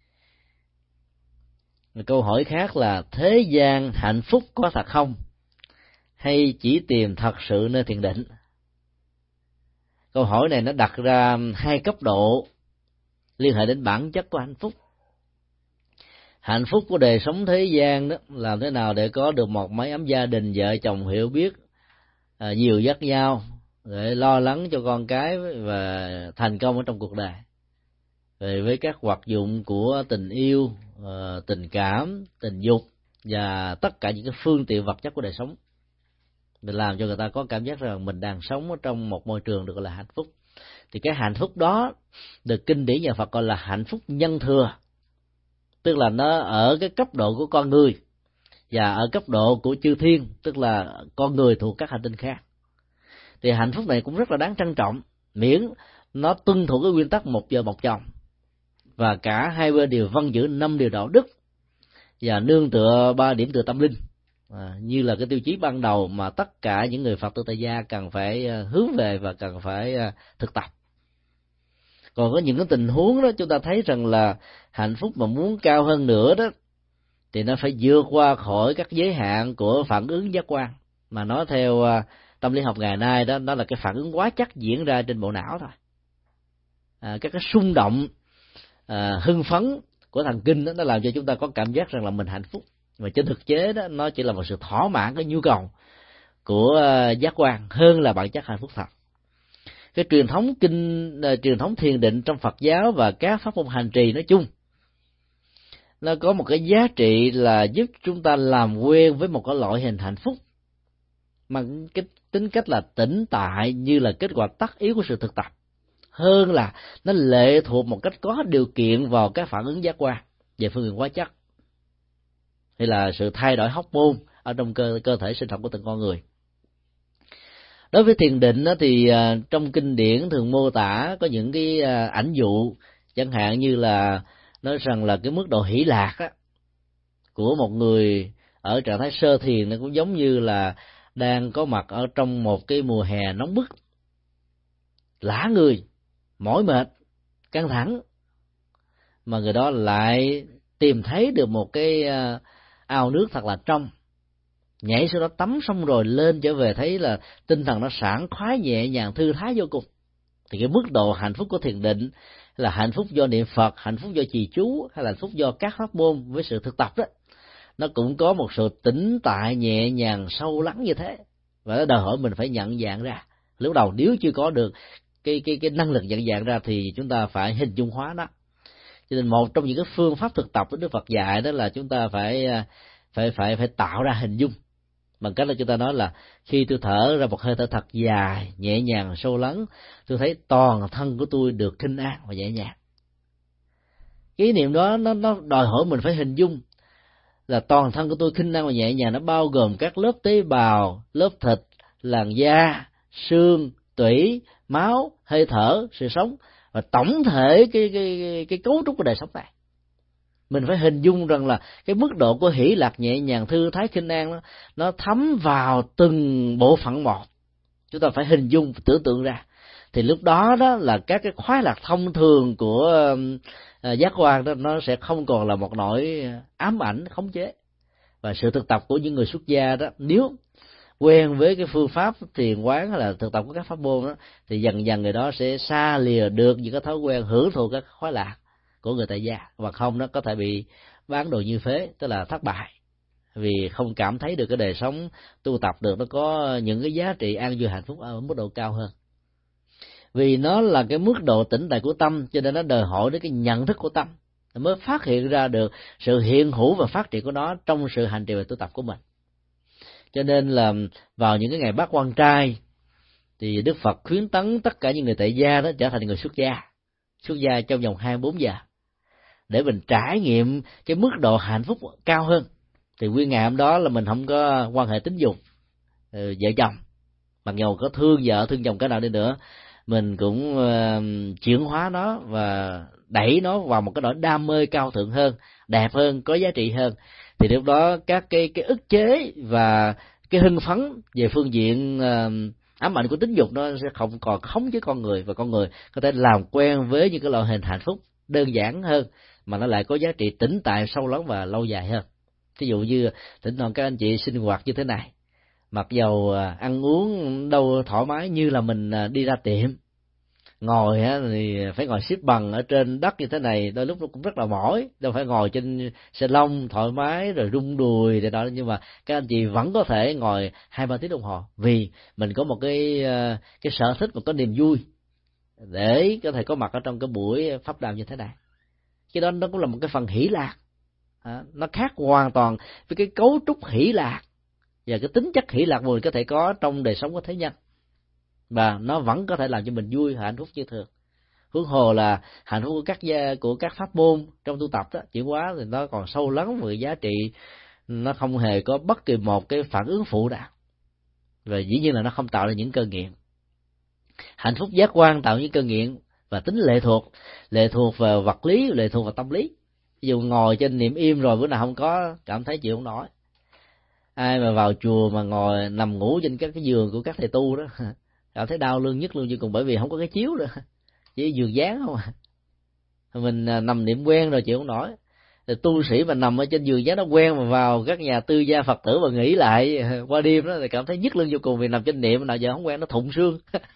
Câu hỏi khác là thế gian hạnh phúc có thật không, hay chỉ tìm thật sự nơi thiền định? Câu hỏi này nó đặt ra hai cấp độ liên hệ đến bản chất của hạnh phúc. Hạnh phúc của đời sống thế gian đó, làm thế nào để có được một mái ấm gia đình, vợ chồng hiểu biết, à, dìu dắt nhau để lo lắng cho con cái và thành công ở trong cuộc đời. Về với các hoạt dụng của tình yêu, uh, tình cảm, tình dục và tất cả những cái phương tiện vật chất của đời sống, để làm cho người ta có cảm giác rằng mình đang sống ở trong một môi trường được gọi là hạnh phúc. Thì cái hạnh phúc đó được kinh điển nhà Phật gọi là hạnh phúc nhân thừa, tức là nó ở cái cấp độ của con người và ở cấp độ của chư thiên, tức là con người thuộc các hành tinh khác. Thì hạnh phúc này cũng rất là đáng trân trọng, miễn nó tuân thủ cái nguyên tắc một vợ một chồng, và cả hai bên đều vâng giữ năm điều đạo đức và nương tựa ba điểm tựa tâm linh, à, như là cái tiêu chí ban đầu mà tất cả những người Phật tử tại gia cần phải hướng về và cần phải thực tập. Còn có những cái tình huống đó chúng ta thấy rằng là hạnh phúc mà muốn cao hơn nữa đó thì nó phải vượt qua khỏi các giới hạn của phản ứng giác quan, mà nói theo tâm lý học ngày nay đó, đó là cái phản ứng quá chắc diễn ra trên bộ não thôi. À, các cái xung động à, hưng phấn của thần kinh đó, nó làm cho chúng ta có cảm giác rằng là mình hạnh phúc, mà trên thực chế đó nó chỉ là một sự thỏa mãn cái nhu cầu của giác quan hơn là bản chất hạnh phúc thật. Cái truyền thống kinh uh, truyền thống thiền định trong Phật giáo và các pháp môn hành trì nói chung, nó có một cái giá trị là giúp chúng ta làm quen với một cái loại hình hạnh phúc mà cái tính cách là tĩnh tại, như là kết quả tất yếu của sự thực tập, hơn là nó lệ thuộc một cách có điều kiện vào các phản ứng giác quan về phương diện hóa chất, hay là sự thay đổi hormone ở trong cơ cơ thể sinh học của từng con người. Đối với thiền định đó, thì uh, trong kinh điển thường mô tả có những cái uh, ảnh dụ, chẳng hạn như là nói rằng là cái mức độ hỷ lạc á, của một người ở trạng thái sơ thiền nó cũng giống như là đang có mặt ở trong một cái mùa hè nóng bức, lả người, mỏi mệt, căng thẳng, mà người đó lại tìm thấy được một cái uh, ao nước thật là trong, nhảy xuống đó tắm xong rồi lên trở về thấy là tinh thần nó sảng khoái, nhẹ nhàng, thư thái vô cùng. Thì cái mức độ hạnh phúc của thiền định là hạnh phúc do niệm Phật, hạnh phúc do trì chú, hay là hạnh phúc do các pháp môn với sự thực tập đó, nó cũng có một sự tĩnh tại, nhẹ nhàng, sâu lắng như thế, và nó đòi hỏi mình phải nhận dạng ra. Lúc đầu nếu chưa có được cái cái cái năng lực nhận dạng ra thì chúng ta phải hình dung hóa nó. Cho nên một trong những cái phương pháp thực tập của Đức Phật dạy đó là chúng ta phải phải phải phải tạo ra hình dung, bằng cách là chúng ta nói là khi tôi thở ra một hơi thở thật dài, nhẹ nhàng, sâu lắng, tôi thấy toàn thân của tôi được khinh an và nhẹ nhàng. Cái ý niệm đó nó nó đòi hỏi mình phải hình dung là toàn thân của tôi khinh an và nhẹ nhàng, nó bao gồm các lớp tế bào, lớp thịt, làn da, xương, tủy, máu, hơi thở, sự sống, và tổng thể cái cái cái, cái cấu trúc của đời sống này. Mình phải hình dung rằng là cái mức độ của hỷ lạc, nhẹ nhàng, thư thái, khinh an nó, nó thấm vào từng bộ phận một. Chúng ta phải hình dung, tưởng tượng ra. Thì lúc đó đó là các cái khoái lạc thông thường của uh, giác quan đó nó sẽ không còn là một nỗi ám ảnh, khống chế. Và sự thực tập của những người xuất gia đó, nếu quen với cái phương pháp thiền quán hay là thực tập của các pháp môn đó, thì dần dần người đó sẽ xa lìa được những cái thói quen hưởng thụ các khoái lạc của người tại gia, và không nó có thể bị bán đồ như phế, tức là thất bại, vì không cảm thấy được cái đời sống tu tập được nó có những cái giá trị an vui hạnh phúc ở mức độ cao hơn. Vì nó là cái mức độ tĩnh tại của tâm, cho nên nó đòi hỏi đến cái nhận thức của tâm mới phát hiện ra được sự hiện hữu và phát triển của nó trong sự hành trì và tu tập của mình. Cho nên là vào những cái ngày bát quan trai thì Đức Phật khuyến tấn tất cả những người tại gia đó trở thành người xuất gia, xuất gia trong vòng hai mươi bốn giờ để mình trải nghiệm cái mức độ hạnh phúc cao hơn. Thì nguyên ngày hôm đó là mình không có quan hệ tính dục vợ chồng, mặc dù có thương vợ thương chồng cái nào đi nữa, mình cũng uh, chuyển hóa nó và đẩy nó vào một cái nỗi đam mê cao thượng hơn, đẹp hơn, có giá trị hơn. Thì lúc đó các cái cái ức chế và cái hưng phấn về phương diện uh, ám ảnh của tính dục nó sẽ không còn khống chế con người, và con người có thể làm quen với những cái loại hình hạnh phúc đơn giản hơn mà nó lại có giá trị tĩnh tại sâu lắng và lâu dài hơn. Ví dụ như thỉnh thoảng các anh chị sinh hoạt như thế này, mặc dầu ăn uống đâu thoải mái như là mình đi ra tiệm, ngồi thì phải ngồi xếp bằng ở trên đất như thế này, đôi lúc nó cũng rất là mỏi, đâu phải ngồi trên xe lông thoải mái rồi rung đùi để đó, nhưng mà các anh chị vẫn có thể ngồi hai ba tiếng đồng hồ, vì mình có một cái cái sở thích và có niềm vui để có thể có mặt ở trong cái buổi pháp đàm như thế này. Cái đó nó cũng là một cái phần hỷ lạc, à, nó khác hoàn toàn với cái cấu trúc hỷ lạc và cái tính chất hỷ lạc mình có thể có trong đời sống của thế nhân, và nó vẫn có thể làm cho mình vui hạnh phúc như thường. Huống hồ là hạnh phúc của các gia, của các pháp môn trong tu tập đó, chuyển hóa thì nó còn sâu lắng về giá trị, nó không hề có bất kỳ một cái phản ứng phụ nào, và dĩ nhiên là nó không tạo ra những cơn nghiện. Hạnh phúc giác quan tạo những cơn nghiện và tính lệ thuộc, lệ thuộc vào vật lý, lệ thuộc vào tâm lý. Ví dụ ngồi trên niệm im rồi bữa nào không có cảm thấy chịu không nổi. Ai mà vào chùa mà ngồi nằm ngủ trên các cái giường của các thầy tu đó cảm thấy đau lưng nhất luôn, chứ còn bởi vì không có cái chiếu nữa, chỉ giường dán không à. Mình nằm niệm quen rồi chịu không nổi. Rồi tu sĩ mà nằm ở trên giường dán nó quen, mà vào các nhà tư gia Phật tử mà nghỉ lại qua đêm đó thì cảm thấy nhức lưng vô cùng, vì nằm trên niệm nào giờ không quen nó thụng xương.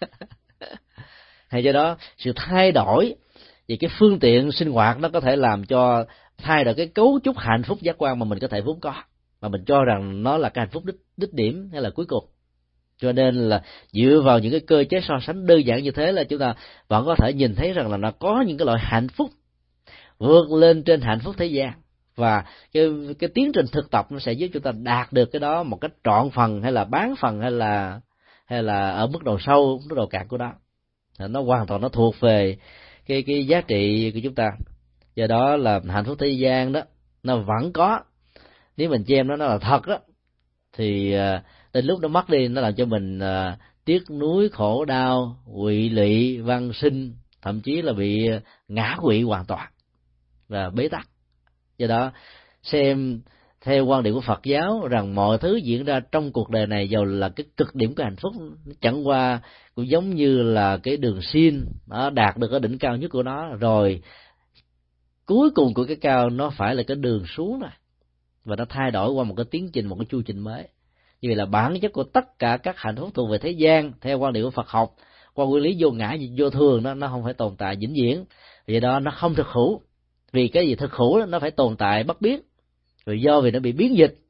Hay do đó sự thay đổi về cái phương tiện sinh hoạt nó có thể làm cho thay đổi cái cấu trúc hạnh phúc giác quan mà mình có thể vốn có, mà mình cho rằng nó là cái hạnh phúc đích, đích điểm hay là cuối cùng. Cho nên là dựa vào những cái cơ chế so sánh đơn giản như thế là chúng ta vẫn có thể nhìn thấy rằng là nó có những cái loại hạnh phúc vượt lên trên hạnh phúc thế gian, và cái cái tiến trình thực tập nó sẽ giúp chúng ta đạt được cái đó một cách trọn phần hay là bán phần hay là hay là ở mức độ sâu, mức độ cạn của nó. Nó hoàn toàn nó thuộc về cái cái giá trị của chúng ta. Do đó là hạnh phúc thế gian đó nó vẫn có, nếu mình xem nó nó là thật đó, thì đến lúc nó mất đi nó làm cho mình uh, tiếc nuối, khổ đau, quỵ lụy, văn sinh, thậm chí là bị ngã quỵ hoàn toàn và bế tắc. Do đó xem theo quan điểm của Phật giáo rằng mọi thứ diễn ra trong cuộc đời này dầu là cái cực điểm của hạnh phúc, chẳng qua cũng giống như là cái đường xin nó đạt được cái đỉnh cao nhất của nó, rồi cuối cùng của cái cao nó phải là cái đường xuống rồi, và nó thay đổi qua một cái tiến trình, một cái chu trình mới. Như vậy là bản chất của tất cả các hạnh phúc thuộc về thế gian theo quan điểm của Phật học, qua nguyên lý vô ngã vô thường đó, nó không phải tồn tại vĩnh viễn, vì đó nó không thực hữu. Vì cái gì thực hữu đó, nó phải tồn tại bất biến, rồi do vì nó bị biến dịch,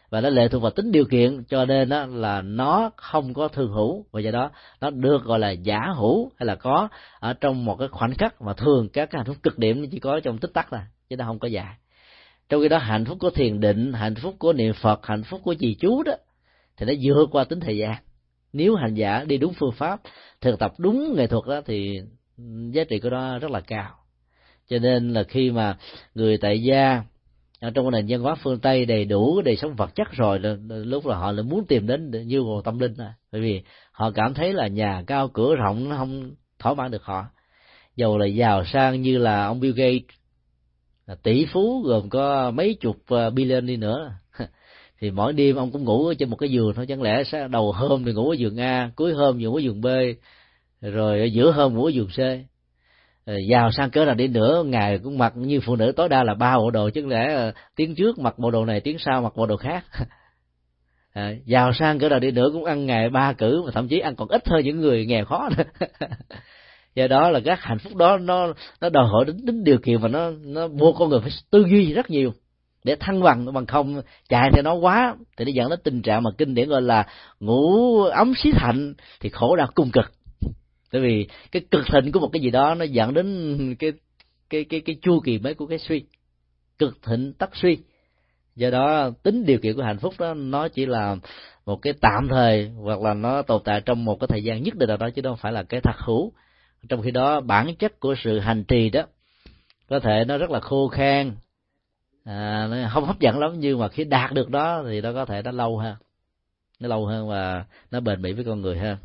và nó lệ thuộc vào tính điều kiện, cho nên đó là nó không có thường hữu, và do đó nó được gọi là giả hữu, hay là có ở trong một cái khoảnh khắc, mà thường các cái hạnh phúc cực điểm chỉ có trong tích tắc thôi, chứ nó không có dài. Trong khi đó hạnh phúc của thiền định, hạnh phúc của niệm Phật, hạnh phúc của trì chú đó thì nó vượt qua tính thời gian. Nếu hành giả đi đúng phương pháp, thực tập đúng nghệ thuật đó, thì giá trị của nó rất là cao. Cho nên là khi mà người tại gia ở trong nền văn hóa phương Tây đầy đủ đời sống vật chất rồi, lúc là họ lại muốn tìm đến như nguồn tâm linh rồi, bởi vì họ cảm thấy là nhà cao cửa rộng nó không thỏa mãn được họ. Dầu là giàu sang như là ông Bill Gates, là tỷ phú gồm có mấy chục billion đi nữa, thì mỗi đêm ông cũng ngủ trên một cái giường thôi. Chẳng lẽ sẽ đầu hôm thì ngủ ở giường A, cuối hôm ngủ ở giường B, rồi giữa hôm ngủ ở giường C? Giàu sang cỡ nào đi nữa, ngài cũng mặc như phụ nữ tối đa là ba bộ đồ, chứ lẽ tiếng trước mặc bộ đồ này, tiếng sau mặc bộ đồ khác. À, giàu sang cỡ nào đi nữa cũng ăn ngày ba cử, mà thậm chí ăn còn ít hơn những người nghèo khó nữa. Do đó là các hạnh phúc đó nó nó đòi hỏi đến, đến điều kiện, và nó nó buộc con người phải tư duy rất nhiều để thăng bằng, bằng không chạy theo nó quá thì nó dẫn đến tình trạng mà kinh điển gọi là ngủ ấm xí thạnh, thì khổ đau cùng cực. Tại vì cái cực thịnh của một cái gì đó nó dẫn đến cái cái cái cái chu kỳ mới của cái suy, cực thịnh tất suy. Do đó tính điều kiện của hạnh phúc đó nó chỉ là một cái tạm thời, hoặc là nó tồn tại trong một cái thời gian nhất định nào đó, chứ không phải là cái thật hữu. Trong khi đó bản chất của sự hành trì đó có thể nó rất là khô khan, à, nó không hấp dẫn lắm, nhưng mà khi đạt được đó thì nó có thể nó lâu hơn, nó lâu hơn và nó bền bỉ với con người hơn.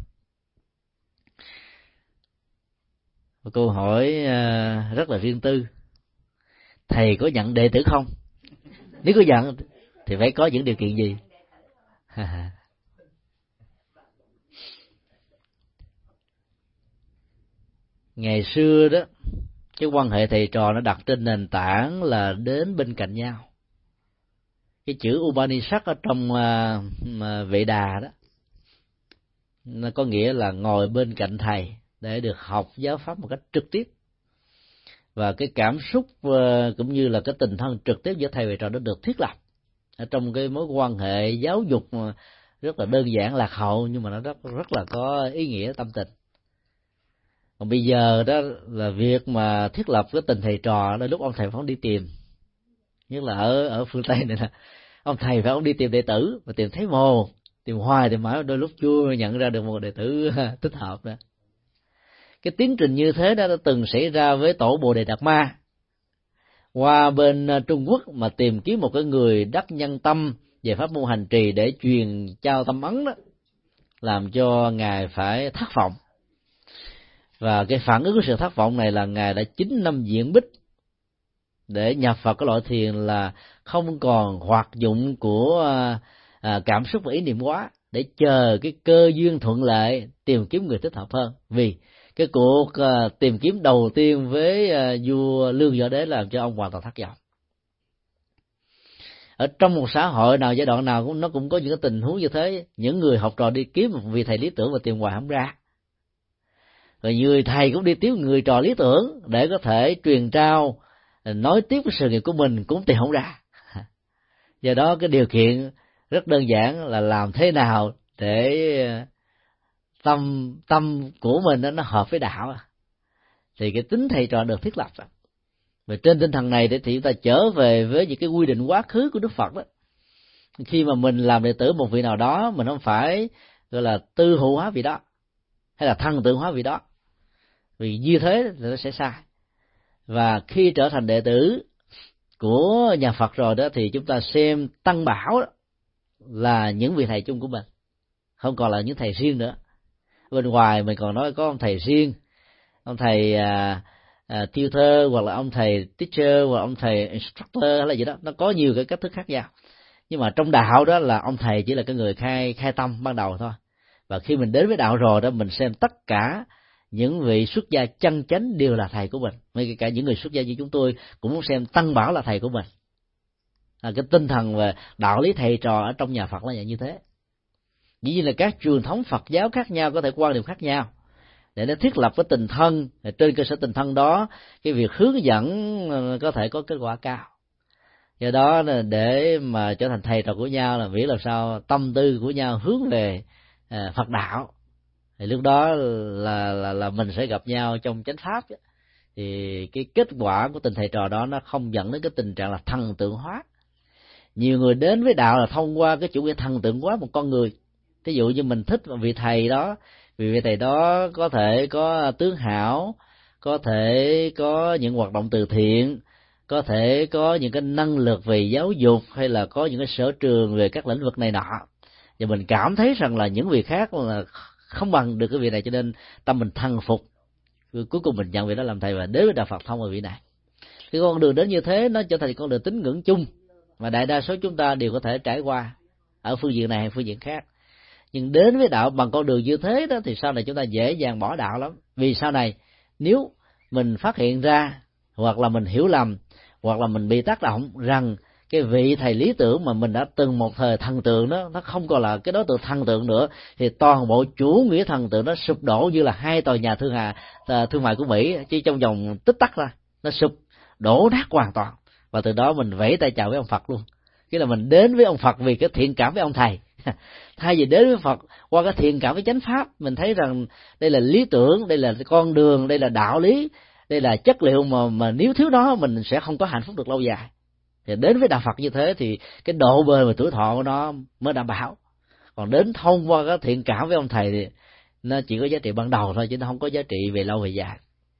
Một câu hỏi rất là riêng tư: thầy có nhận đệ tử không? Nếu có nhận thì phải có những điều kiện gì? Ngày xưa đó, cái quan hệ thầy trò nó đặt trên nền tảng là đến bên cạnh nhau. Cái chữ Upanishad ở trong uh, Vệ Đà đó, nó có nghĩa là ngồi bên cạnh thầy để được học giáo pháp một cách trực tiếp. Và cái cảm xúc uh, cũng như là cái tình thân trực tiếp giữa thầy và trò nó được thiết lập ở trong cái mối quan hệ giáo dục rất là đơn giản lạc hậu, nhưng mà nó rất rất là có ý nghĩa tâm tình. Còn bây giờ đó là việc mà thiết lập cái tình thầy trò, đôi lúc ông thầy phải không đi tìm, nhất là ở ở phương Tây này, là ông thầy phải không đi tìm đệ tử, mà tìm thấy mồ, tìm hoài tìm mãi, đôi lúc chưa nhận ra được một đệ tử thích hợp nữa. Cái tiến trình như thế đó đã từng xảy ra với tổ Bồ Đề Đạt Ma qua bên Trung Quốc, mà tìm kiếm một cái người đắc nhân tâm về pháp môn hành trì để truyền trao tâm ấn đó, làm cho ngài phải thất vọng. Và cái phản ứng của sự thất vọng này là ngài đã chín năm diễn bích để nhập vào cái loại thiền là không còn hoạt dụng của à, cảm xúc và ý niệm quá, để chờ cái cơ duyên thuận lợi tìm kiếm người thích hợp hơn. Vì cái cuộc à, tìm kiếm đầu tiên với à, vua Lương Võ Đế làm cho ông hoàn toàn thất vọng. Ở trong một xã hội nào, giai đoạn nào cũng nó cũng có những cái tình huống như thế. Những người học trò đi kiếm một vị thầy lý tưởng và tìm hoài không ra, rồi người thầy cũng đi tìm người trò lý tưởng để có thể truyền trao, nói tiếp cái sự nghiệp của mình cũng tìm không ra. Do đó cái điều kiện rất đơn giản là làm thế nào để tâm tâm của mình đó, nó hợp với đạo, thì cái tính thầy trò được thiết lập. Và trên tinh thần này để thì chúng ta trở về với những cái quy định quá khứ của Đức Phật đó. Khi mà mình làm đệ tử một vị nào đó, mình không phải gọi là tư hữu hóa vị đó hay là thân tượng hóa vị đó, vì như thế thì nó sẽ sai. Và khi trở thành đệ tử của nhà Phật rồi đó, thì chúng ta xem tăng bảo đó là những vị thầy chung của mình, không còn là những thầy riêng nữa. Bên ngoài mình còn nói có ông thầy riêng, ông thầy à, à, tutor, hoặc là ông thầy teacher, hoặc là ông thầy instructor hay là gì đó, nó có nhiều cái cách thức khác nhau. Nhưng mà trong đạo đó là ông thầy chỉ là cái người khai khai tâm ban đầu thôi. Và khi mình đến với đạo rồi đó, mình xem tất cả những vị xuất gia chân chánh đều là thầy của mình. Ngay cả những người xuất gia như chúng tôi cũng muốn xem tăng bảo là thầy của mình. À, cái tinh thần về đạo lý thầy trò ở trong nhà Phật là như thế. Dĩ nhiên là các truyền thống Phật giáo khác nhau có thể quan điểm khác nhau, để nó thiết lập cái tình thân. Trên cơ sở tình thân đó, cái việc hướng dẫn có thể có kết quả cao. Do đó để mà trở thành thầy trò của nhau là miễn làm sao tâm tư của nhau hướng về à, Phật đạo, thì lúc đó là là là mình sẽ gặp nhau trong chánh pháp. Thì cái kết quả của tình thầy trò đó nó không dẫn đến cái tình trạng là thần tượng hóa. Nhiều người đến với đạo là thông qua cái chủ nghĩa thần tượng hóa một con người. Ví dụ như mình thích một vị thầy đó, vì vị thầy đó có thể có tướng hảo, có thể có những hoạt động từ thiện, có thể có những cái năng lực về giáo dục, hay là có những cái sở trường về các lĩnh vực này nọ, và mình cảm thấy rằng là những vị khác là không bằng được cái vị này, cho nên tâm mình thần phục, cuối cùng mình nhận vị đó làm thầy và đến với đạo Phật thông qua vị này. Cái con đường đến như thế nó trở thành con đường tín ngưỡng chung mà đại đa số chúng ta đều có thể trải qua ở phương diện này hay phương diện khác. Nhưng đến với đạo bằng con đường như thế đó thì sau này chúng ta dễ dàng bỏ đạo lắm. Vì sau này nếu mình phát hiện ra, hoặc là mình hiểu lầm, hoặc là mình bị tác động rằng cái vị thầy lý tưởng mà mình đã từng một thời thần tượng đó, nó không còn là cái đối tượng thần tượng nữa, thì toàn bộ chủ nghĩa thần tượng nó sụp đổ như là hai tòa nhà thương hà thương mại của Mỹ, chỉ trong vòng tích tắc ra nó sụp đổ nát hoàn toàn. Và từ đó mình vẫy tay chào với ông Phật luôn. Nghĩa là mình đến với ông Phật vì cái thiện cảm với ông thầy, thay vì đến với Phật qua cái thiện cảm với chánh pháp. Mình thấy rằng đây là lý tưởng, đây là con đường, đây là đạo lý, đây là chất liệu mà mà nếu thiếu nó mình sẽ không có hạnh phúc được lâu dài. Thì đến với đạo Phật như thế thì cái độ bền và tuổi thọ của nó mới đảm bảo. Còn đến thông qua cái thiện cảm với ông thầy thì nó chỉ có giá trị ban đầu thôi, chứ nó không có giá trị về lâu về dài.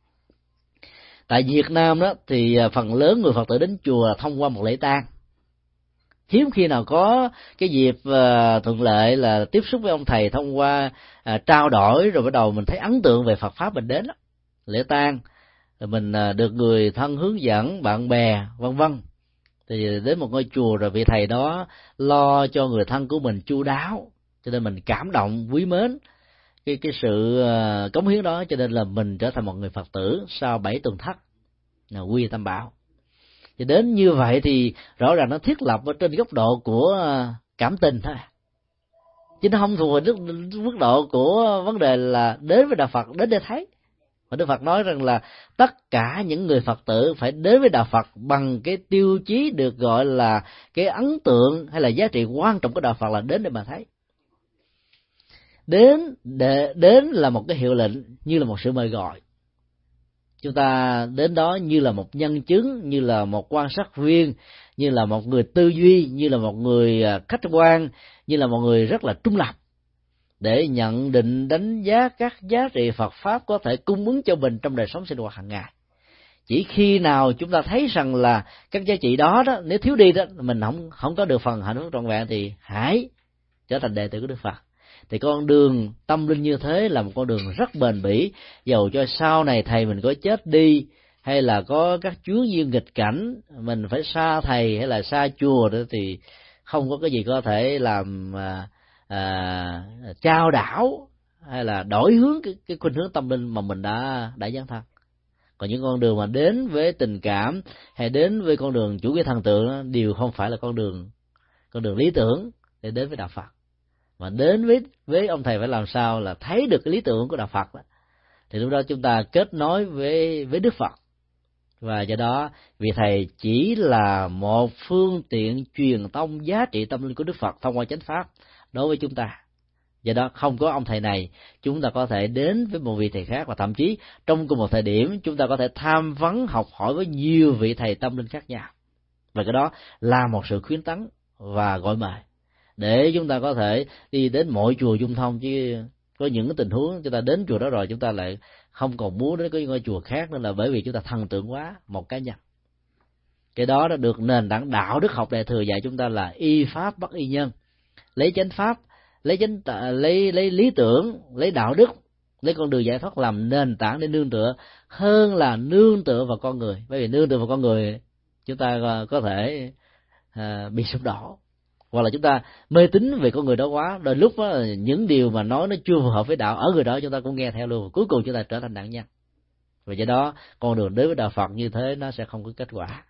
Tại Việt Nam đó thì phần lớn người Phật tử đến chùa thông qua một lễ tang. Hiếm khi nào có cái dịp uh, thuận lợi là tiếp xúc với ông thầy thông qua uh, trao đổi, rồi bắt đầu mình thấy ấn tượng về Phật pháp mình đến đó. Lễ tang rồi mình uh, được người thân hướng dẫn, bạn bè vân vân, thì đến một ngôi chùa rồi vị thầy đó lo cho người thân của mình chu đáo, cho nên mình cảm động quý mến cái cái sự uh, cống hiến đó, cho nên là mình trở thành một người Phật tử sau bảy tuần thất là quy tam bảo. Thì đến như vậy thì rõ ràng nó thiết lập ở trên góc độ của cảm tình thôi, chứ nó không thuộc về mức độ của vấn đề là đến với đạo Phật đến để thấy. Mà Đức Phật nói rằng là tất cả những người Phật tử phải đến với đạo Phật bằng cái tiêu chí được gọi là cái ấn tượng hay là giá trị quan trọng của đạo Phật là đến để mà thấy. Đến để đến là một cái hiệu lệnh, như là một sự mời gọi. Chúng ta đến đó như là một nhân chứng, như là một quan sát viên, như là một người tư duy, như là một người khách quan, như là một người rất là trung lập, để nhận định đánh giá các giá trị Phật Pháp có thể cung ứng cho mình trong đời sống sinh hoạt hàng ngày. Chỉ khi nào chúng ta thấy rằng là các giá trị đó, đó nếu thiếu đi đó mình không không có được phần hạnh phúc trọn vẹn, thì hãy trở thành đệ tử của Đức Phật. Thì con đường tâm linh như thế là một con đường rất bền bỉ, dầu cho sau này thầy mình có chết đi, hay là có các chuyến duyên nghịch cảnh mình phải xa thầy hay là xa chùa nữa, thì không có cái gì có thể làm à, à, trao đảo hay là đổi hướng cái, cái khuynh hướng tâm linh mà mình đã đã dấn thân. Còn những con đường mà đến với tình cảm hay đến với con đường chủ nghĩa thần tượng đó, đều không phải là con đường con đường lý tưởng để đến với đạo Phật. Mà đến với với ông thầy phải làm sao là thấy được cái lý tưởng của đạo Phật đó, thì lúc đó chúng ta kết nối với với Đức Phật. Và do đó vị thầy chỉ là một phương tiện truyền tông giá trị tâm linh của Đức Phật thông qua chánh pháp đối với chúng ta. Do đó không có ông thầy này, chúng ta có thể đến với một vị thầy khác, và thậm chí trong cùng một thời điểm chúng ta có thể tham vấn học hỏi với nhiều vị thầy tâm linh khác nhau. Và cái đó là một sự khuyến tấn và gọi mời để chúng ta có thể đi đến mọi chùa chung thông. Chứ có những cái tình huống chúng ta đến chùa đó rồi chúng ta lại không còn muốn đến cái ngôi chùa khác nữa, là bởi vì chúng ta thần tượng quá một cá nhân. Cái đó đã được nền tảng đạo đức học Đại thừa dạy chúng ta là y pháp bất y nhân, lấy chánh pháp, lấy chánh lấy lấy lý tưởng, lấy đạo đức, lấy con đường giải thoát làm nền tảng để nương tựa, hơn là nương tựa vào con người. Bởi vì nương tựa vào con người chúng ta có thể à, bị sụp đổ, hoặc là chúng ta mê tín về con người đó quá, đôi lúc đó, những điều mà nói nó chưa phù hợp với đạo ở người đó chúng ta cũng nghe theo luôn, cuối cùng chúng ta trở thành nạn nhân. Và do đó con đường đến với đạo Phật như thế nó sẽ không có kết quả.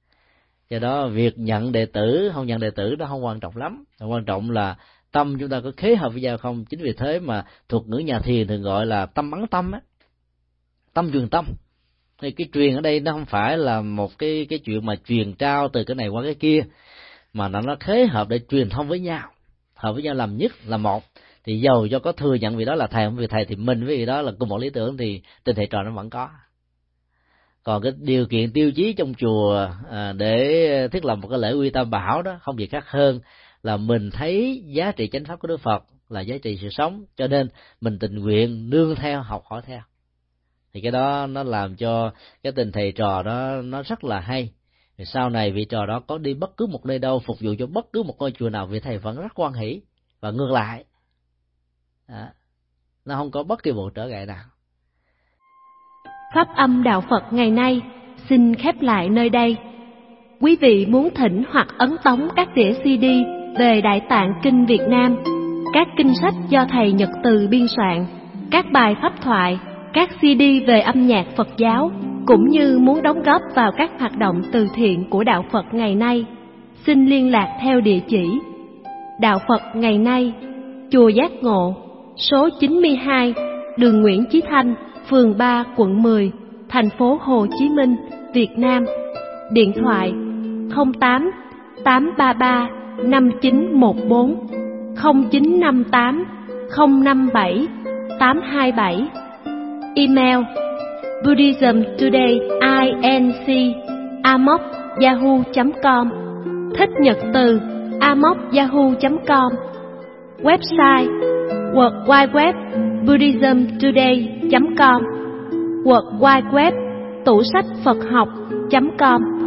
Do đó việc nhận đệ tử không nhận đệ tử đó không quan trọng lắm, quan trọng là tâm chúng ta có khế hợp với nhau không. Chính vì thế mà thuật ngữ nhà thiền thường gọi là tâm ấn tâm á, tâm truyền tâm. Thì cái truyền ở đây nó không phải là một cái cái chuyện mà truyền trao từ cái này qua cái kia, mà nó nó khế hợp để truyền thông với nhau, hợp với nhau làm nhất, là một. Thì dầu cho có thừa nhận vì đó là thầy không vì thầy, thì mình với vị đó là cùng một lý tưởng, thì tình thầy trò nó vẫn có. Còn cái điều kiện tiêu chí trong chùa à, để thiết lập một cái lễ uy tam bảo đó không gì khác hơn là mình thấy giá trị chánh pháp của Đức Phật là giá trị sự sống, cho nên mình tình nguyện nương theo, học hỏi theo. Thì cái đó nó làm cho cái tình thầy trò đó nó rất là hay. Thì sau này vị trò đó có đi bất cứ một nơi đâu, phục vụ cho bất cứ một ngôi chùa nào, vị thầy vẫn rất hoan hỷ, và ngược lại đó, nó không có bất kỳ một trở ngại nào. Pháp âm Đạo Phật ngày nay xin khép lại nơi đây. Quý vị muốn thỉnh hoặc ấn tống các đĩa xê đê về Đại Tạng Kinh Việt Nam, các kinh sách do thầy Nhật Từ biên soạn, các bài pháp thoại, các xê đê về âm nhạc Phật giáo, cũng như muốn đóng góp vào các hoạt động từ thiện của Đạo Phật ngày nay, xin liên lạc theo địa chỉ Đạo Phật ngày nay, Chùa Giác Ngộ, số chín mươi hai, đường Nguyễn Chí Thanh, phường ba, quận mười, thành phố Hồ Chí Minh, Việt Nam. Điện thoại không tám tám ba ba năm chín một bốn, không chín năm tám không năm bảy tám hai bảy. Email buddhismtodayinc a m o c yahoo chấm com, thích nhật từ a m o c yahoo chấm com. Website world wide web buddhismtoday chấm com, world wide web tủ sách Phật học chấm com.